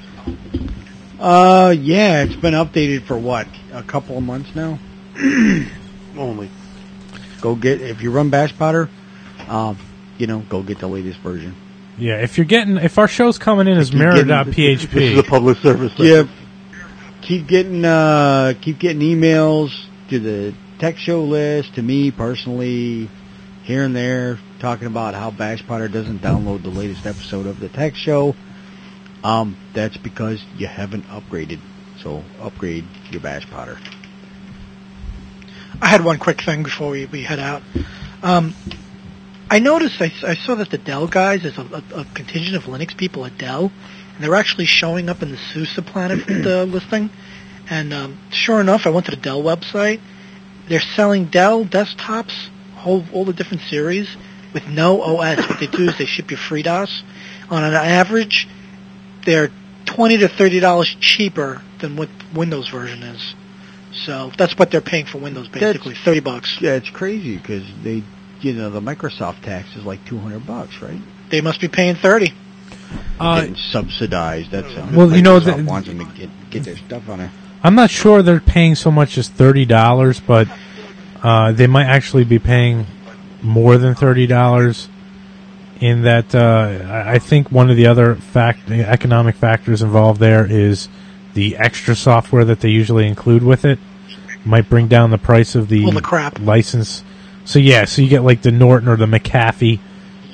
Uh, yeah, it's been updated for what? A couple of months now? Only. Go get, if you run Bash Potter, um, you know, go get the latest version. Yeah, if you're getting, if our show's coming in as mirror dot P H P. This is a public service. Yeah. Keep getting, uh, keep getting emails to the tech show list, to me personally, here and there, talking about how Bash Potter doesn't download the latest episode of the tech show. Um, that's because you haven't upgraded. So upgrade your Bash Potter. I had one quick thing before we, we head out. Um, I noticed, I, I saw that the Dell guys, there's a, a, a contingent of Linux people at Dell, and they're actually showing up in the SUSE Planet uh, listing. And um, sure enough, I went to the Dell website. They're selling Dell desktops, whole, all the different series, with no O S. What they do is they ship you FreeDOS. On an average, they're twenty to thirty dollars cheaper than what Windows version is. So that's what they're paying for Windows, basically, that's, thirty bucks. Yeah, it's crazy because they, you know, the Microsoft tax is like two hundred bucks, right? They must be paying thirty. Uh, Getting subsidized. That's how well, Microsoft you know, the, wants them to get get their stuff on it. I'm not sure they're paying so much as thirty dollars, but uh, they might actually be paying more than thirty dollars. In that, uh, I think one of the other fact, economic factors involved there is the extra software that they usually include with it might bring down the price of the, All the crap. license. So yeah, so you get like the Norton or the McAfee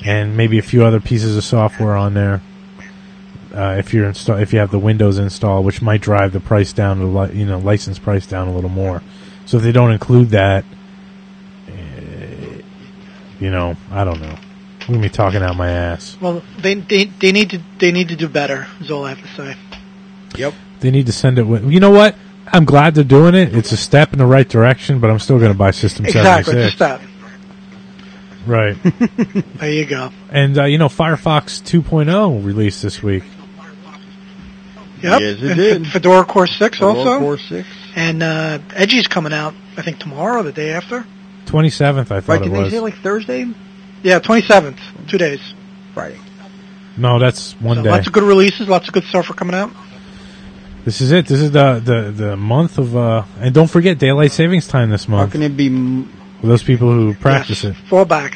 and maybe a few other pieces of software on there. Uh, if you're install, if you have the Windows install, which might drive the price down, to li- you know, license price down a little more. So if they don't include that, uh, you know, I don't know. I'm gonna be talking out my ass. Well, they they they need to they need to do better. Is all I have to say. Yep. They need to send it with. You know what? I'm glad they're doing it. It's a step in the right direction, but I'm still going to buy System Exactly, seventy-six. it's a step. Right. There you go. And, uh, you know, Firefox two point oh released this week. Yep. Yes, it and did. F- Fedora Core six Fedora also. Core six. And uh, Edgy's coming out, I think, tomorrow or the day after. twenty-seventh, I Right, thought it did they was. say like Thursday? Yeah, twenty-seventh. Two days. Friday. No, that's one So day. lots of good releases, lots of good stuff are coming out. This is it. This is the, the, the month of, uh, and don't forget daylight savings time this How month. can it be? m- For those people who practice yes. it. Fall back.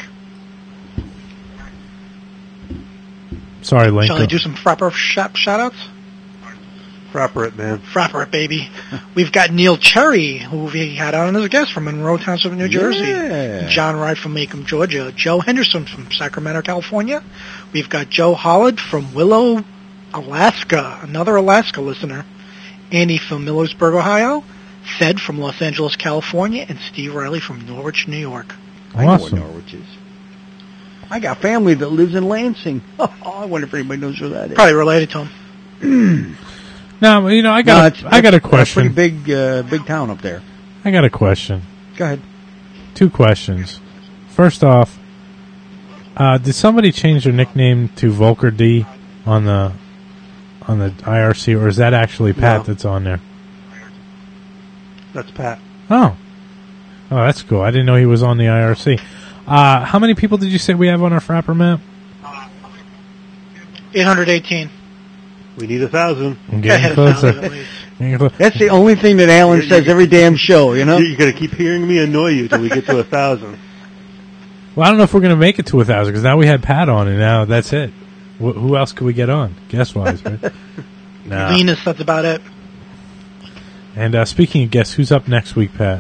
Sorry, Link. Shall I do some Frapper shout outs? Frapper it, man. Frapper it, baby. We've got Neil Cherry, who we had on as a guest from Monroe Township, New Jersey. Yeah. John Wright from Macomb, Georgia. Joe Henderson from Sacramento, California. We've got Joe Hollard from Willow, Alaska, another Alaska listener. Andy from Millersburg, Ohio. Fed from Los Angeles, California. And Steve Riley from Norwich, New York. I know Awesome. where Norwich is. I got family that lives in Lansing. Oh, I wonder if anybody knows where that is. Probably related to him. Now, you know, I No, got, it's- a, I got a it's question. Pretty big, uh, big town up there. I got a question. Go ahead. Two questions. First off, uh, did somebody change their nickname to Volker D on the on the I R C, or is that actually Pat No. that's on there? That's Pat. Oh, oh, that's cool. I didn't know he was on the I R C. Uh, how many people did you say we have on our Frapper map? eight hundred eighteen. We need a thousand. I'm Yeah, getting a closer. thousand at least. Getting clo- That's the only thing that Alan says every damn show, you know? You- You're going to keep hearing me annoy you till we get to a thousand. Well, I don't know if we're going to make it to a thousand because now we had Pat on, and now that's it. Wh- who else could we get on? Guess wise, right? Nah. Linus, that's about it. And uh, speaking of guests, who's up next week, Pat?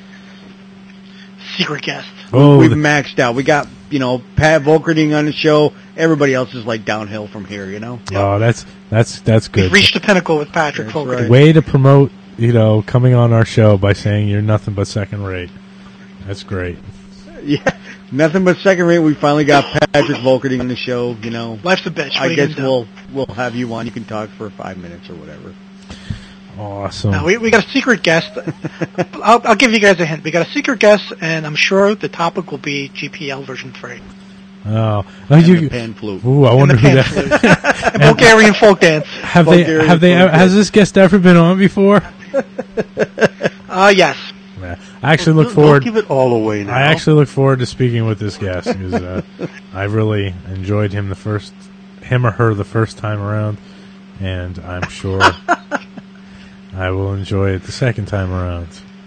Secret guest. Oh, We've the- maxed out. We got, you know, Pat Volkerding on the show. Everybody else is like downhill from here, you know? oh, that's that's that's We've good. reached the pinnacle with Patrick That's Fogarty. right. Way to promote, you know, coming on our show by saying you're nothing but second rate. That's great. Yeah. Nothing but second rate. We finally got Patrick Volkerding on the show, you know. Life's a bitch. What are I you guess gonna do? we'll we'll have you on. You can talk for five minutes or whatever. Awesome. No, we, we got a secret guest. I'll, I'll give you guys a hint. We got a secret guest, and I'm sure the topic will be G P L version three. Oh, oh And you. the pan flute. Ooh, I wonder and who the that. pan flute. And Bulgarian folk dance. Have they? Bulgarian Have they? folk Has dance. this guest ever been on before? Uh, yes. Nah. I actually look Don't forward. give it all away now. I actually look forward to speaking with this guest because uh, I really enjoyed him the first, him or her the first time around, and I'm sure I will enjoy it the second time around.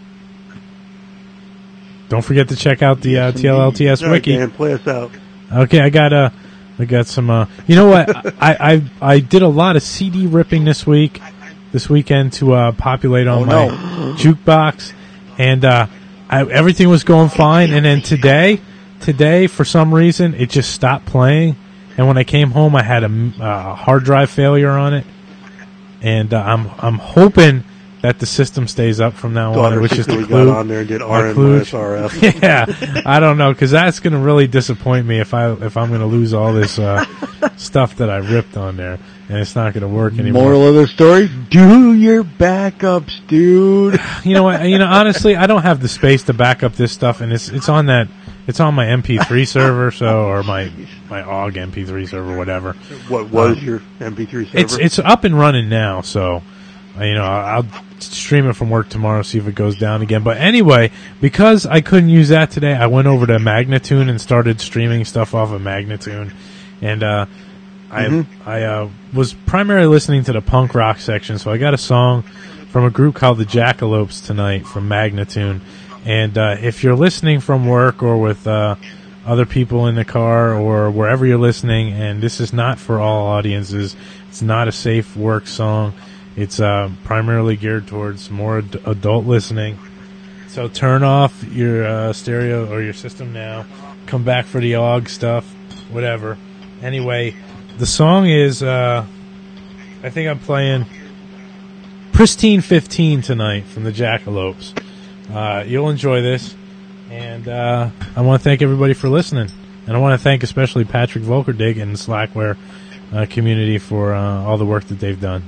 Don't forget to check out the uh, Yes, T L L T S All right, wiki. Dan, play us out. Okay, I got uh, I got some. Uh, you know what? I, I I did a lot of C D ripping this week, this weekend to uh, populate on Oh, my no. jukebox, and uh, I, everything was going fine. And then today, today for some reason it just stopped playing. And when I came home, I had a m- uh, hard drive failure on it, and uh, I'm I'm hoping that the system stays up from now on, Daughter which is sister the we clue. got on there and did My R N clue- minus R F. Yeah, I don't know because that's going to really disappoint me if I if I'm going to lose all this uh, stuff that I ripped on there, and it's not going to work anymore. Moral of the story: do your backups, dude. You know what? You know, honestly, I don't have the space to back up this stuff, and it's it's on that it's on my M P three server, so or my my O G M P three server, whatever. What was Um, your M P three server? It's it's up and running now, so uh, you know I'll stream it from work tomorrow, see if it goes down again. But anyway, because I couldn't use that today, I went over to Magnatune and started streaming stuff off of Magnatune, and uh, I Mm-hmm. I uh, was primarily listening to the punk rock section, so I got a song from a group called the Jackalopes tonight from Magnatune. And uh, if you're listening from work or with uh, other people in the car or wherever you're listening, and this is not for all audiences, it's not a safe work song. It's uh, primarily geared towards more ad- adult listening. So turn off your uh, stereo or your system now. Come back for the O G stuff whatever. Anyway, the song is, uh, I think I'm playing Pristine fifteen tonight from the Jackalopes. Uh, you'll enjoy this. And uh, I want to thank everybody for listening. And I want to thank especially Patrick Volkerdig and the Slackware uh, community for uh, all the work that they've done.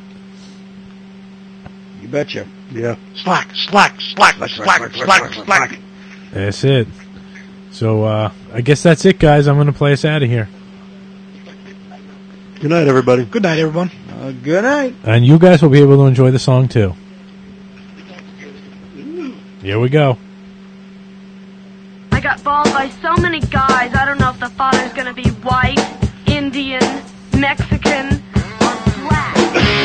You betcha. Yeah. Slack, slack, slack, slack, slack, slack, slack. That's it. So uh, I guess that's it, guys. I'm going to play us out of here. Good night, everybody. Good night, everyone. Uh, good night. And you guys will be able to enjoy the song, too. Here we go. I got balled by so many guys, I don't know if the father's gonna be white, Indian, Mexican, or black.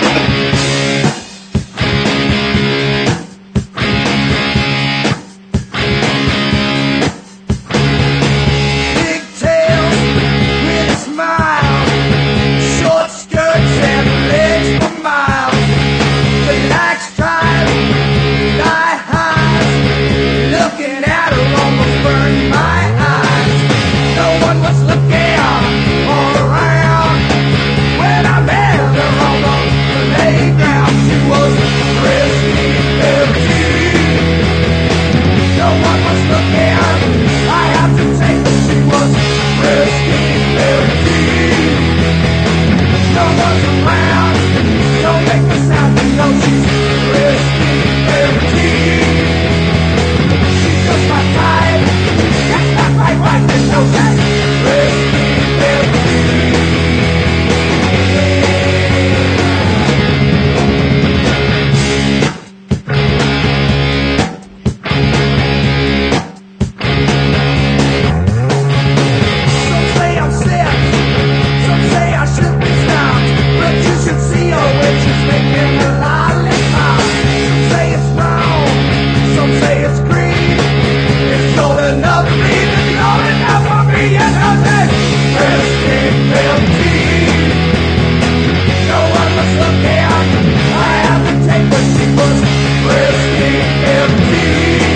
Pigtails with a smile, short skirts and legs for miles. The lights drive, die high, looking at her almost burned my eyes. No one was looking all around when I met her on the playground. She was frisky, empty. No one was looking, I have to take her. She was frisky, empty. No one's around, don't make a sound, you know she's frisky, empty. She's just my type, that's not right, right, there's no that frisky, empty. Some say I'm sick, some say I should be stopped, but you should see her when she's making a lollipop. Some say it's wrong, some say it's green. It's old enough for me, it's old enough for me, and I'll say frisky, empty. No one was looking, I have to take what she was frisky, empty.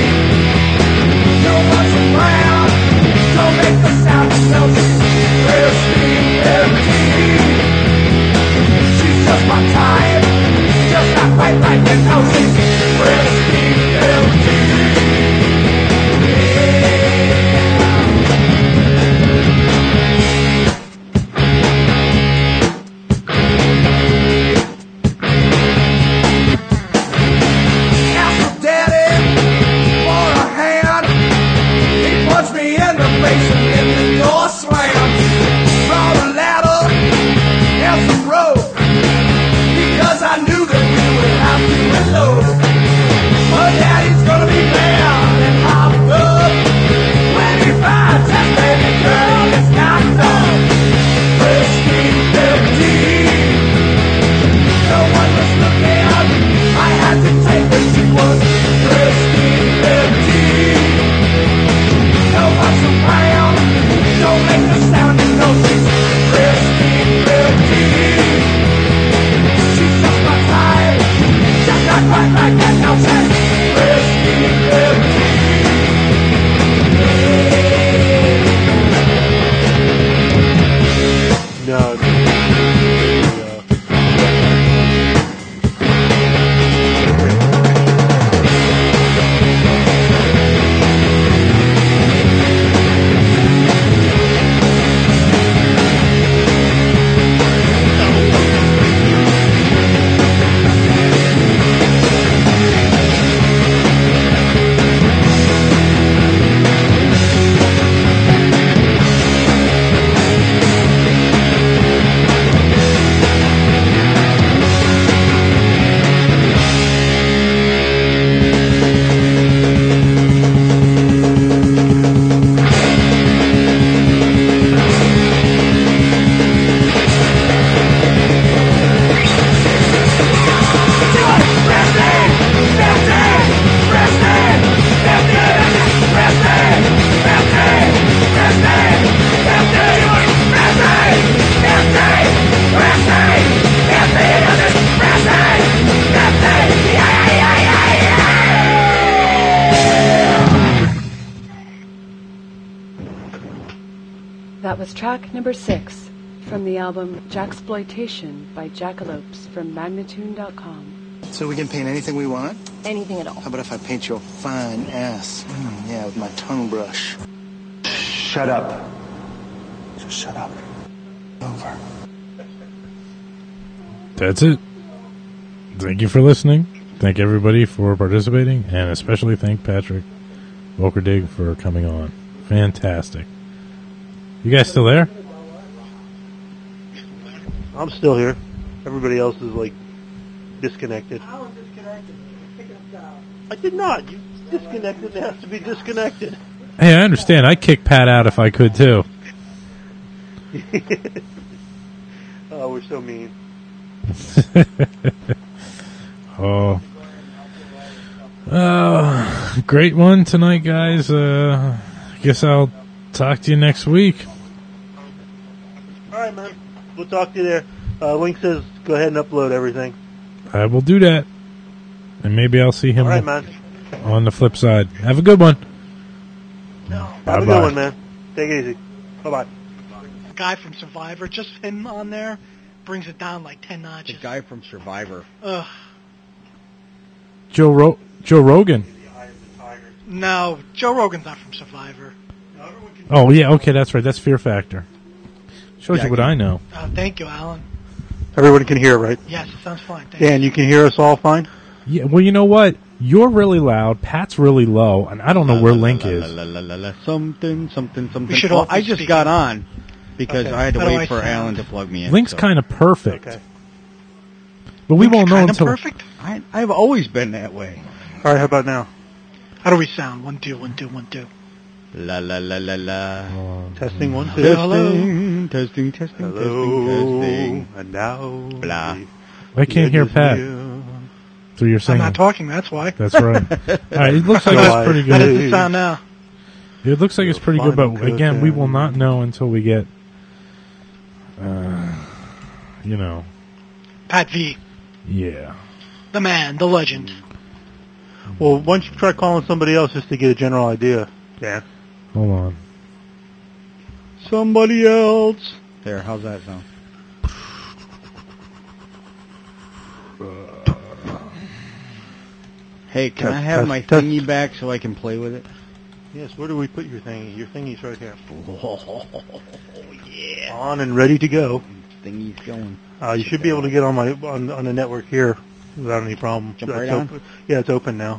No one's around, don't make a sound, you know she's frisky, empty. She's just my type, just not quite right, you know she's frisky, empty. Asked her daddy for a hand. He punched me in the face and then the door slammed. Brought a ladder and some rope because I knew that we would have to reload. But daddy's gonna be mad and hopped up when he finds that baby girl is not done. Frisky, empty. No one was looking, I had to take her. She was frisky, empty. No one's around, don't make a sound, you know she's frisky, empty. She's just my type, just not quite like that, now she's frisky, empty. No, no. That was track number six from the album Jacksploitation by Jackalopes from Magnatune dot com. So we can paint anything we want? Anything at all. How about if I paint your fine ass? Mm, yeah, with my tongue brush. Shut up. Just shut up. Over. That's it. Thank you for listening. Thank everybody for participating, and especially thank Patrick Volkerdig for coming on. Fantastic. You guys still there? I'm still here. Everybody else is like disconnected. I did not. You disconnected. It has to be disconnected. Hey, I understand. I'd kick Pat out if I could, too. Oh, we're so mean. oh. Uh, great one tonight, guys. Uh, I guess I'll talk to you next week. All right, man. We'll talk to you there. Uh, Link says go ahead and upload everything. I will do that. And maybe I'll see him All right, man. on the flip side. Have a good one. Have Bye-bye. a good one, man. Take it easy. Bye-bye. The guy from Survivor, just him on there, brings it down like ten notches. The guy from Survivor. Ugh. Joe Ro- Joe Rogan. No, Joe Rogan's not from Survivor. Oh, yeah, okay, that's right. That's Fear Factor. Shows Yeah, you what I I know. Oh, thank you, Alan. Everyone can hear, right? Yes, it sounds fine. Thank Dan, you can hear us all fine? Yeah, well, you know what? You're really loud, Pat's really low, and I don't know where Link is. Something, something, something. We should Well, all be I just speaking. got on because Okay. I had to How do wait I for sound? Alan to plug me in. Link's so. kind of perfect. Okay. But we won't know Kinda until... perfect? I, I've always been that way. All right, how about now? How do we sound? One, two, one, two, one, two. La la la la la. Testing one, two. Testing, testing, testing, Hello. testing, testing. And now. Blah. I can't hear Pat. So you're I'm saying... not talking, that's why. That's right. All right, it looks like How it's pretty How does good. it sound now? It looks like it's pretty good, but Final again, we cooking. will not know until we get, uh, you know, Pat V, yeah. the man, the legend. Well, why don't you try calling somebody else just to get a general idea, Dan? Hold on. Somebody else. There, how's that sound? Hey, can Test, I have test, my test. thingy back so I can play with it? Yes, where do we put your thingy? Your thingy's right here. Oh, yeah. On and ready to go. Thingy's going. Uh, you should be able to get on my on, on the network here without any problem. Jump It's right on? open. Yeah, it's open now.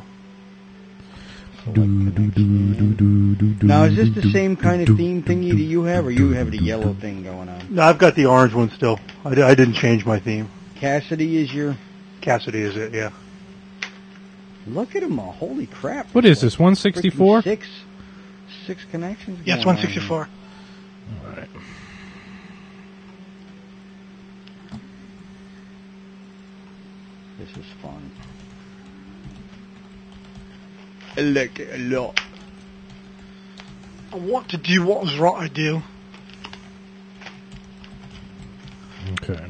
Now, is this the same kind of theme thingy that you have, or you have the yellow thing going on? No, I've got the orange one still. I, di- I didn't change my theme. Cassidy is your... Cassidy is it, yeah. Look at them all. Holy crap. What is this, one sixty-four? Freaking Six, six connections Yes, going one on. sixty-four. All right. This is fun. I like it a lot. I want to do what was right I do. Okay.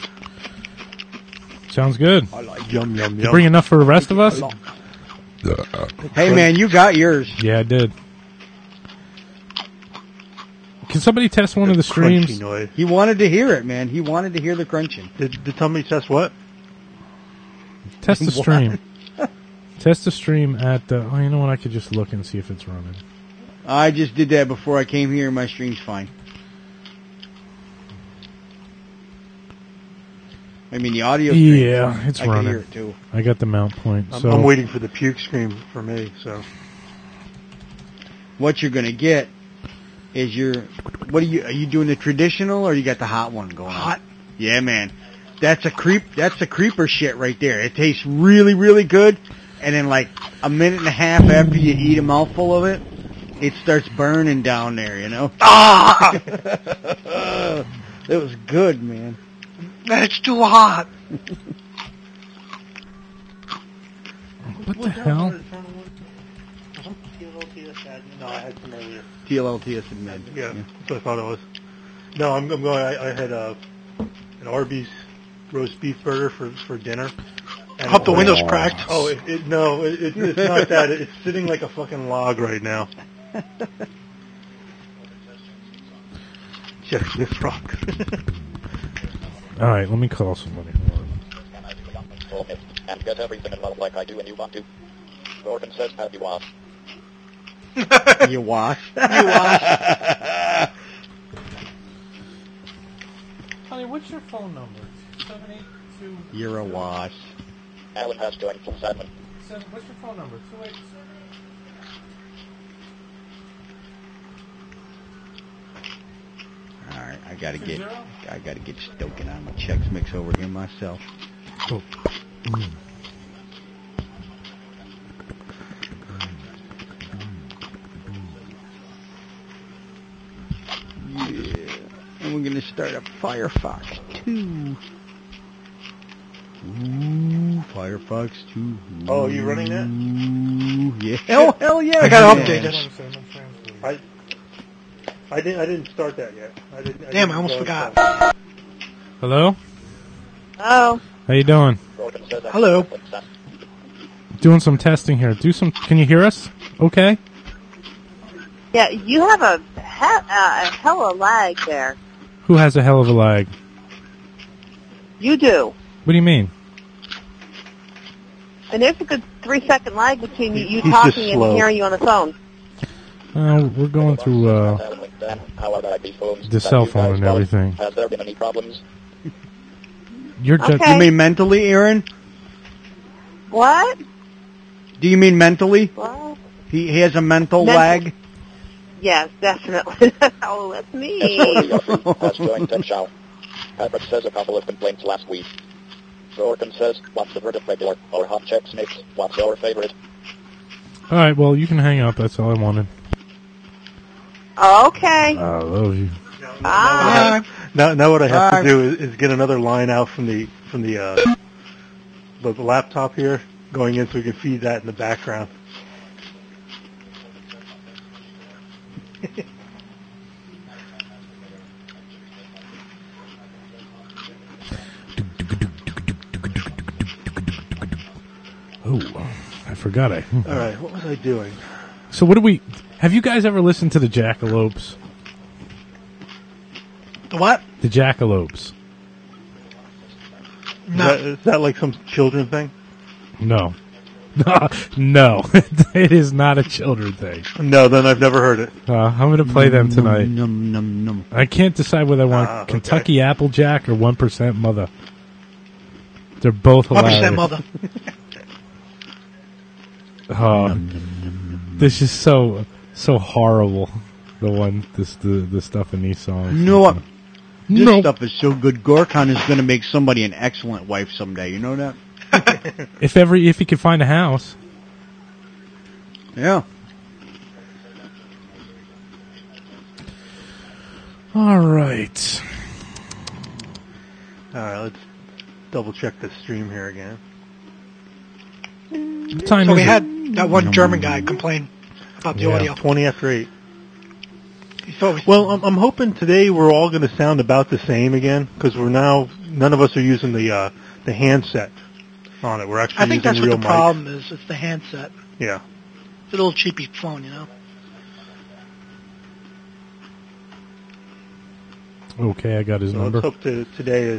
Sounds good. I like Yum, yum, You yum. bring enough for the rest of us? Hey, man, you got yours. Yeah, I did. Can somebody test one of the Crunchy streams? noise. He wanted to hear it, man. He wanted to hear the crunching. Did, did somebody test what? Test the What? stream. Test the stream at, uh, oh, you know what? I could just look and see if it's running. I just did that before I came here, and my stream's fine. I mean, the audio stream. Yeah, it's I can running. hear it, too. I got the mount point. I'm, So I'm waiting for the puke scream for me, so. What you're going to get is your... What are you... Are you doing the traditional, or you got the hot one going on? Hot. Yeah, man. That's a creep. That's a creeper shit right there. It tastes really, really good, and then like a minute and a half after you eat a mouthful of it, it starts burning down there. You know. Ah! It was good, man. It's too hot. what the hell? No, I had some earlier. T L L T S admit. Yeah, that's what I thought it was. No, I'm, I'm going. I, I had a, an Arby's roast beef burger for for dinner. And Hope the it- window's cracked. Oh, it, it, no, it, it, it's not that. It's sitting like a fucking log right now. Jeff Smith rocks. All right, let me call somebody. And get everything in love like I do and you want to. Gordon says have you wash. You wash? You wash. Honey, what's your phone number? seven eight two You're a wash. Alan has joined from Simon. Seven, what's your phone number? two eight seven. All right, I gotta get, I gotta get stoking on my Chex Mix over here myself. Oh. Mm. Yeah, and we're gonna start a Firefox two. Ooh, Firefox two. Oh, you running that? Ooh, yeah. Hell, hell yeah. I gotta update this. I, I didn't. I didn't start that yet. I didn't. I Damn, didn't I almost go forgot. start. Hello? Oh. How you doing? Hello. Doing some testing here. Do some. Can you hear us? Okay. Yeah, you have a, he- uh, a hell of a lag there. Who has a hell of a lag? You do. What do you mean? And there's a good three second lag between you, you He's talking just and slow. hearing you on the phone. Uh, we're going through uh, the cell phone and everything. Has there been any problems? You're just. You mean mentally, Aaron? What? Do you mean mentally? What? He, he has a mental Mental. lag? Yes, definitely. Oh, that's me. Has joined Tech Show. Patrick says a couple of complaints last week. Gordon says, what's the verdict regular or hot Chex Mix? What's your favorite? All right. Well, you can hang up. That's all I wanted. Okay. I love you. Bye. Now, now what I have Bye. to do is, is get another line out from the from the uh, the, the laptop here going in, so we can feed that in the background. Oh, I forgot I. All right, what was I doing? So what do we? Have you guys ever listened to the Jackalopes? The what? The Jackalopes. Is that, is that like some children thing? No. No, it is not a children thing. No, then I've never heard it. Uh, I'm going to play them tonight. Num, num, num. I can't decide whether I want Ah, okay. Kentucky Applejack or one percent Mother. They're both One hilarious. percent mother. Oh, this is so so horrible. The one, this the the stuff in these songs. You know what? This No. stuff is so good. Gorkon is going to make somebody an excellent wife someday. You know that? If every if he could find a house. Yeah. All right. All right, let's double check the stream here again. What time So is we it? had that one German guy complain about the Yeah, audio. twenty after eight. He thought we Well, I'm, I'm hoping today we're all going to sound about the same again, because we're now none of us are using the uh, the handset on it. We're actually I think using that's what real the mics. problem is. It's the handset. Yeah. It's a little cheapy phone, you know. Okay, I got his So number. let's hope to, today is.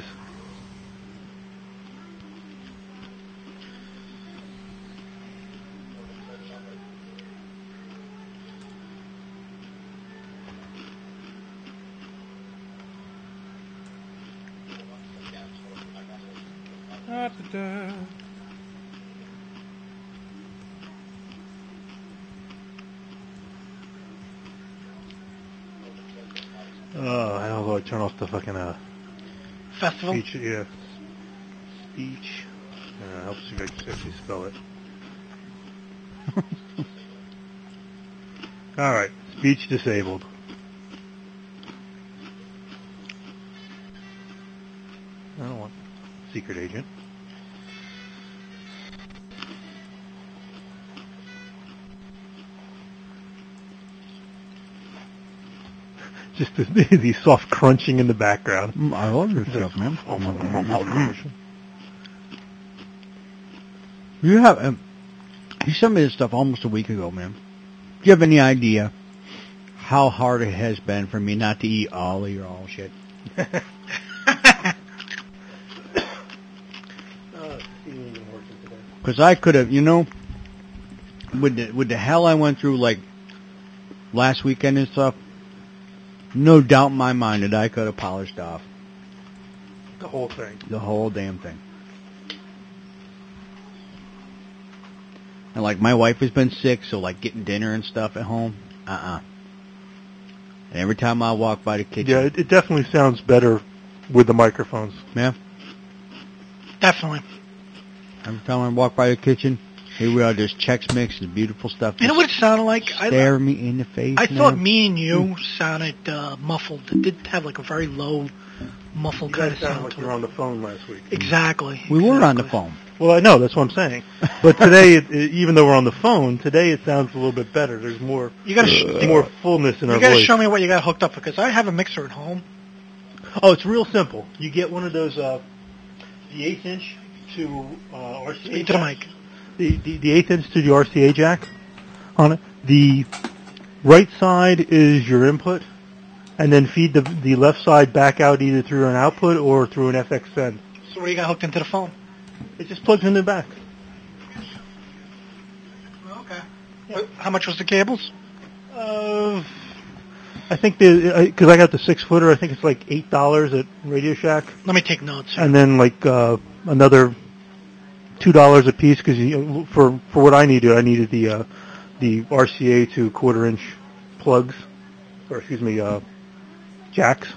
Oh, I don't know. Turn off the fucking uh, Festival. speech. Yeah. Speech. Uh, helps you actually spell it. All right. Speech disabled. I don't want secret agent. Just the, the soft crunching in the background. Mm, I love your stuff, man. Oh my god. You have. Um, you sent me this stuff almost a week ago, man. Do you have any idea how hard it has been for me not to eat all of your all shit. Because I could have, you know, with the, with the hell I went through, like, last weekend and stuff, no doubt in my mind that I could have polished off The whole thing. the whole damn thing. And, like, my wife has been sick, so, like, getting dinner and stuff at home, uh-uh. And every time I walk by the kitchen... Yeah, it, it definitely sounds better with the microphones. Yeah. Definitely. Every time I walk by the kitchen, here we are, there's Chex Mix and beautiful stuff. You know what it sounded like? Stare I, me in the face. I now. thought me and you sounded uh, muffled. It did have like a very low, muffled You kind guys of sound sound like to you it. were on the phone last week. Exactly. We were on the phone. Well, I know, that's what I'm saying. But today, it, it, even though we're on the phone, today it sounds a little bit better. There's more, You gotta, sh- more fullness in you our gotta voice. show me what you got hooked up because I have a mixer at home. Oh, it's real simple. You get one of those, uh, the eighth inch to uh, R C A Speak to the mic. The, the, the eighth inch to the R C A jack on it. The right side is your input, and then feed the the left side back out either through an output or through an F X send. So what do you got hooked into the phone? It just plugs in the back. Okay. What- How much was the cables? Uh, I think the because I got the six footer. I think it's like eight dollars at Radio Shack, Let me take notes here. and then like uh, another two dollars a piece because for for what I needed, I needed the uh, the R C A to quarter inch plugs, or excuse me, uh, jacks.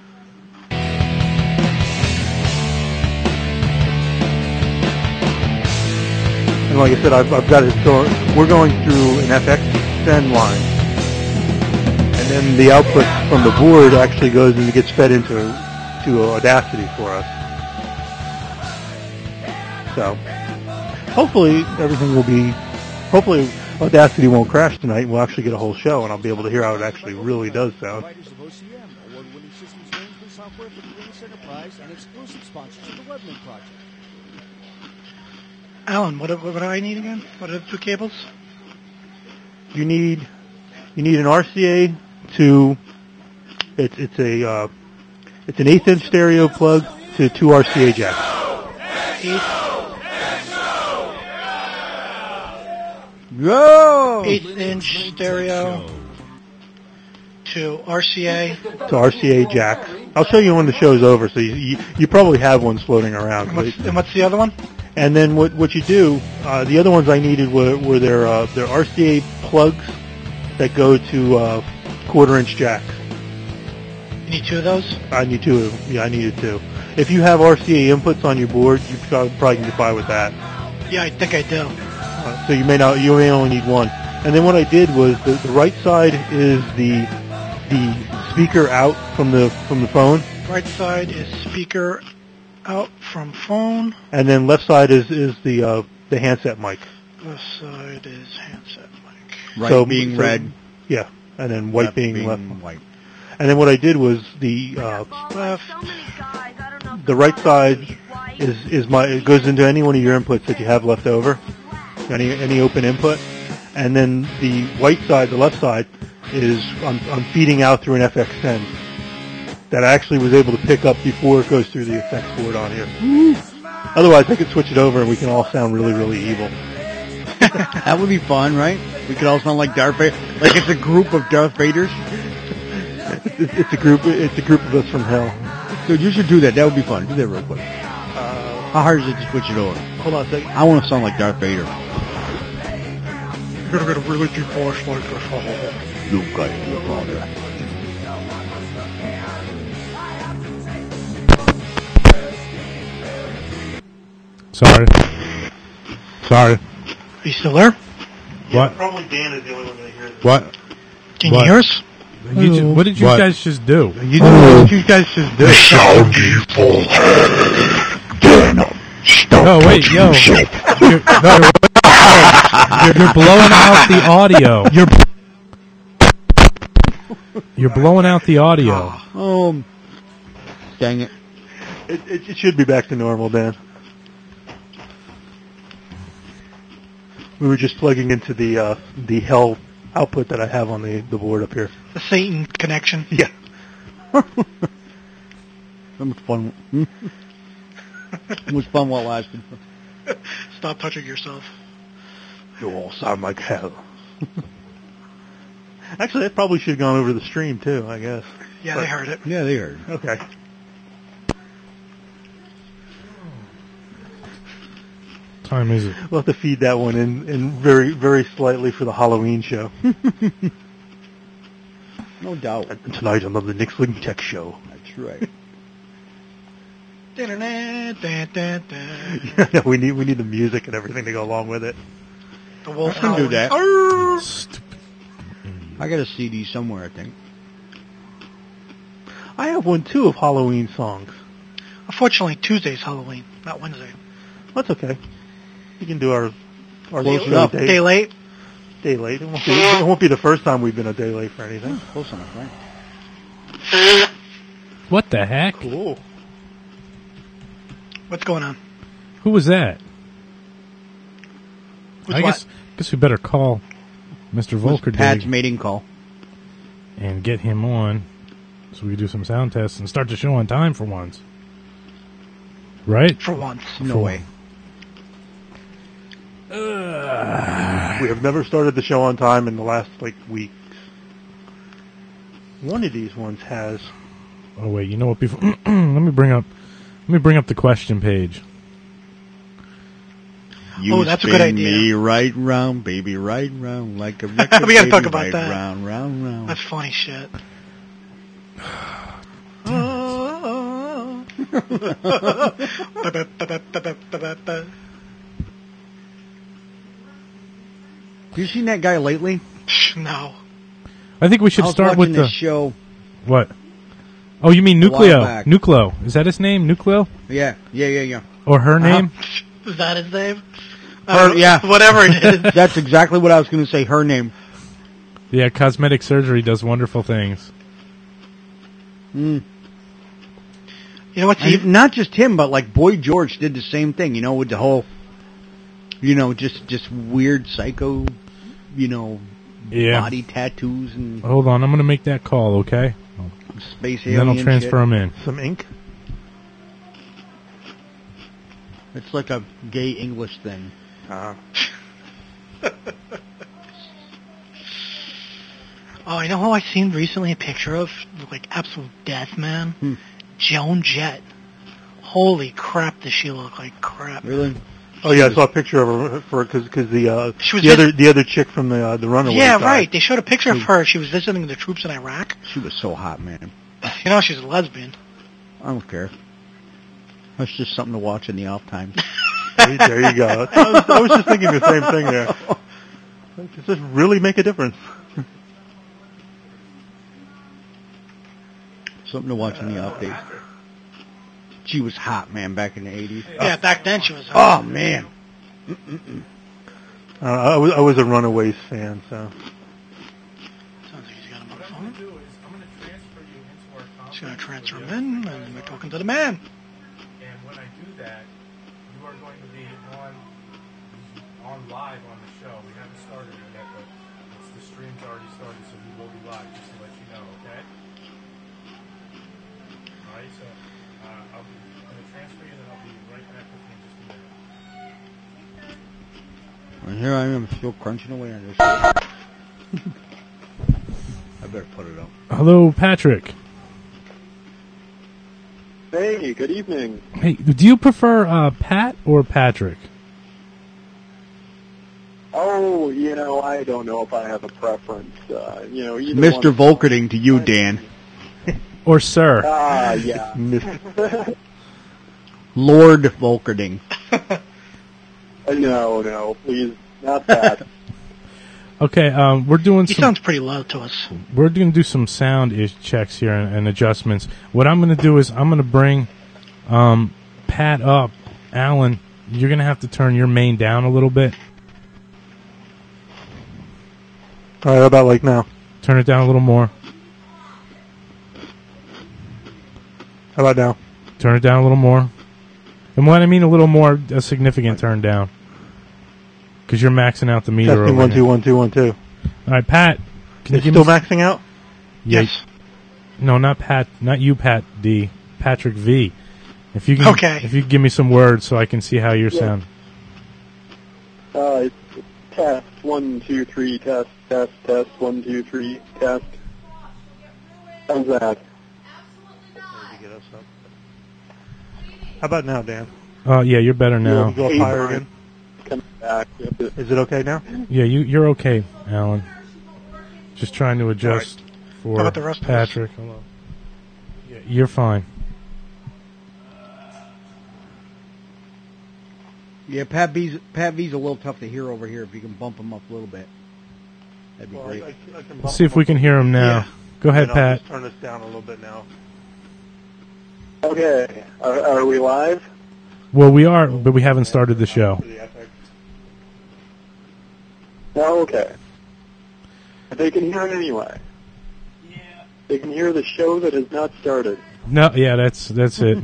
And like I said, I've, I've got it going. We're going through an F X send line, and then the output from the board actually goes and gets fed into to Audacity for us. So hopefully everything will be. Hopefully Audacity won't crash tonight, and we'll actually get a whole show, and I'll be able to hear how it actually really does sound. Providers of O C M, award-winning systems management software for the Linux Enterprise, and exclusive sponsors of the Webman Project. Alan, what, what do I need again? What are the two cables? You need you need an R C A to it's it's a uh, it's an eighth inch stereo plug to two R C A jacks. Eight, Go! eighth inch stereo to R C A. To R C A jacks. I'll show you when the show's over, so you you, you probably have one floating around. And what's, and what's the other one? And then what what you do? Uh, the other ones I needed were were their uh, their R C A plugs that go to uh, quarter inch jacks. You need two of those? I need two. of them. Yeah, I needed two. If you have R C A inputs on your board, you probably probably can get by with that. Yeah, I think I do. Uh, so you may not, you may only need one. And then what I did was the, the right side is the the speaker out from the from the phone, Right side is speaker out from phone. and then left side is is the uh, the handset mic. Left side is handset mic. Right So- being so- red. Yeah, and then white left being, left. white. And then what I did was the uh, Left. the right side is is my it goes into any one of your inputs that you have left over, any any open input, and then the white side, the left side, is I'm, I'm feeding out through an F X send that I actually was able to pick up before it goes through the effects board on here. Otherwise, I could switch it over and we can all sound really really evil. That would be fun, right? We could all sound like Darth Vader. Like it's a group of Darth Vaders. It's, it's a group. It's a group of us from hell. Dude, you should do that. That would be fun. Do that real quick. How hard is it to switch it over? Hold on a second. I want to sound like Darth Vader. You're gonna get a really deep voice like this. Luke, I your father. Sorry. Sorry. Are you still there? What? Probably Dan is the only one that hears it. What? Can What? you hear us? You ju- what did you What? guys just do? You know what you guys just did. Sound evil. Oh wait, yo! You're, no, you're, you're blowing out the audio. You're you're blowing out the audio. Oh, dang it! It, it, it should be back to normal, Dan. We were just plugging into the uh, the hell output that I have on the, the board up here. The Satan connection. Yeah. That was fun. It was fun while it lasted. Stop touching yourself. You all sound like hell. Actually, that probably should have gone over the stream, too, I guess. Yeah, But- they heard it. Yeah, they heard. Okay. Time is it? We'll have to feed that one in, in very, very slightly for the Halloween show. No doubt. And tonight on the Nick Sling Tech Show. That's right. Yeah, we need we need the music and everything to go along with it. The wolf I can do that. howling. I got a C D somewhere, I think. I have one too of Halloween songs. Unfortunately, Tuesday's Halloween, not Wednesday. That's okay. We can do our our Close show enough. day, Day late. day late. It won't, be, it won't be the first time we've been a day late for anything. Close enough, right? What the heck? Cool. What's going on? Who was that? Who's I what? guess guess we better call Mister Volker Pat's mating call. and get him on so we can do some sound tests and start the show on time for once. Right? For once. No way. We have never started the show on time in the last like weeks. One of these ones has. Oh wait, you know what? Before let me bring up let me bring up the question page. You Oh, that's a good spin idea. me right round, baby, right round, like a record. We gotta baby, talk about right that. Round, round, round. That's funny shit. Have you seen that guy lately? No. I think we should I was start with watching the this show. what? Oh, you mean A while Nucleo? back. Nucleo. Is that his name? Nucleo? Yeah, yeah, yeah, yeah. Or her name? Is that his name? Her, Uh, yeah. Whatever it is. That's exactly what I was going to say. Her name. Yeah, cosmetic surgery does wonderful things. Mm. You know what's And even? not just him, but like Boy George did the same thing. You know, with the whole, you know, just just weird psycho, you know, Yeah. body tattoos and Hold on, I'm going to make that call, okay? space And alien. then I'll transfer shit. him in. Some ink? It's like a gay English thing. Uh, Oh, you know who I seen recently a picture of? Like absolute death, man. Hmm. Joan Jett. Holy crap, does she look like crap? Really? oh yeah, I saw a picture of her for because because the uh, She was the vis- other the other chick from the uh, the Runaway. Yeah, died. right. They showed a picture of her. She was visiting the troops in Iraq. She was so hot, man. You know, she's a lesbian. I don't care. That's just something to watch in the off time. There, there you go. I was, I was just thinking the same thing there. Does this really make a difference? Something to watch in the off days. She was hot, man, back in the eighties. Yeah, back then she was. hot. Oh man. Uh, I was I was a Runaways fan, so Sounds like he's got him on the phone. She's gonna transfer him in, and we're talking to the man. And when I do that, you are going to be on on live on the show. We haven't started it yet, but it's, the stream's already started, so we will be live, just to let you know, okay? Alright, so uh, I'll be, I'm going to transfer you, and then I'll be right back with you in just a minute. And here I am, still crunching away on this. I better put it up. Hello, Patrick. Hey, good evening. Hey, do you prefer uh, Pat or Patrick? Oh, you know, I don't know if I have a preference. Uh, you know, either Mister one- Volkerding to you, Dan. Or Sir? Ah, yeah. Lord Volkerding. no, no, please, not that. Okay, um, we're doing He some. sounds pretty loud to us. We're going to do some sound ish checks here and, and adjustments. What I'm going to do is I'm going to bring um, Pat up. Alan, you're going to have to turn your main down a little bit. all right, how about like now? Turn it down a little more. How about now? Turn it down a little more. And when I mean a little more, a significant turn down. Because you're maxing out the meter Testing over one here. two one two one two. All right, Pat. Can It's you give still me... maxing out? Yeah, Yes. No, not Pat. Not you, Pat D. Patrick V. If you can, Okay. If you could give me some words so I can see how you're Yeah. sound. Uh, it's test, one, two, three, test, test, test, one, two, three, test. How's that? How about now, Dan? Oh, yeah, you're better You now. want to go up higher again? Come back. Is it okay now? Yeah, you, you're okay, Alan. Just trying to adjust for How about the rest of us? Patrick. Hello. Yeah, you're fine. Yeah, Pat V's Pat V's a little tough to hear over here. If you can bump him up a little bit, that'd be Well, great. I- I can Let's bump see if we can hear him now. Yeah. Go ahead, And I'll Pat. just turn this down a little bit now. Okay. Are, are we live? Well, we are, but we haven't started the show. Oh, okay. But they can hear it anyway. Yeah. They can hear the show that has not started. No, yeah, that's that's it.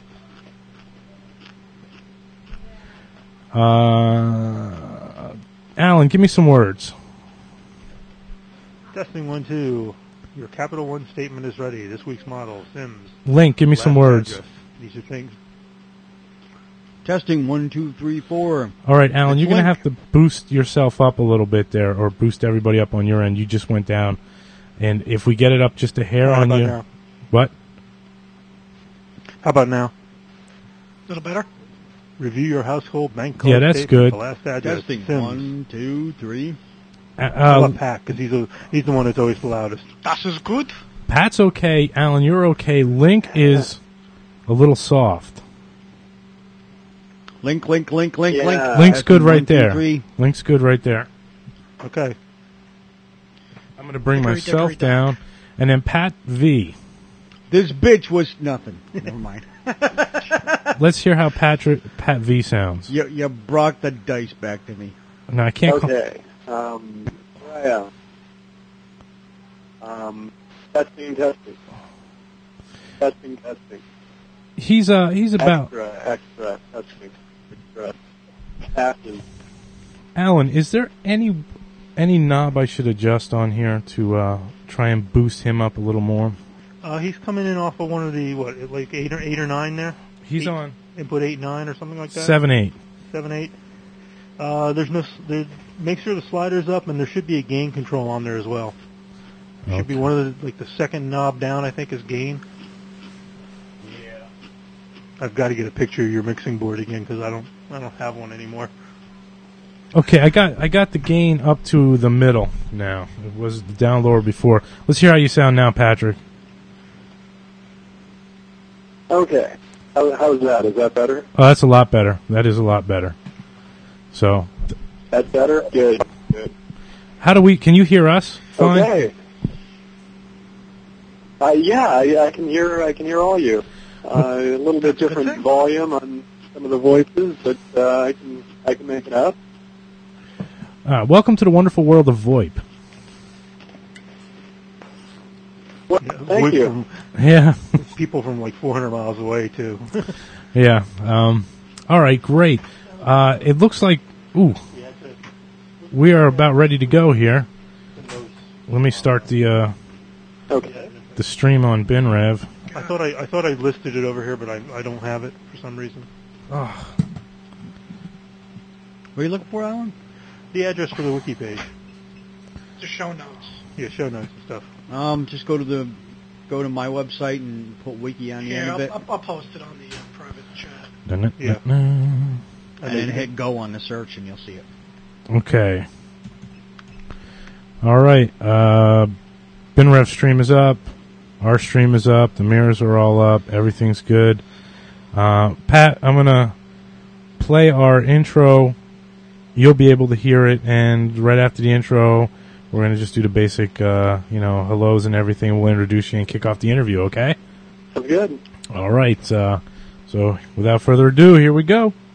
Uh, Alan, give me some words. Testing one, two. Your Capital One statement is ready. This week's model, Sims. Link, give me some Last words. address. These are things. Testing one, two, three, four. All right, Alan, It's you're going to Link. have to boost yourself up a little bit there, or boost everybody up on your end. You just went down. And if we get it up just a hair How on about you... now? What? How about now? A little better? Review your household bank card Yeah, that's statement, good. The last address. Testing Sims. one, two, three. Uh, How uh, about Pat? Because he's, a- he's the one that's always the loudest. That is good. Pat's okay. Alan, you're okay. Link is a little soft. Link, link, link, link, Yeah. link. Link's Testing good right one, two, there. three. Link's good right there. Okay. I'm going to bring Hickory myself dickory down. And then Pat V. This bitch was nothing. Never mind. Let's hear how Patrick Pat V sounds. You, you brought the dice back to me. No, I can't call... Okay. Um, where I am. Um, testing, testing. Testing, testing. He's uh he's about Extra, extra, testing. Extra. Passes. Alan, is there any any knob I should adjust on here to uh try and boost him up a little more? Uh, he's coming in off of one of the, what, like eight or eight or nine there? He's Eight- on Input eight, nine or something like that? seven eight. Seven, eight. Uh, there's no, s- there, make sure the slider's up, and there should be a gain control on there as well. There should be one of the, like the second knob down, I think, is gain. Yeah. I've got to get a picture of your mixing board again, because I don't, I don't have one anymore. Okay, I got I got the gain up to the middle now. It was down lower before. Let's hear how you sound now, Patrick. Okay. How, how's that? Is that better? Oh, that's a lot better. That is a lot better. So, That's better? Good. Good. how do we? Can you hear us? Fine. Okay. Uh, yeah, I, I can hear. I can hear all you. Uh, a little bit different volume on some of the voices, but uh, I can. I can make it up. Uh, welcome to the wonderful world of VoIP. Well, Yeah, thank with- you. From, Yeah, people from like four hundred miles away, too. yeah. Um, all right, great. Uh, it looks like ooh, we are about ready to go here. Let me start the uh, Okay. the stream on BinRev. I thought I, I thought I listed it over here, but I, I don't have it for some reason. Oh, What are you looking for, Alan? The address for the wiki page. The show notes. Yeah, show notes and stuff. Um, just go to the go to my website and put wiki on the end Yeah, of I'll, it, I'll, I'll post it on the uh, private chat. dun, dun, Yeah. dun, and then hit go on the search, and you'll see it. dun. Okay. All right. Uh, BinRev stream is up. Our stream is up. The mirrors are all up. Everything's good. Uh, Pat, I'm gonna play our intro. You'll be able to hear it, and right after the intro, we're gonna just do the basic, uh, you know, hellos and everything. We'll introduce you and kick off the interview. Okay? Sounds good. All right. Uh, so, without further ado, here we go.